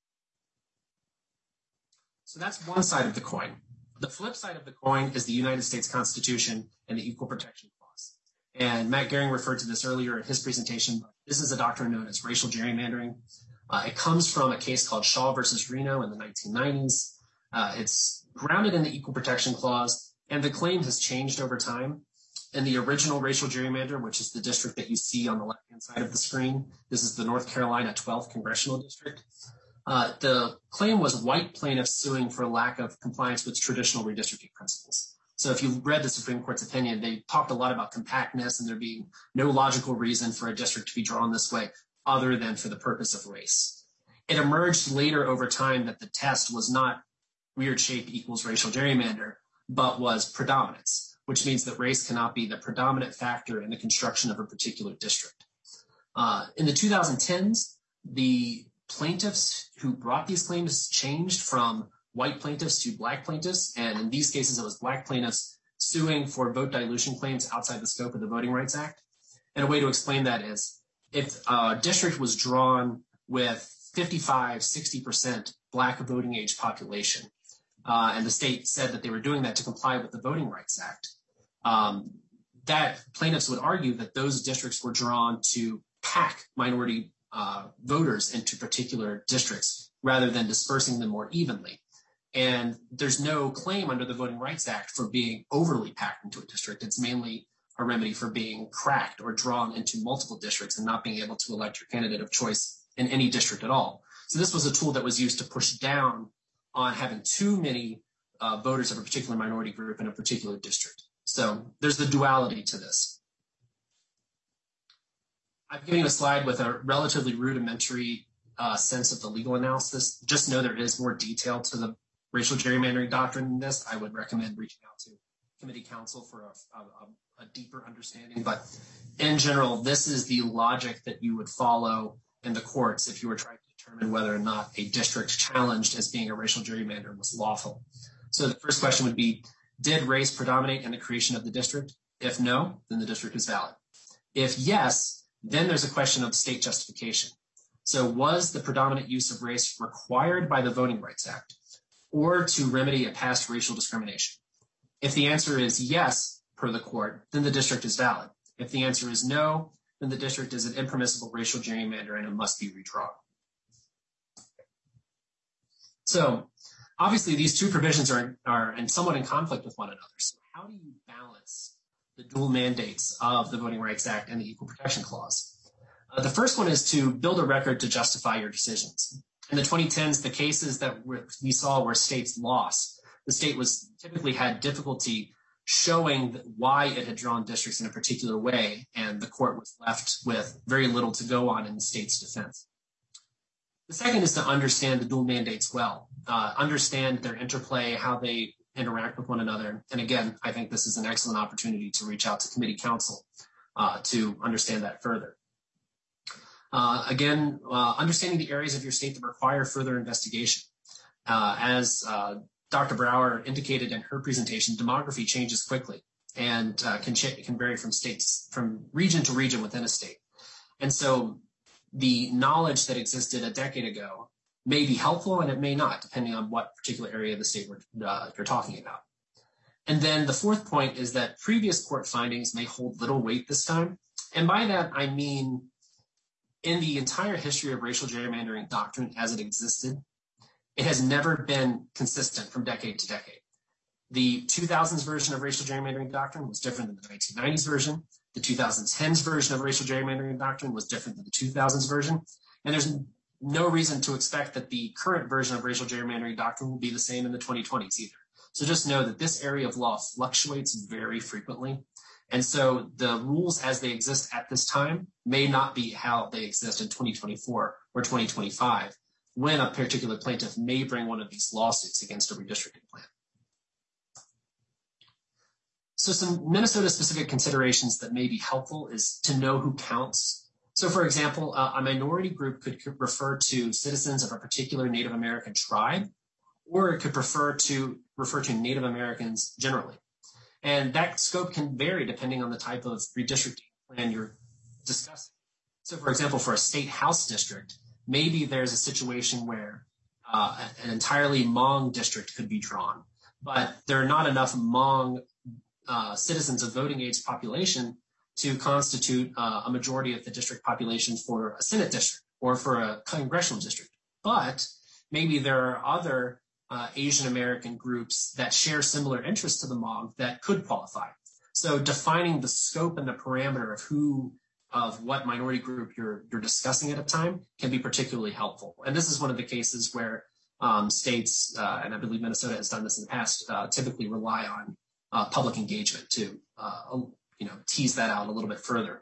So that's one side of the coin. The flip side of the coin is the United States Constitution and the Equal Protection Clause. And Matt Gehring referred to this earlier in his presentation. This is a doctrine known as racial gerrymandering. Uh, it comes from a case called Shaw versus Reno in the nineteen nineties. Uh, it's grounded in the Equal Protection Clause, and the claim has changed over time. In the original racial gerrymander, which is the district that you see on the left-hand side of the screen, this is the North Carolina twelfth Congressional District. Uh, the claim was white plaintiffs suing for lack of compliance with traditional redistricting principles. So if you read the Supreme Court's opinion, they talked a lot about compactness and there being no logical reason for a district to be drawn this way other than for the purpose of race. It emerged later over time that the test was not weird shape equals racial gerrymander, but was predominance, which means that race cannot be the predominant factor in the construction of a particular district. Uh, in the two thousand tens, the plaintiffs who brought these claims changed from white plaintiffs to black plaintiffs. And in these cases, it was black plaintiffs suing for vote dilution claims outside the scope of the Voting Rights Act. And a way to explain that is if a district was drawn with fifty-five, sixty percent black voting age population, uh, and the state said that they were doing that to comply with the Voting Rights Act, um, that plaintiffs would argue that those districts were drawn to pack minority Uh, voters into particular districts rather than dispersing them more evenly. And there's no claim under the Voting Rights Act for being overly packed into a district. It's mainly a remedy for being cracked or drawn into multiple districts and not being able to elect your candidate of choice in any district at all. So this was a tool that was used to push down on having too many uh, voters of a particular minority group in a particular district. So there's the duality to this. I've given you a slide with a relatively rudimentary uh, sense of the legal analysis. Just know there is more detail to the racial gerrymandering doctrine in this. I would recommend reaching out to committee counsel for a, a, a deeper understanding. But in general, this is the logic that you would follow in the courts if you were trying to determine whether or not a district challenged as being a racial gerrymander was lawful. So the first question would be, did race predominate in the creation of the district? If no, then the district is valid. If yes, then there's a question of state justification. So was the predominant use of race required by the Voting Rights Act or to remedy a past racial discrimination? If the answer is yes, per the court, then the district is valid. If the answer is no, then the district is an impermissible racial gerrymander and it must be redrawn. So obviously these two provisions are, are in somewhat in conflict with one another. So how do you balance the dual mandates of the Voting Rights Act and the Equal Protection Clause? Uh, the first one is to build a record to justify your decisions. In the twenty tens, the cases that we saw where states lost, the state was typically had difficulty showing why it had drawn districts in a particular way, and the court was left with very little to go on in the state's defense. The second is to understand the dual mandates well, uh, understand their interplay, how they interact with one another. And again, I think this is an excellent opportunity to reach out to committee counsel uh, to understand that further. Uh, again, uh, understanding the areas of your state that require further investigation. Uh, as uh, Doctor Brower indicated in her presentation, demography changes quickly and uh, can, ch- can vary from states, from region to region within a state. And so the knowledge that existed a decade ago may be helpful and it may not, depending on what particular area of the state we're, uh, you're talking about. And then the fourth point is that previous court findings may hold little weight this time. And by that, I mean, in the entire history of racial gerrymandering doctrine as it existed, it has never been consistent from decade to decade. The two thousands version of racial gerrymandering doctrine was different than the nineteen nineties version. The two thousand tens version of racial gerrymandering doctrine was different than the two thousands version. And there's no reason to expect that the current version of racial gerrymandering doctrine will be the same in the twenty twenties either. So just know that this area of law fluctuates very frequently. And so the rules as they exist at this time may not be how they exist in twenty twenty-four or twenty twenty-five, when a particular plaintiff may bring one of these lawsuits against a redistricting plan. So some Minnesota-specific considerations that may be helpful is to know who counts. So for example, uh, a minority group could, could refer to citizens of a particular Native American tribe, or it could prefer to refer to Native Americans generally. And that scope can vary depending on the type of redistricting plan you're discussing. So for example, for a state house district, maybe there's a situation where uh, an entirely Hmong district could be drawn, but there are not enough Hmong uh, citizens of voting age population to constitute uh, a majority of the district population for a Senate district or for a congressional district. But maybe there are other uh, Asian American groups that share similar interests to the Hmong that could qualify. So defining the scope and the parameter of who, of what minority group you're, you're discussing at a time can be particularly helpful. And this is one of the cases where um, states, uh, and I believe Minnesota has done this in the past, uh, typically rely on uh, public engagement to uh, you know, tease that out a little bit further.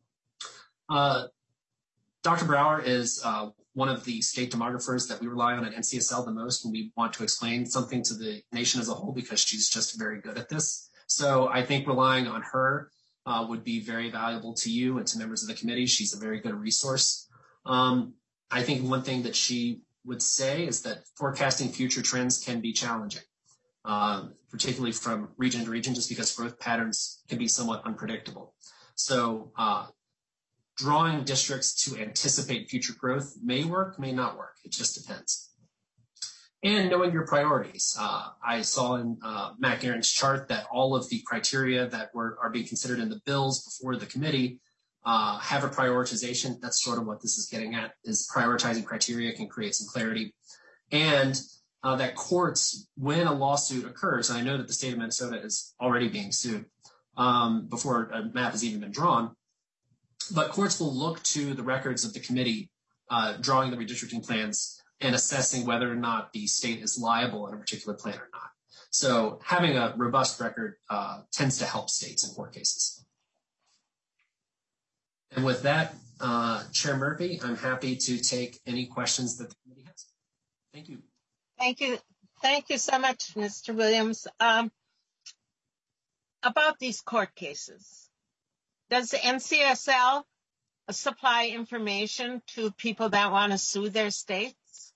Uh, Doctor Brower is uh, one of the state demographers that we rely on at N C S L the most when we want to explain something to the nation as a whole, because she's just very good at this. So I think relying on her uh, would be very valuable to you and to members of the committee. She's a very good resource. Um, I think one thing that she would say is that forecasting future trends can be challenging. Uh, particularly from region to region, just because growth patterns can be somewhat unpredictable. So uh, drawing districts to anticipate future growth may work, may not work. It just depends. And knowing your priorities. Uh, I saw in uh, Matt Guerin's chart that all of the criteria that were are being considered in the bills before the committee uh, have a prioritization. That's sort of what this is getting at, is prioritizing criteria can create some clarity. And Uh, that courts, when a lawsuit occurs, and I know that the state of Minnesota is already being sued um, before a map has even been drawn, but courts will look to the records of the committee uh, drawing the redistricting plans and assessing whether or not the state is liable in a particular plan or not. So having a robust record uh, tends to help states in court cases. And with that, uh, Chair Murphy, I'm happy to take any questions that the committee has. Thank you. Thank you. Thank you so much, Mister Williams. Um, about these court cases, does the N C S L supply information to people that want to sue their states?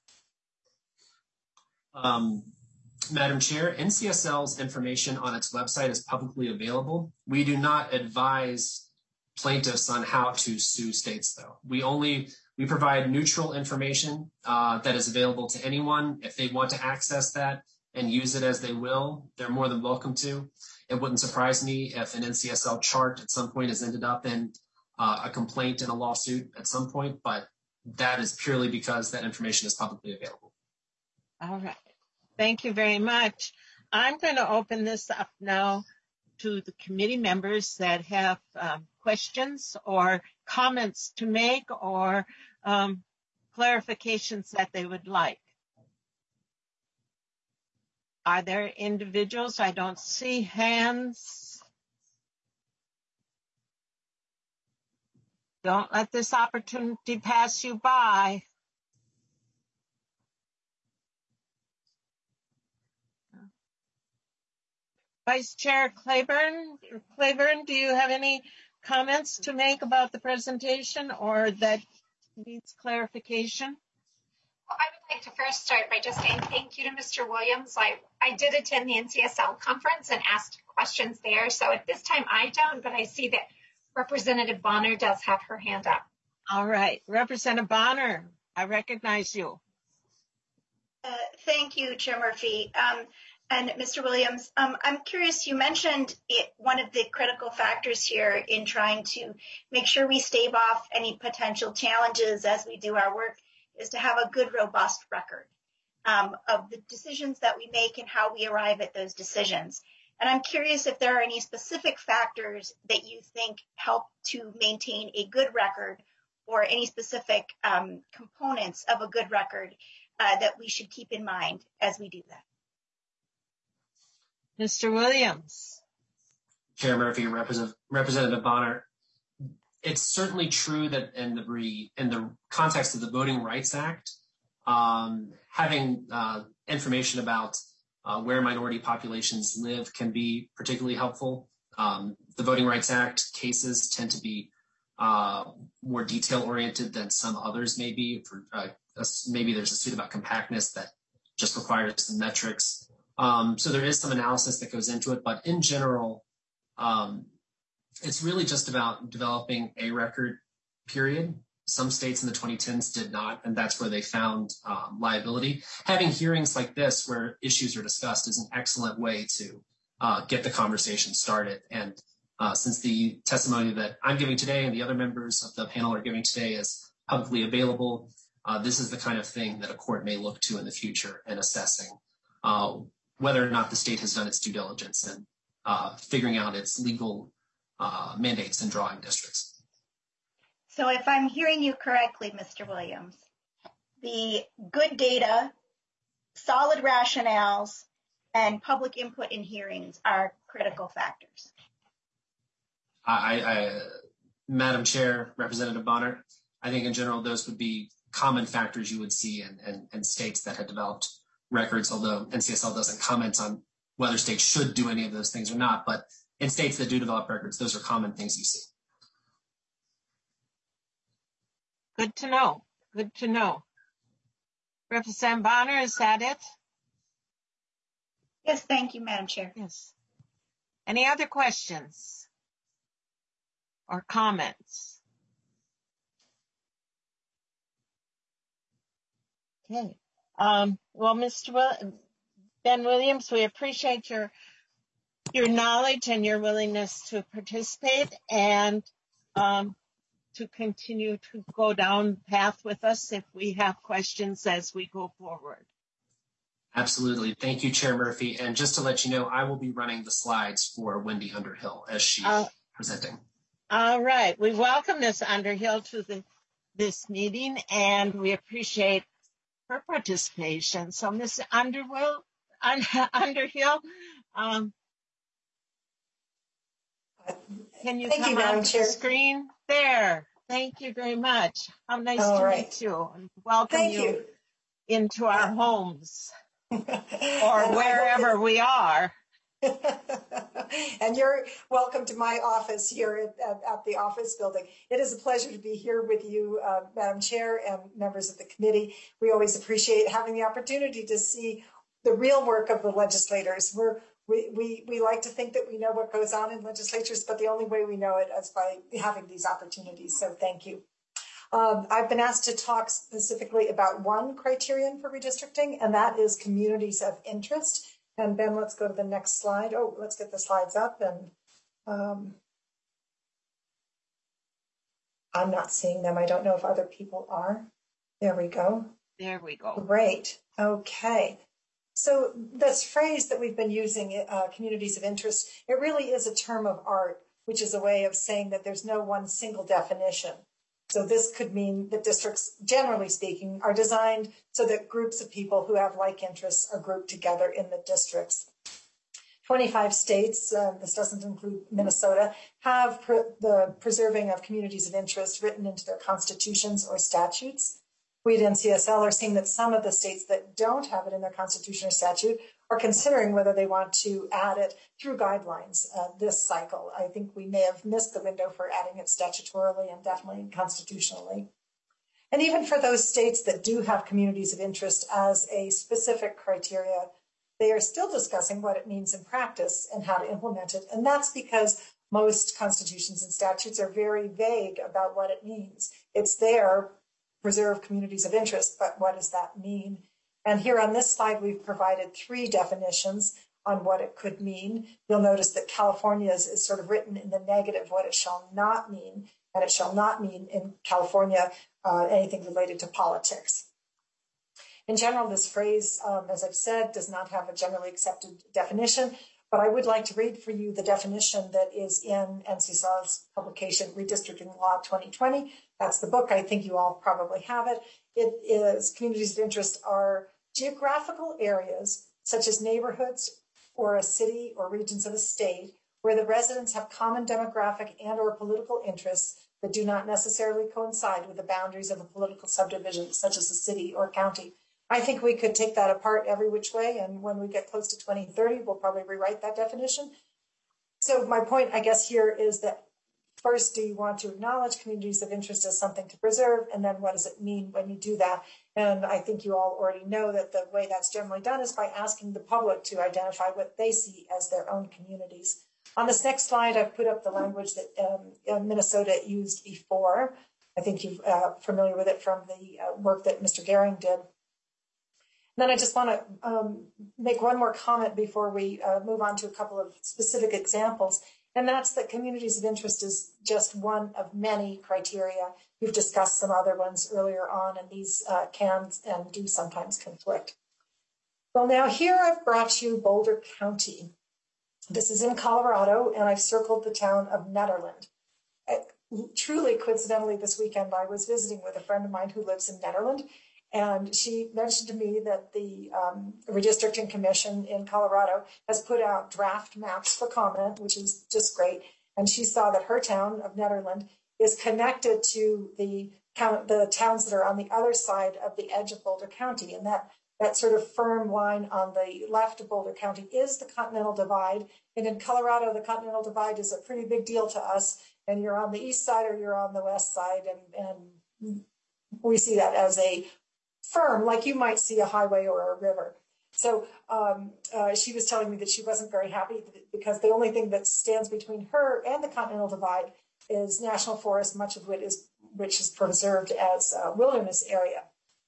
Um, Madam Chair, N C S L's information on its website is publicly available. We do not advise plaintiffs on how to sue states, though. We only We provide neutral information uh, that is available to anyone. If they want to access that and use it as they will, they're more than welcome to. It wouldn't surprise me if an N C S L chart at some point has ended up in uh, a complaint and a lawsuit at some point, but that is purely because that information is publicly available. All right. Thank you very much. I'm going to open this up now to the committee members that have um, questions or comments to make, or um, clarifications that they would like. Are there individuals? I don't see hands. Don't let this opportunity pass you by. Vice Chair Claiborne, Claiborne, do you have any comments to make about the presentation or that needs clarification? Well, I would like to first start by just saying thank you to Mister Williams. I, I did attend the N C S L conference and asked questions there. So at this time I don't, but I see that Representative Bonner does have her hand up. All right. Representative Bonner, I recognize you. Uh, thank you, Chair Murphy. Um, And Mister Williams, um, I'm curious, you mentioned it, one of the critical factors here in trying to make sure we stave off any potential challenges as we do our work is to have a good, robust record um, of the decisions that we make and how we arrive at those decisions. And I'm curious if there are any specific factors that you think help to maintain a good record, or any specific um, components of a good record uh, that we should keep in mind as we do that. Mister Williams. Chair Murphy, Representative, Representative Bonner, it's certainly true that in the, re, in the context of the Voting Rights Act, um, having uh, information about uh, where minority populations live can be particularly helpful. Um, the Voting Rights Act cases tend to be uh, more detail-oriented than some others may be. For, uh, maybe there's a suit about compactness that just requires some metrics. Um, so there is some analysis that goes into it, but in general, um, it's really just about developing a record, period. Some states in the twenty tens did not, and that's where they found um, liability. Having hearings like this where issues are discussed is an excellent way to uh, get the conversation started. And uh, since the testimony that I'm giving today and the other members of the panel are giving today is publicly available, uh, this is the kind of thing that a court may look to in the future in assessing uh, whether or not the state has done its due diligence and uh, figuring out its legal uh, mandates and drawing districts. So if I'm hearing you correctly, Mister Williams, the good data, solid rationales, and public input in hearings are critical factors. I, I, Madam Chair, Representative Bonner, I think in general those would be common factors you would see in, in, in states that had developed records, although N C S L doesn't comment on whether states should do any of those things or not. But in states that do develop records, those are common things you see. Good to know. Good to know. Representative Bonner, is that it? Yes, thank you, Madam Chair. Yes. Any other questions or comments? Okay. Um, well, Mister Will- Ben Williams, we appreciate your your knowledge and your willingness to participate and um, to continue to go down the path with us if we have questions as we go forward. Absolutely. Thank you, Chair Murphy. And just to let you know, I will be running the slides for Wendy Underhill as she's uh, presenting. All right. We welcome Miz Underhill to the, this meeting, and we appreciate her participation. So, Miz Underhill, Underhill, um, can you Thank come you, Madam on Chair. the screen? There. Thank you very much. How nice All to right. meet you and welcome Thank you, you. into our homes or wherever we are. And you're welcome to my office here at, at, at the office building. It is a pleasure to be here with you, uh, Madam Chair and members of the committee. We always appreciate having the opportunity to see the real work of the legislators. We're, we, we, we like to think that we know what goes on in legislatures, but the only way we know it is by having these opportunities. So thank you. Um, I've been asked to talk specifically about one criterion for redistricting, and that is communities of interest. And Ben, let's go to the next slide. Oh, let's get the slides up. And um, I'm not seeing them. I don't know if other people are. There we go. There we go. Great. Okay. So this phrase that we've been using, uh, communities of interest, it really is a term of art, which is a way of saying that there's no one single definition. So this could mean that districts, generally speaking, are designed so that groups of people who have like interests are grouped together in the districts. twenty-five states, uh, this doesn't include Minnesota, have pr the preserving of communities of interest written into their constitutions or statutes. We at N C S L are seeing that some of the states that don't have it in their constitution or statute are considering whether they want to add it through guidelines uh, this cycle. I think we may have missed the window for adding it statutorily and definitely constitutionally. And even for those states that do have communities of interest as a specific criteria, they are still discussing what it means in practice and how to implement it. And that's because most constitutions and statutes are very vague about what it means. It's there, preserve communities of interest, but what does that mean? And here on this slide, we've provided three definitions on what it could mean. You'll notice that California is, is sort of written in the negative, what it shall not mean, and it shall not mean in California uh, anything related to politics. In general, this phrase, um, as I've said, does not have a generally accepted definition, but I would like to read for you the definition that is in N C S A W's publication, Redistricting Law twenty twenty. That's the book. I think you all probably have it. It is communities of interest are geographical areas such as neighborhoods or a city or regions of a state where the residents have common demographic and or political interests that do not necessarily coincide with the boundaries of a political subdivision, such as a city or county. I think we could take that apart every which way, and when we get close to twenty thirty, we'll probably rewrite that definition. So my point, I guess, here is that first, do you want to acknowledge communities of interest as something to preserve? And then what does it mean when you do that? And I think you all already know that the way that's generally done is by asking the public to identify what they see as their own communities. On this next slide, I've put up the language that um, Minnesota used before. I think you're uh, familiar with it from the uh, work that Mister Gehring did. And then I just want to um, make one more comment before we uh, move on to a couple of specific examples. And that's that communities of interest is just one of many criteria. We've discussed some other ones earlier on, and these uh, can and do sometimes conflict. Well, now here I've brought you Boulder County. This is in Colorado, and I've circled the town of Nederland. I, truly coincidentally, this weekend I was visiting with a friend of mine who lives in Nederland, and she mentioned to me that the um, Redistricting Commission in Colorado has put out draft maps for comment, which is just great. And she saw that her town of Nederland is connected to the, count, the towns that are on the other side of the edge of Boulder County. And that, that sort of firm line on the left of Boulder County is the Continental Divide. And in Colorado, the Continental Divide is a pretty big deal to us. And you're on the east side or you're on the west side. And, and we see that as a firm, like you might see a highway or a river. So um, uh, she was telling me that she wasn't very happy because the only thing that stands between her and the Continental Divide is national forest, much of which is, which is preserved as a wilderness area.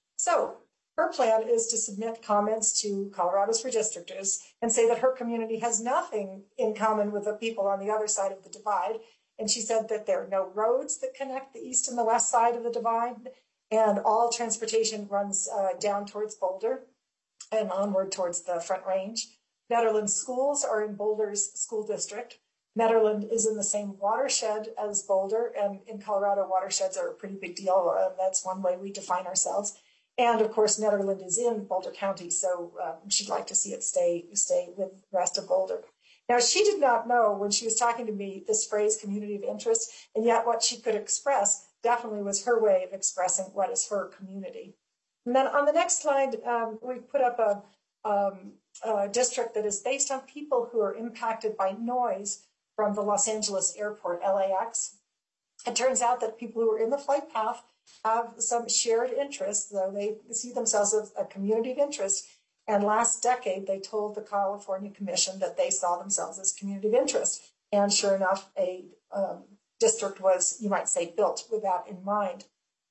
So her plan is to submit comments to Colorado's redistrictors and say that her community has nothing in common with the people on the other side of the divide. And she said that there are no roads that connect the east and the west side of the divide, and all transportation runs uh, down towards Boulder and onward towards the Front Range. Nederland schools are in Boulder's school district. Nederland is in the same watershed as Boulder, and in Colorado, watersheds are a pretty big deal. Uh, that's one way we define ourselves. And of course, Nederland is in Boulder County, so um, she'd like to see it stay, stay with the rest of Boulder. Now, she did not know when she was talking to me this phrase, community of interest, and yet what she could express definitely was her way of expressing what is her community. And then on the next slide, um, we put up a, um, a district that is based on people who are impacted by noise from the Los Angeles airport, L A X. It turns out that people who are in the flight path have some shared interests, though they see themselves as a community of interest. And last decade, they told the California Commission that they saw themselves as community of interest. And sure enough, a um, district was, you might say, built with that in mind.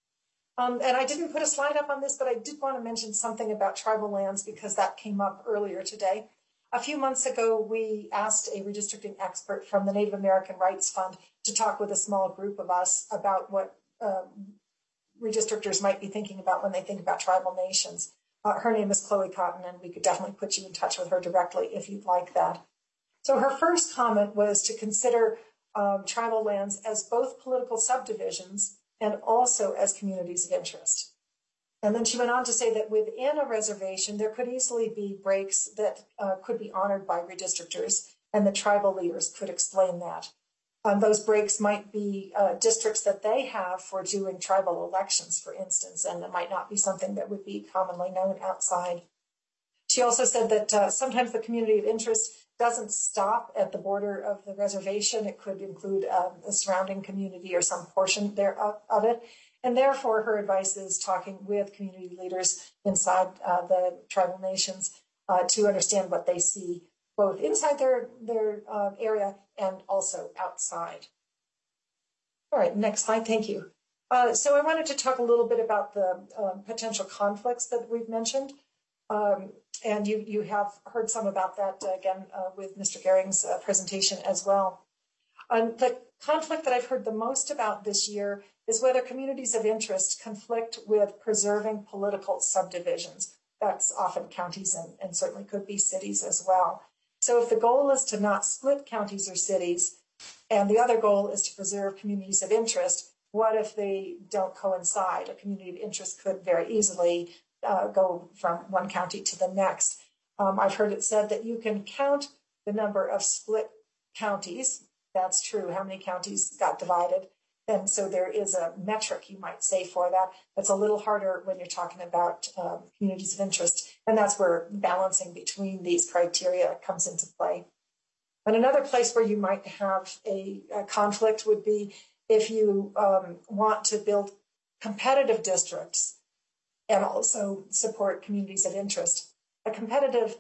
Um, and I didn't put a slide up on this, but I did want to mention something about tribal lands because that came up earlier today. A few months ago, we asked a redistricting expert from the Native American Rights Fund to talk with a small group of us about what um, redistrictors might be thinking about when they think about tribal nations. Uh, her name is Chloe Cotton, and we could definitely put you in touch with her directly if you'd like that. So her first comment was to consider Um, tribal lands as both political subdivisions and also as communities of interest. And then she went on to say that within a reservation, there could easily be breaks that uh, could be honored by redistrictors, and the tribal leaders could explain that. Um, those breaks might be uh, districts that they have for doing tribal elections, for instance, and it might not be something that would be commonly known outside. She also said that uh, sometimes the community of interest doesn't stop at the border of the reservation. It could include um, the surrounding community or some portion thereof of it. And therefore, her advice is talking with community leaders inside uh, the tribal nations uh, to understand what they see both inside their, their uh, area and also outside. All right, next slide, thank you. Uh, so I wanted to talk a little bit about the uh, potential conflicts that we've mentioned. Um, and you, you have heard some about that, uh, again, uh, with Mister Gehring's uh, presentation as well. Um, the conflict that I've heard the most about this year is whether communities of interest conflict with preserving political subdivisions. That's often counties and, and certainly could be cities as well. So if the goal is to not split counties or cities, and the other goal is to preserve communities of interest, what if they don't coincide? A community of interest could very easily uh, go from one county to the next. Um, I've heard it said that you can count the number of split counties. That's true, how many counties got divided. And so there is a metric, you might say, for that. That's a little harder when you're talking about um, communities of interest. And that's where balancing between these criteria comes into play. And another place where you might have a, a conflict would be if you um, want to build competitive districts and also support communities of interest. A competitive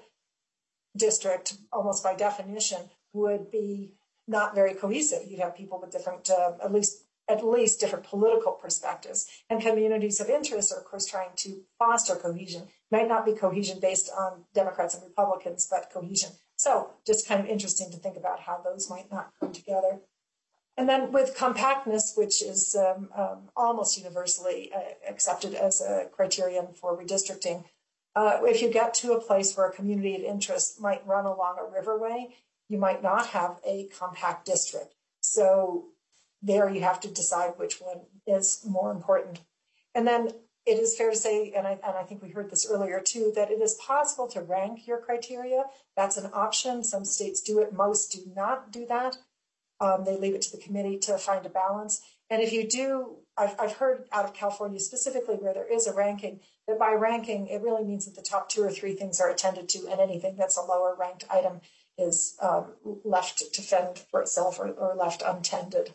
district, almost by definition, would be not very cohesive. You'd have people with different, uh, at least at least different political perspectives. And communities of interest are, of course, trying to foster cohesion. It might not be cohesion based on Democrats and Republicans, but cohesion. So just kind of interesting to think about how those might not come together. And then with compactness, which is um, um, almost universally uh, accepted as a criterion for redistricting, uh, if you get to a place where a community of interest might run along a riverway, you might not have a compact district. So there you have to decide which one is more important. And then it is fair to say, and I, and I think we heard this earlier too, that it is possible to rank your criteria. That's an option. Some states do it. Most do not do that. Um, they leave it to the committee to find a balance. And if you do, I've, I've heard out of California specifically where there is a ranking, that by ranking, it really means that the top two or three things are attended to, and anything that's a lower ranked item is um, left to fend for itself or, or left untended.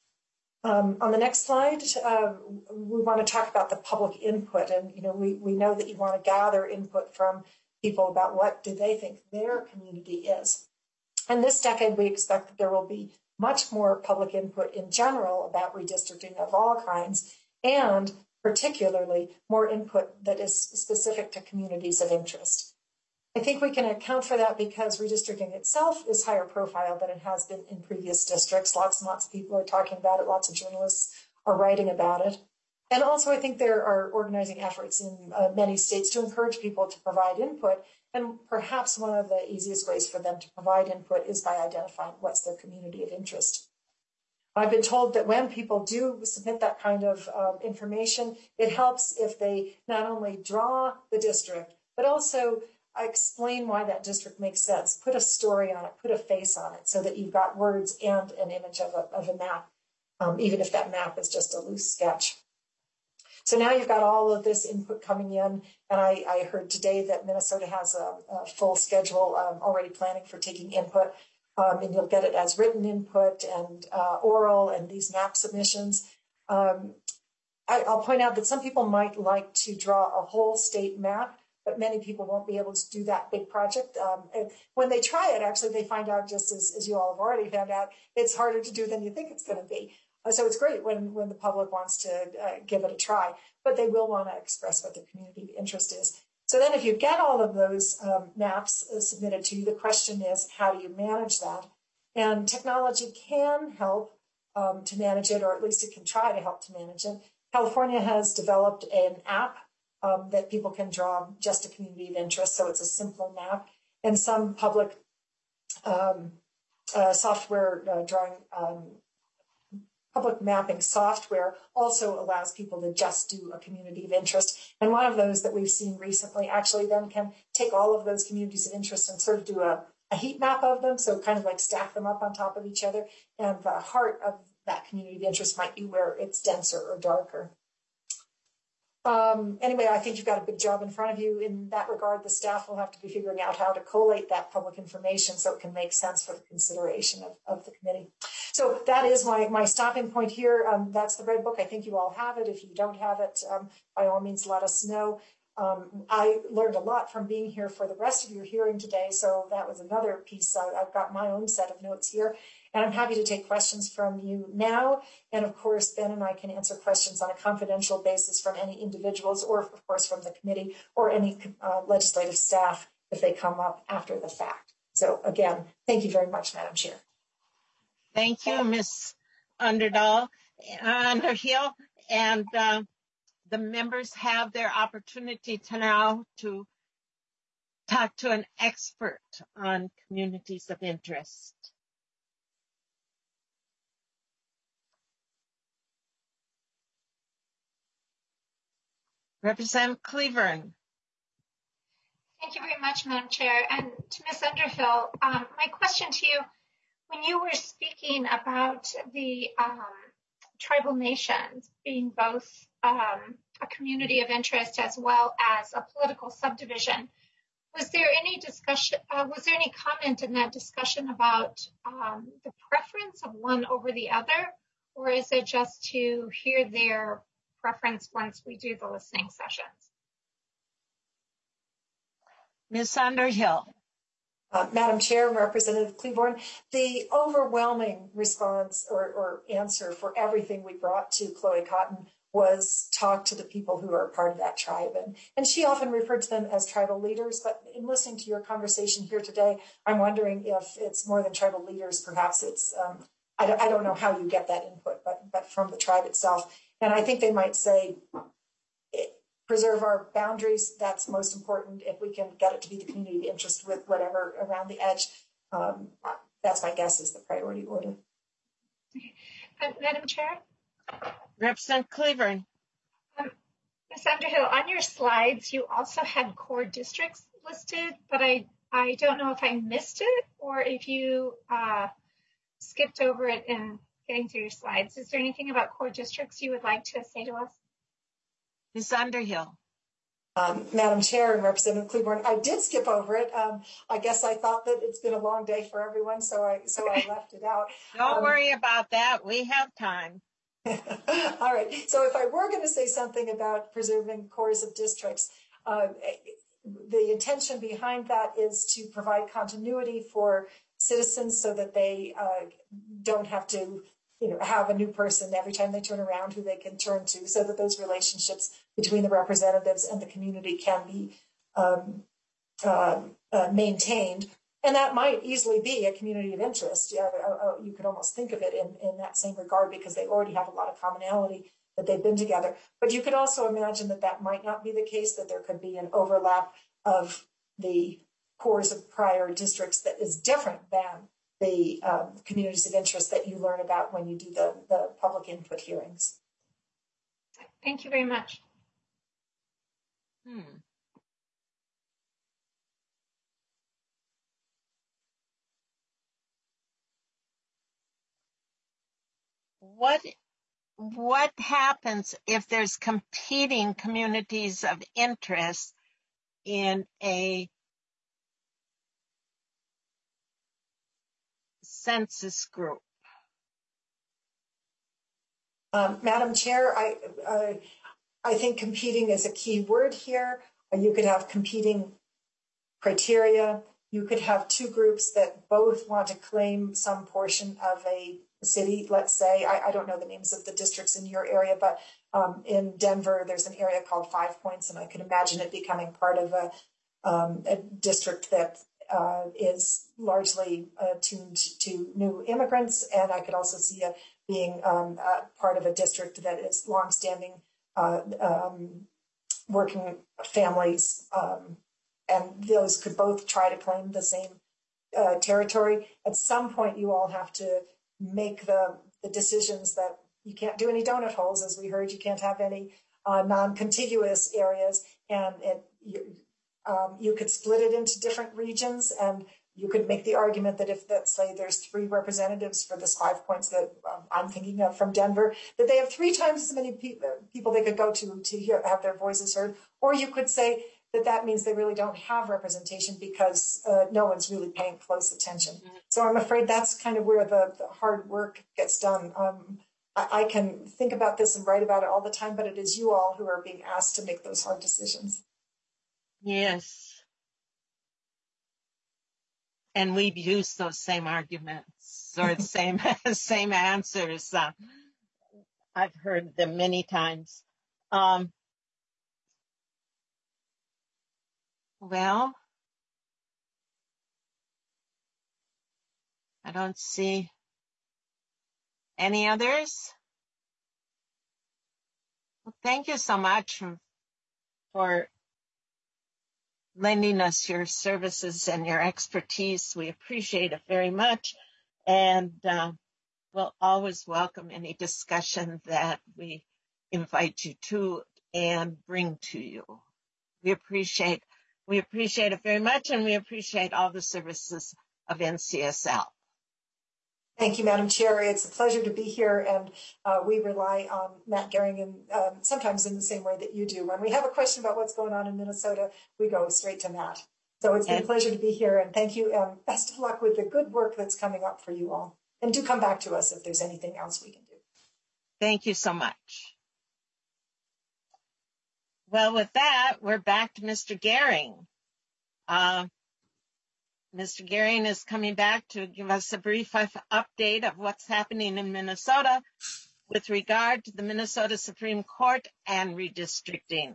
Um, on the next slide, uh, we want to talk about the public input. And, you know, we, we know that you want to gather input from people about what do they think their community is. And this decade, we expect that there will be much more public input in general about redistricting of all kinds, and particularly more input that is specific to communities of interest. I think we can account for that because redistricting itself is higher profile than it has been in previous districts. Lots and lots of people are talking about it. Lots of journalists are writing about it. And also, I think there are organizing efforts in uh, many states to encourage people to provide input. And perhaps one of the easiest ways for them to provide input is by identifying what's their community of interest. I've been told that when people do submit that kind of um, information, it helps if they not only draw the district, but also explain why that district makes sense. Put a story on it, put a face on it, so that you've got words and an image of a, of a map, um, even if that map is just a loose sketch. So now you've got all of this input coming in, and I, I heard today that Minnesota has a, a full schedule um, already planning for taking input, um, and you'll get it as written input and uh, oral and these map submissions. Um, I, I'll point out that some people might like to draw a whole state map, but many people won't be able to do that big project. Um, and when they try it, actually, they find out, just as, as you all have already found out, it's harder to do than you think it's going to be. Uh, so it's great when, when the public wants to uh, give it a try, but they will want to express what their community interest is. So then if you get all of those um, maps uh, submitted to you, the question is, how do you manage that? And technology can help um, to manage it, or at least it can try to help to manage it. California has developed an app Um, that people can draw just a community of interest, so it's a simpler map. And some public um, uh, software uh, drawing, um, public mapping software also allows people to just do a community of interest. And one of those that we've seen recently actually then can take all of those communities of interest and sort of do a, a heat map of them, so kind of like stack them up on top of each other. And the heart of that community of interest might be where it's denser or darker. Um, anyway, I think you've got a big job in front of you. In that regard, the staff will have to be figuring out how to collate that public information so it can make sense for the consideration of, of the committee. So that is my, my stopping point here. Um, that's the Red Book. I think you all have it. If you don't have it, um, by all means, let us know. Um, I learned a lot from being here for the rest of your hearing today, so that was another piece. I, I've got my own set of notes here. And I'm happy to take questions from you now. And of course, Ben and I can answer questions on a confidential basis from any individuals or of course from the committee or any uh, legislative staff if they come up after the fact. So again, thank you very much, Madam Chair. Thank you, Miz Underdahl, Underhill, and uh, the members have their opportunity to now to talk to an expert on communities of interest. Representative Cleburne. Thank you very much, Madam Chair. And to Miz Underhill, um, my question to you, when you were speaking about the um, tribal nations being both um, a community of interest as well as a political subdivision, was there any discussion, uh, was there any comment in that discussion about um, the preference of one over the other, or is it just to hear their preference once we do the listening sessions? Miz Underhill. Uh, Madam Chair, Representative Cleburne, the overwhelming response or, or answer for everything we brought to Chloe Cotton was talk to the people who are part of that tribe. And, and she often referred to them as tribal leaders, but in listening to your conversation here today, I'm wondering if it's more than tribal leaders, perhaps it's, um, I, don't, I don't know how you get that input, but, but from the tribe itself. And I think they might say, preserve our boundaries. That's most important. If we can get it to be the community of interest with whatever around the edge, um, that's my guess is the priority order. Uh, Madam Chair? Representative Cleburne. Um, Miz Underhill, on your slides, you also had core districts listed, but I, I don't know if I missed it or if you uh, skipped over it in getting through your slides. Is there anything about core districts you would like to say to us? Miz Underhill. Um, Madam Chair and Representative Cleburne, I did skip over it. Um, I guess I thought that it's been a long day for everyone, so I so I left it out. Don't um, worry about that. We have time. All right. So if I were going to say something about preserving cores of districts, uh, the intention behind that is to provide continuity for citizens so that they uh, don't have to, you know, have a new person every time they turn around who they can turn to, so that those relationships between the representatives and the community can be um, uh, uh, maintained. And that might easily be a community of interest. Yeah, uh, you could almost think of it in, in that same regard because they already have a lot of commonality that they've been together. But you could also imagine that that might not be the case, that there could be an overlap of the cores of prior districts that is different than the um, communities of interest that you learn about when you do the, the public input hearings. Thank you very much. Hmm. What, what happens if there's competing communities of interest in a census group? Um, Madam Chair, I, uh, I think competing is a key word here. You could have competing criteria. You could have two groups that both want to claim some portion of a city, let's say. I, I don't know the names of the districts in your area, but um, in Denver, there's an area called Five Points, and I could imagine it becoming part of a, um, a district that uh, is largely uh, tuned to new immigrants. And I could also see it being um, uh, part of a district that is longstanding uh, um, working families, um, and those could both try to claim the same uh, territory. At some point, you all have to make the, the decisions that you can't do any donut holes, as we heard. You can't have any uh, non-contiguous areas, and it, you, um, you could split it into different regions, and you could make the argument that if, let's say, there's three representatives for this Five Points that um, I'm thinking of from Denver, that they have three times as many pe- people they could go to to hear, have their voices heard. Or you could say that that means they really don't have representation because uh, no one's really paying close attention. Mm-hmm. So I'm afraid that's kind of where the, the hard work gets done. Um, I, I can think about this and write about it all the time, but it is you all who are being asked to make those hard decisions. Yes. And we've used those same arguments. or the same same answers. Uh, I've heard them many times. Um, well, I don't see any others. Well, thank you so much for lending us your services and your expertise. We appreciate it very much. And uh, we'll always welcome any discussion that we invite you to and bring to you. We appreciate, we appreciate it very much, and we appreciate all the services of N C S L. Thank you, Madam Chair. It's a pleasure to be here, and uh, we rely on Matt Gehring, and um, sometimes in the same way that you do. When we have a question about what's going on in Minnesota, we go straight to Matt. So it's been and, a pleasure to be here, and thank you, and best of luck with the good work that's coming up for you all. And do come back to us if there's anything else we can do. Thank you so much. Well, with that, we're back to Mister Gehring. Uh, Mister Gehring is coming back to give us a brief update of what's happening in Minnesota with regard to the Minnesota Supreme Court and redistricting.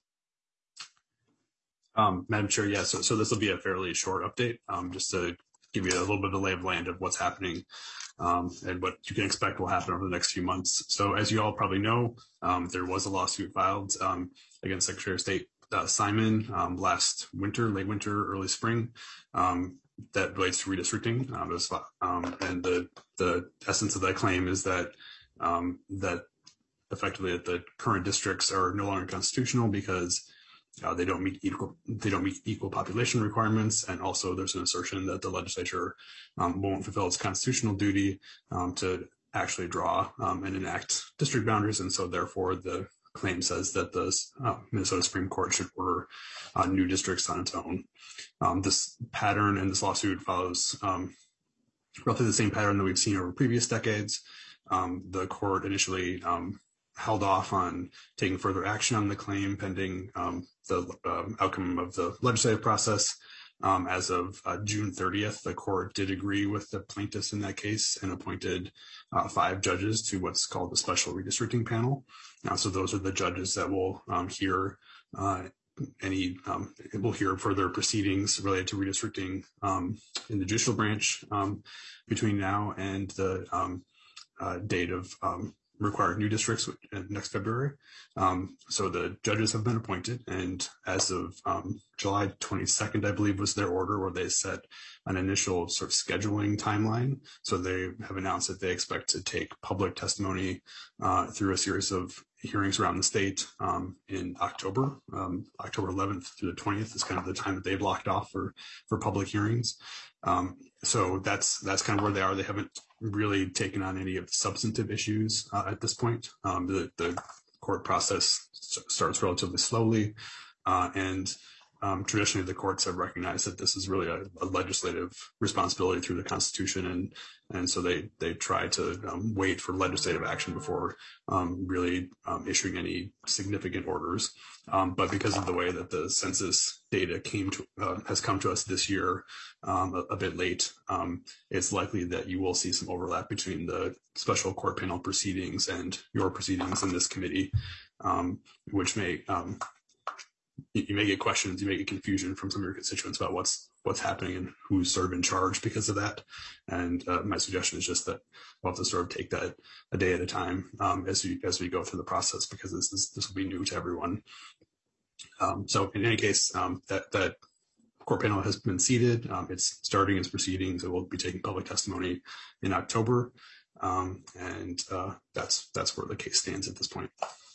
Um, Madam Chair, yeah, so, so this will be a fairly short update, um, just to give you a little bit of a lay of land of what's happening um, and what you can expect will happen over the next few months. So as you all probably know, um, there was a lawsuit filed um, against Secretary of State uh, Simon um, last winter, late winter, early spring, um, that relates to redistricting. Um, was, um, and the, the essence of that claim is that um, that effectively that the current districts are no longer constitutional because Uh, they don't meet equal they don't meet equal population requirements, and also there's an assertion that the legislature um, won't fulfill its constitutional duty um, to actually draw um, and enact district boundaries, and so therefore the claim says that the uh, Minnesota Supreme Court should order uh, new districts on its own. Um, this pattern and this lawsuit follows um, roughly the same pattern that we've seen over previous decades. Um, the court initially um, held off on taking further action on the claim pending um, the um, outcome of the legislative process. Um, as of uh, June thirtieth, the court did agree with the plaintiffs in that case and appointed uh, five judges to what's called the special redistricting panel. Uh, so those are the judges that will um, hear uh, any, um, will hear further proceedings related to redistricting um, in the judicial branch um, between now and the um, uh, date of um, required new districts next February. Um, so the judges have been appointed, and as of um, July twenty-second, I believe, was their order where they set an initial sort of scheduling timeline. So they have announced that they expect to take public testimony uh, through a series of hearings around the state um, in October. Um, October eleventh through the twentieth is kind of the time that they blocked off for, for public hearings. Um, so that's that's kind of where they are. They haven't really taken on any of the substantive issues uh, at this point. Um, the, the court process starts relatively slowly, uh, and um, traditionally the courts have recognized that this is really a, a legislative responsibility through the Constitution, and and so they they try to um, wait for legislative action before um, really um, issuing any significant orders. Um, but because of the way that the census data came to uh, has come to us this year um, a, a bit late, um, it's likely that you will see some overlap between the special court panel proceedings and your proceedings in this committee, um, which may um, you may get questions, you may get confusion from some of your constituents about what's what's happening and who's sort of in charge because of that. And uh, my suggestion is just that we'll have to sort of take that a day at a time um, as we as we go through the process, because this is this will be new to everyone. Um, so in any case, um, that that court panel has been seated. Um, it's starting its proceedings. It will be taking public testimony in October, um, and uh, that's that's where the case stands at this point.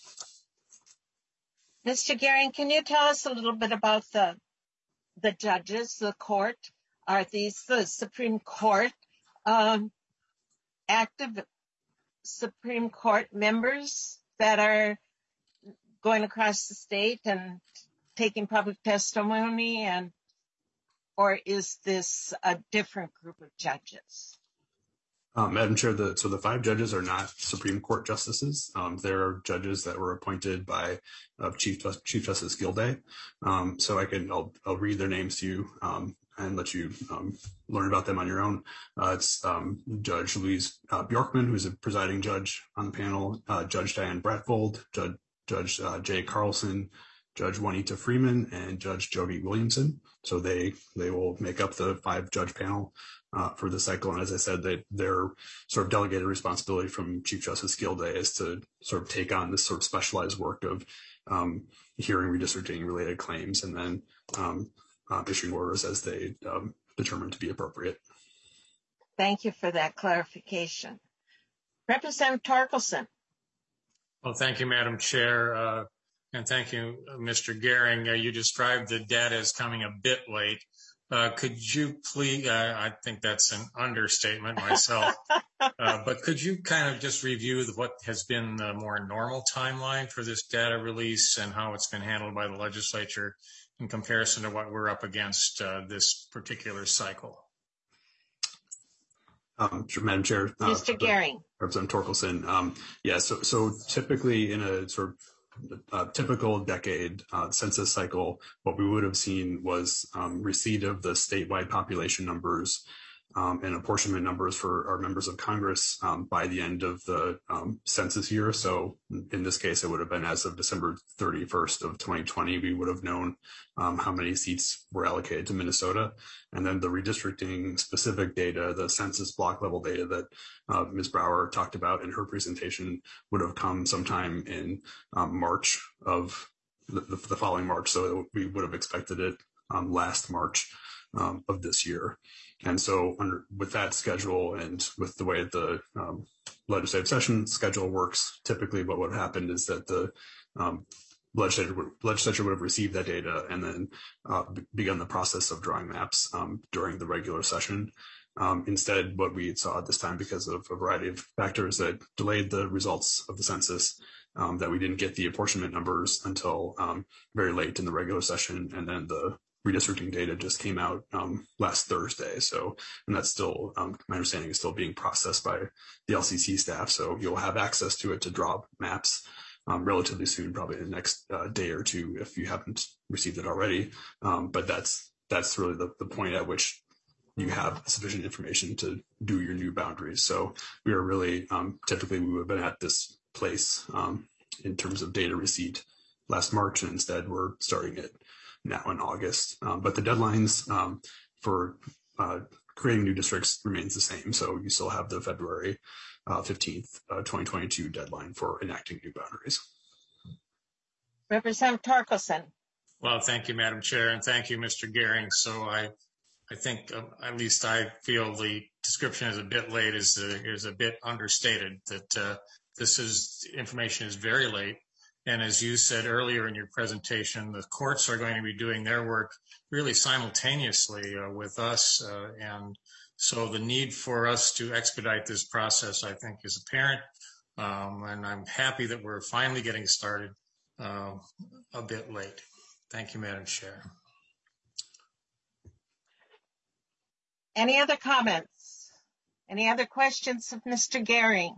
Mister Gehring, can you tell us a little bit about the the judges, the court? Are these the Supreme Court um, active Supreme Court members that are going across the state and taking public testimony, and or is this a different group of judges? Uh, Madam Chair, the, so the five judges are not Supreme Court justices. Um, they're judges that were appointed by uh, Chief Chief Justice Gilday. Um, so I can I'll, I'll read their names to you. Um, and let you um, learn about them on your own. Uh, it's um, Judge Louise uh, Bjorkman, who's a presiding judge on the panel, uh, Judge Diane Bratvold, Judge, Judge uh, Jay Carlson, Judge Juanita Freeman, and Judge Jody Williamson. So they they will make up the five judge panel uh, for the cycle. And as I said, they, their sort of delegated responsibility from Chief Justice Gilday is to sort of take on this sort of specialized work of um, hearing redistricting related claims and then um, uh, issuing orders as they um, determine to be appropriate. Thank you for that clarification. Representative Torkelson. Well, thank you, Madam Chair. Uh, and thank you, Mister Gehring. Uh, you described the data as coming a bit late. Uh, could you please, uh, I think that's an understatement myself, uh, but could you kind of just review what has been the more normal timeline for this data release and how it's been handled by the legislature in comparison to what we're up against uh, this particular cycle? Um, Madam Chair. Uh, Mister Gehring. Representative Torkelson. Um, yeah, so, so typically in a sort of uh, typical decade uh, census cycle, what we would have seen was um, receipt of the statewide population numbers um, and apportionment numbers for our members of Congress um, by the end of the um, census year. So in this case, it would have been as of December thirty-first of twenty twenty, we would have known um, how many seats were allocated to Minnesota. And then the redistricting specific data, the census block level data that uh, Miz Brower talked about in her presentation would have come sometime in um, March of the, the, the following March. So we would have expected it um, last March um, of this year. And so under, with that schedule and with the way the um, legislative session schedule works, typically what would have happened is that the um, legislature, would, legislature would have received that data and then uh, begun the process of drawing maps um, during the regular session. Um, instead, what we saw at this time, because of a variety of factors that delayed the results of the census, um, that we didn't get the apportionment numbers until um, very late in the regular session, and then the redistricting data just came out um, last Thursday. So, and that's still, um, my understanding is still being processed by the L C C staff. So you'll have access to it to draw maps um, relatively soon, probably in the next uh, day or two if you haven't received it already. Um, but that's that's really the, the point at which you have sufficient information to do your new boundaries. So we are really, um, typically we would have been at this place um, in terms of data receipt last March, and instead we're starting it now in August. Um, but the deadlines um, for uh, creating new districts remains the same. So you still have the February uh, fifteenth, uh, twenty twenty-two deadline for enacting new boundaries. Representative Torkelson. Well, thank you, Madam Chair, and thank you, Mister Gehring. So I, I think uh, at least I feel the description is a bit late, is a, is a bit understated, that uh, this is, information is very late. And as you said earlier in your presentation, the courts are going to be doing their work really simultaneously uh, with us. Uh, and so the need for us to expedite this process, I think, is apparent. Um, and I'm happy that we're finally getting started uh, a bit late. Thank you, Madam Chair. Any other comments? Any other questions of Mister Gehring?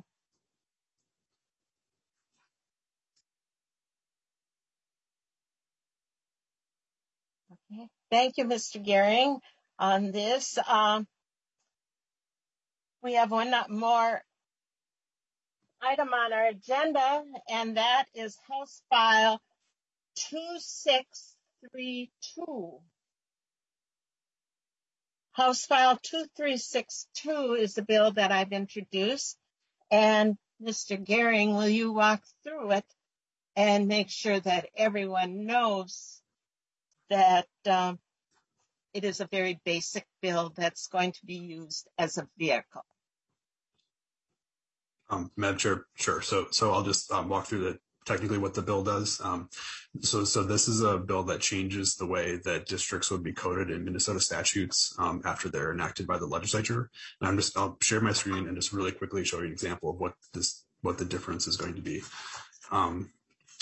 Okay. Thank you, Mister Gehring. On this, um, we have one more item on our agenda, and that is House File two six three two. House File two three six two is the bill that I've introduced, and Mister Gehring, will you walk through it and make sure that everyone knows that um, it is a very basic bill that's going to be used as a vehicle? Um, Madam Chair, sure. So, so I'll just um, walk through the technically what the bill does. Um, so, so this is a bill that changes the way that districts would be coded in Minnesota statutes um, after they're enacted by the legislature. And I'm just, I'll share my screen and just really quickly show you an example of what this, what the difference is going to be. Um,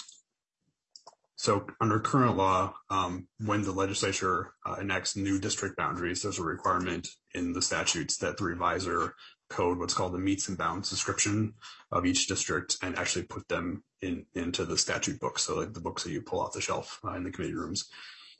So under current law, um, when the legislature uh, enacts new district boundaries, there's a requirement in the statutes that the reviser code what's called the meets and bounds description of each district and actually put them in into the statute books, so like the books that you pull off the shelf uh, in the committee rooms.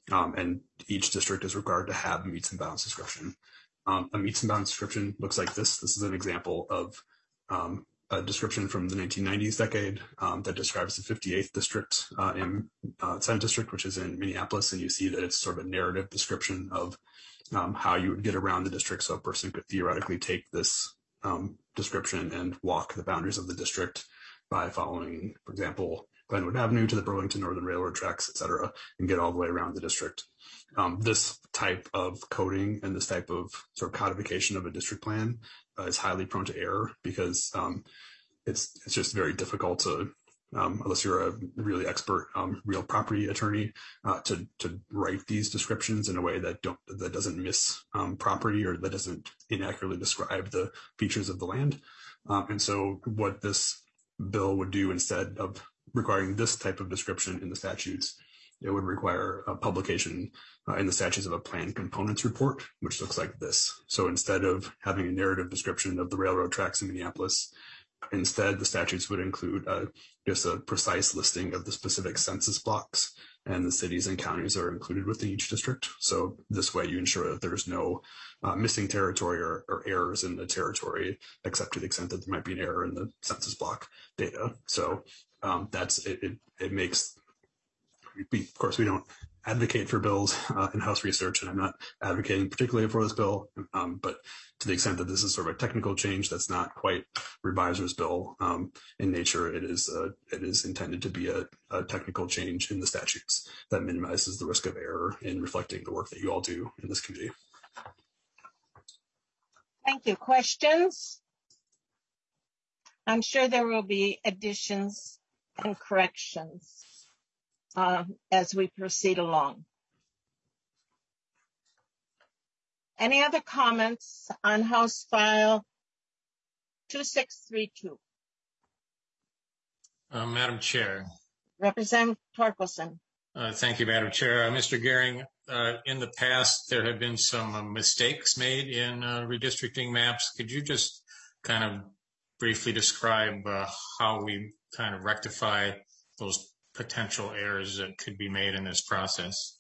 Um, and each district is required to have a meets and bounds description. Um, a meets and bounds description looks like this. This is an example of um, a description from the nineteen nineties decade um, that describes the fifty-eighth district uh, in uh, Senate District, which is in Minneapolis. And you see that it's sort of a narrative description of um, how you would get around the district. So a person could theoretically take this um, description and walk the boundaries of the district by following, for example, Glenwood Avenue to the Burlington Northern Railroad tracks, et cetera, and get all the way around the district. Um, this type of coding and this type of sort of codification of a district plan uh, is highly prone to error because um, it's it's just very difficult to, um, unless you're a really expert um, real property attorney, uh, to to write these descriptions in a way that don't that doesn't miss um, property or that doesn't inaccurately describe the features of the land. Um, and so what this bill would do instead of requiring this type of description in the statutes, it would require a publication uh, in the statutes of a plan components report, which looks like this. So instead of having a narrative description of the railroad tracks in Minneapolis, instead the statutes would include uh, just a precise listing of the specific census blocks, and the cities and counties are included within each district. So this way you ensure that there's no uh, missing territory or, or errors in the territory, except to the extent that there might be an error in the census block data. So um, that's it, it, it makes, we, of course, we don't advocate for bills uh, in House research, and I'm not advocating particularly for this bill, um, but to the extent that this is sort of a technical change that's not quite reviser's bill um, in nature, it is uh, it is intended to be a, a technical change in the statutes that minimizes the risk of error in reflecting the work that you all do in this committee. Thank you. Questions? I'm sure there will be additions and corrections uh, as we proceed along. Any other comments on House File two six three two? Uh, Madam Chair. Representative Torkelson. Uh, thank you, Madam Chair. Uh, Mister Gehring, uh, in the past, there have been some uh, mistakes made in uh, redistricting maps. Could you just kind of briefly describe uh, how we kind of rectify those potential errors that could be made in this process?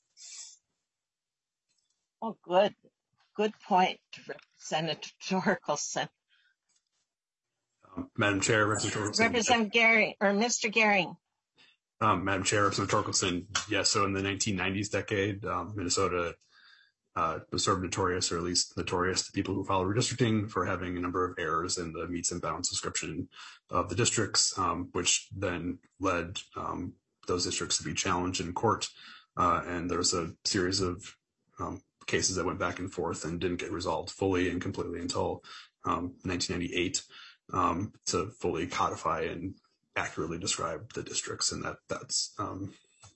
Oh, good. Good point, Representative Torkelson. Um, Madam Chair, Representative Torkelson. Representative Gehring, or Mister Gehring. Um, Madam Chair, Representative Torkelson, yes, so in the nineteen nineties decade, um, Minnesota uh, was sort of notorious, or at least notorious to people who follow redistricting, for having a number of errors in the meets and bounds description of the districts, um, which then led um, those districts to be challenged in court. Uh, and there was a series of um, cases that went back and forth and didn't get resolved fully and completely until um, nineteen ninety-eight um, to fully codify and accurately describe the districts. And that that's um,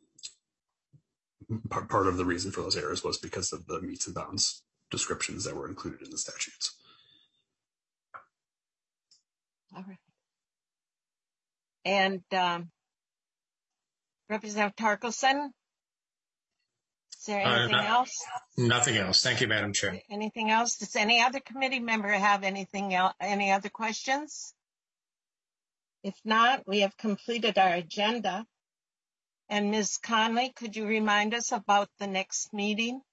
part, part of the reason for those errors was because of the meets and bounds descriptions that were included in the statutes. All right. And um, Representative Torkelson? Is there anything uh, not, else? Nothing else. Thank you, Madam Chair. Anything else? Does any other committee member have anything else? Any other questions? If not, we have completed our agenda. And Miz Conley, could you remind us about the next meeting?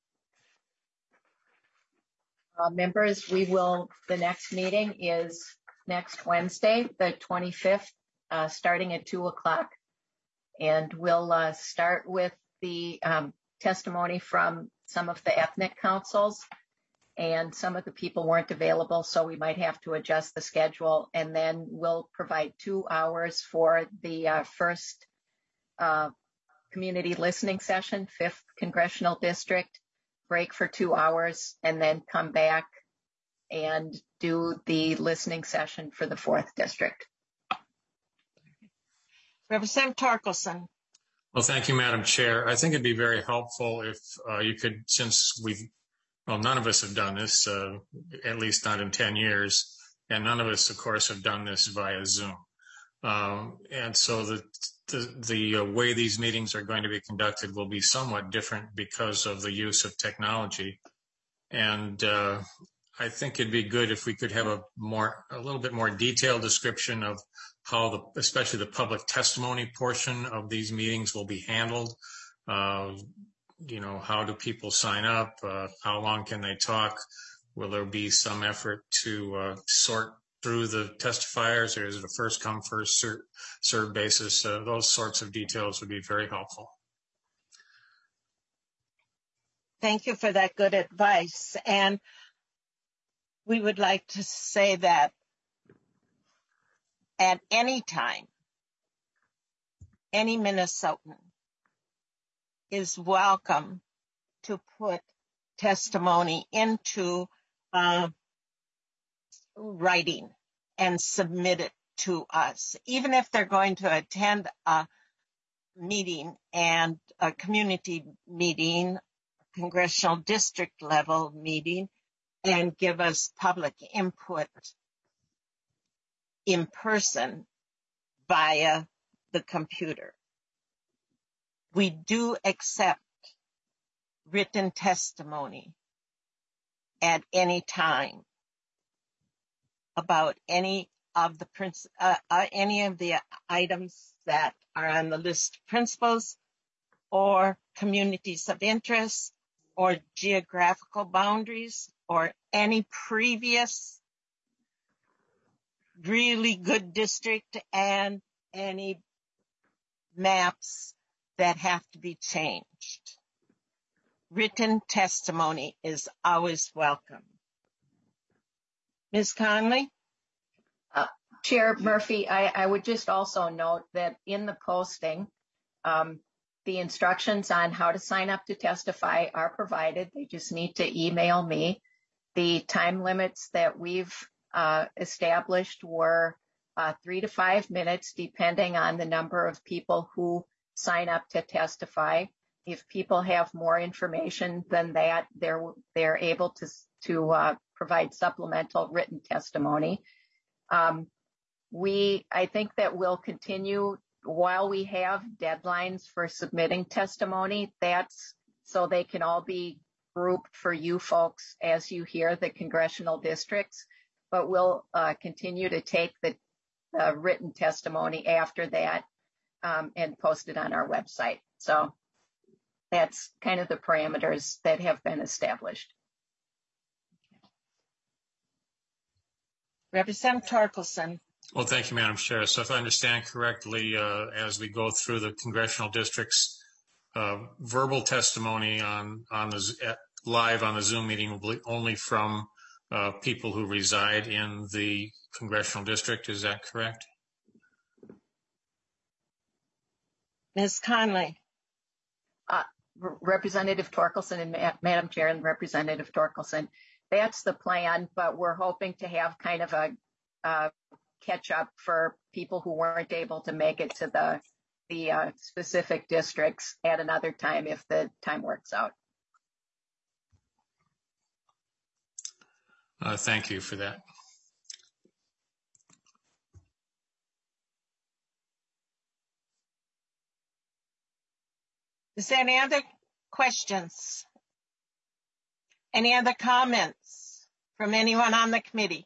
Uh, members, we will, the next meeting is next Wednesday, the twenty-fifth, uh, starting at two o'clock. And we'll uh, start with the um, testimony from some of the ethnic councils, and some of the people weren't available, so we might have to adjust the schedule. And then we'll provide two hours for the uh, first uh, community listening session, fifth Congressional District, break for two hours, and then come back and do the listening session for the fourth district. Representative Torkelson. Well, thank you, Madam Chair. I think it'd be very helpful if uh, you could, since we've, well, none of us have done this, uh, at least not in ten years, and none of us, of course, have done this via Zoom. Um, and so the the, the uh, way these meetings are going to be conducted will be somewhat different because of the use of technology. And uh, I think it'd be good if we could have a more, a little bit more detailed description of how the, especially the public testimony portion of these meetings will be handled. Uh, you know, how do people sign up? Uh, how long can they talk? Will there be some effort to uh, sort through the testifiers, or is it a first come, first serve, serve basis? Uh, those sorts of details would be very helpful. Thank you for that good advice. And we would like to say that at any time, any Minnesotan is welcome to put testimony into uh, writing and submit it to us, even if they're going to attend a meeting and a community meeting, congressional district level meeting, and give us public input in person via the computer. We do accept written testimony at any time about any of the princ- uh, uh, any of the items that are on the list of principles or communities of interest or geographical boundaries or any previous really good district and any maps that have to be changed. Written testimony is always welcome. Miz Conley? Uh, Chair Murphy, I, I would just also note that in the posting, um, the instructions on how to sign up to testify are provided. They just need to email me. The time limits that we've uh, established were uh, three to five minutes, depending on the number of people who sign up to testify. If people have more information than that, they're they're able to to uh, provide supplemental written testimony. Um, we, I think that we'll continue while we have deadlines for submitting testimony. That's so they can all be grouped for you folks as you hear the congressional districts. But we'll uh, continue to take the uh, written testimony after that um, and post it on our website. So that's kind of the parameters that have been established. Representative Torkelson. Well, thank you, Madam Chair. So if I understand correctly, uh, as we go through the congressional districts, uh, verbal testimony on, on the uh, live on the Zoom meeting will be only from uh, people who reside in the congressional district. Is that correct? Miz Conley. Uh, Representative Torkelson and Ma- Madam Chair and Representative Torkelson, that's the plan, but we're hoping to have kind of a uh, catch up for people who weren't able to make it to the the uh, specific districts at another time if the time works out. Uh, thank you for that. Is there any other questions? Any other comments from anyone on the committee?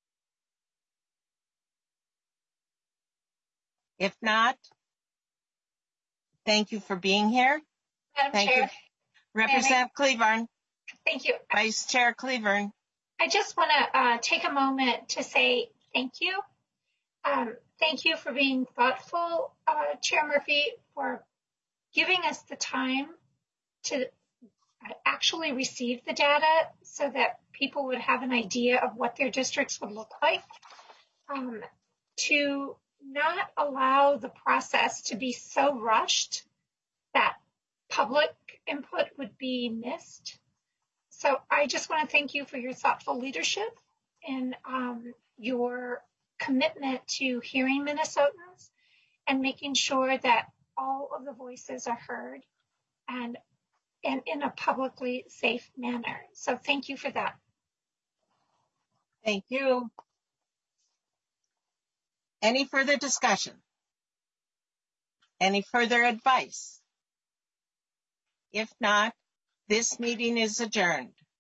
If not, thank you for being here. Madam Thank Chair. you. Representative Cleburne. Thank you. Vice Chair Cleburne. I just want to uh, take a moment to say thank you. Um, thank you for being thoughtful, uh, Chair Murphy, for giving us the time to actually receive the data so that people would have an idea of what their districts would look like. Um, to not allow the process to be so rushed that public input would be missed. So I just want to thank you for your thoughtful leadership and um, your commitment to hearing Minnesotans and making sure that all of the voices are heard and, and in a publicly safe manner. So thank you for that. Thank you. Any further discussion? Any further advice? If not, this meeting is adjourned.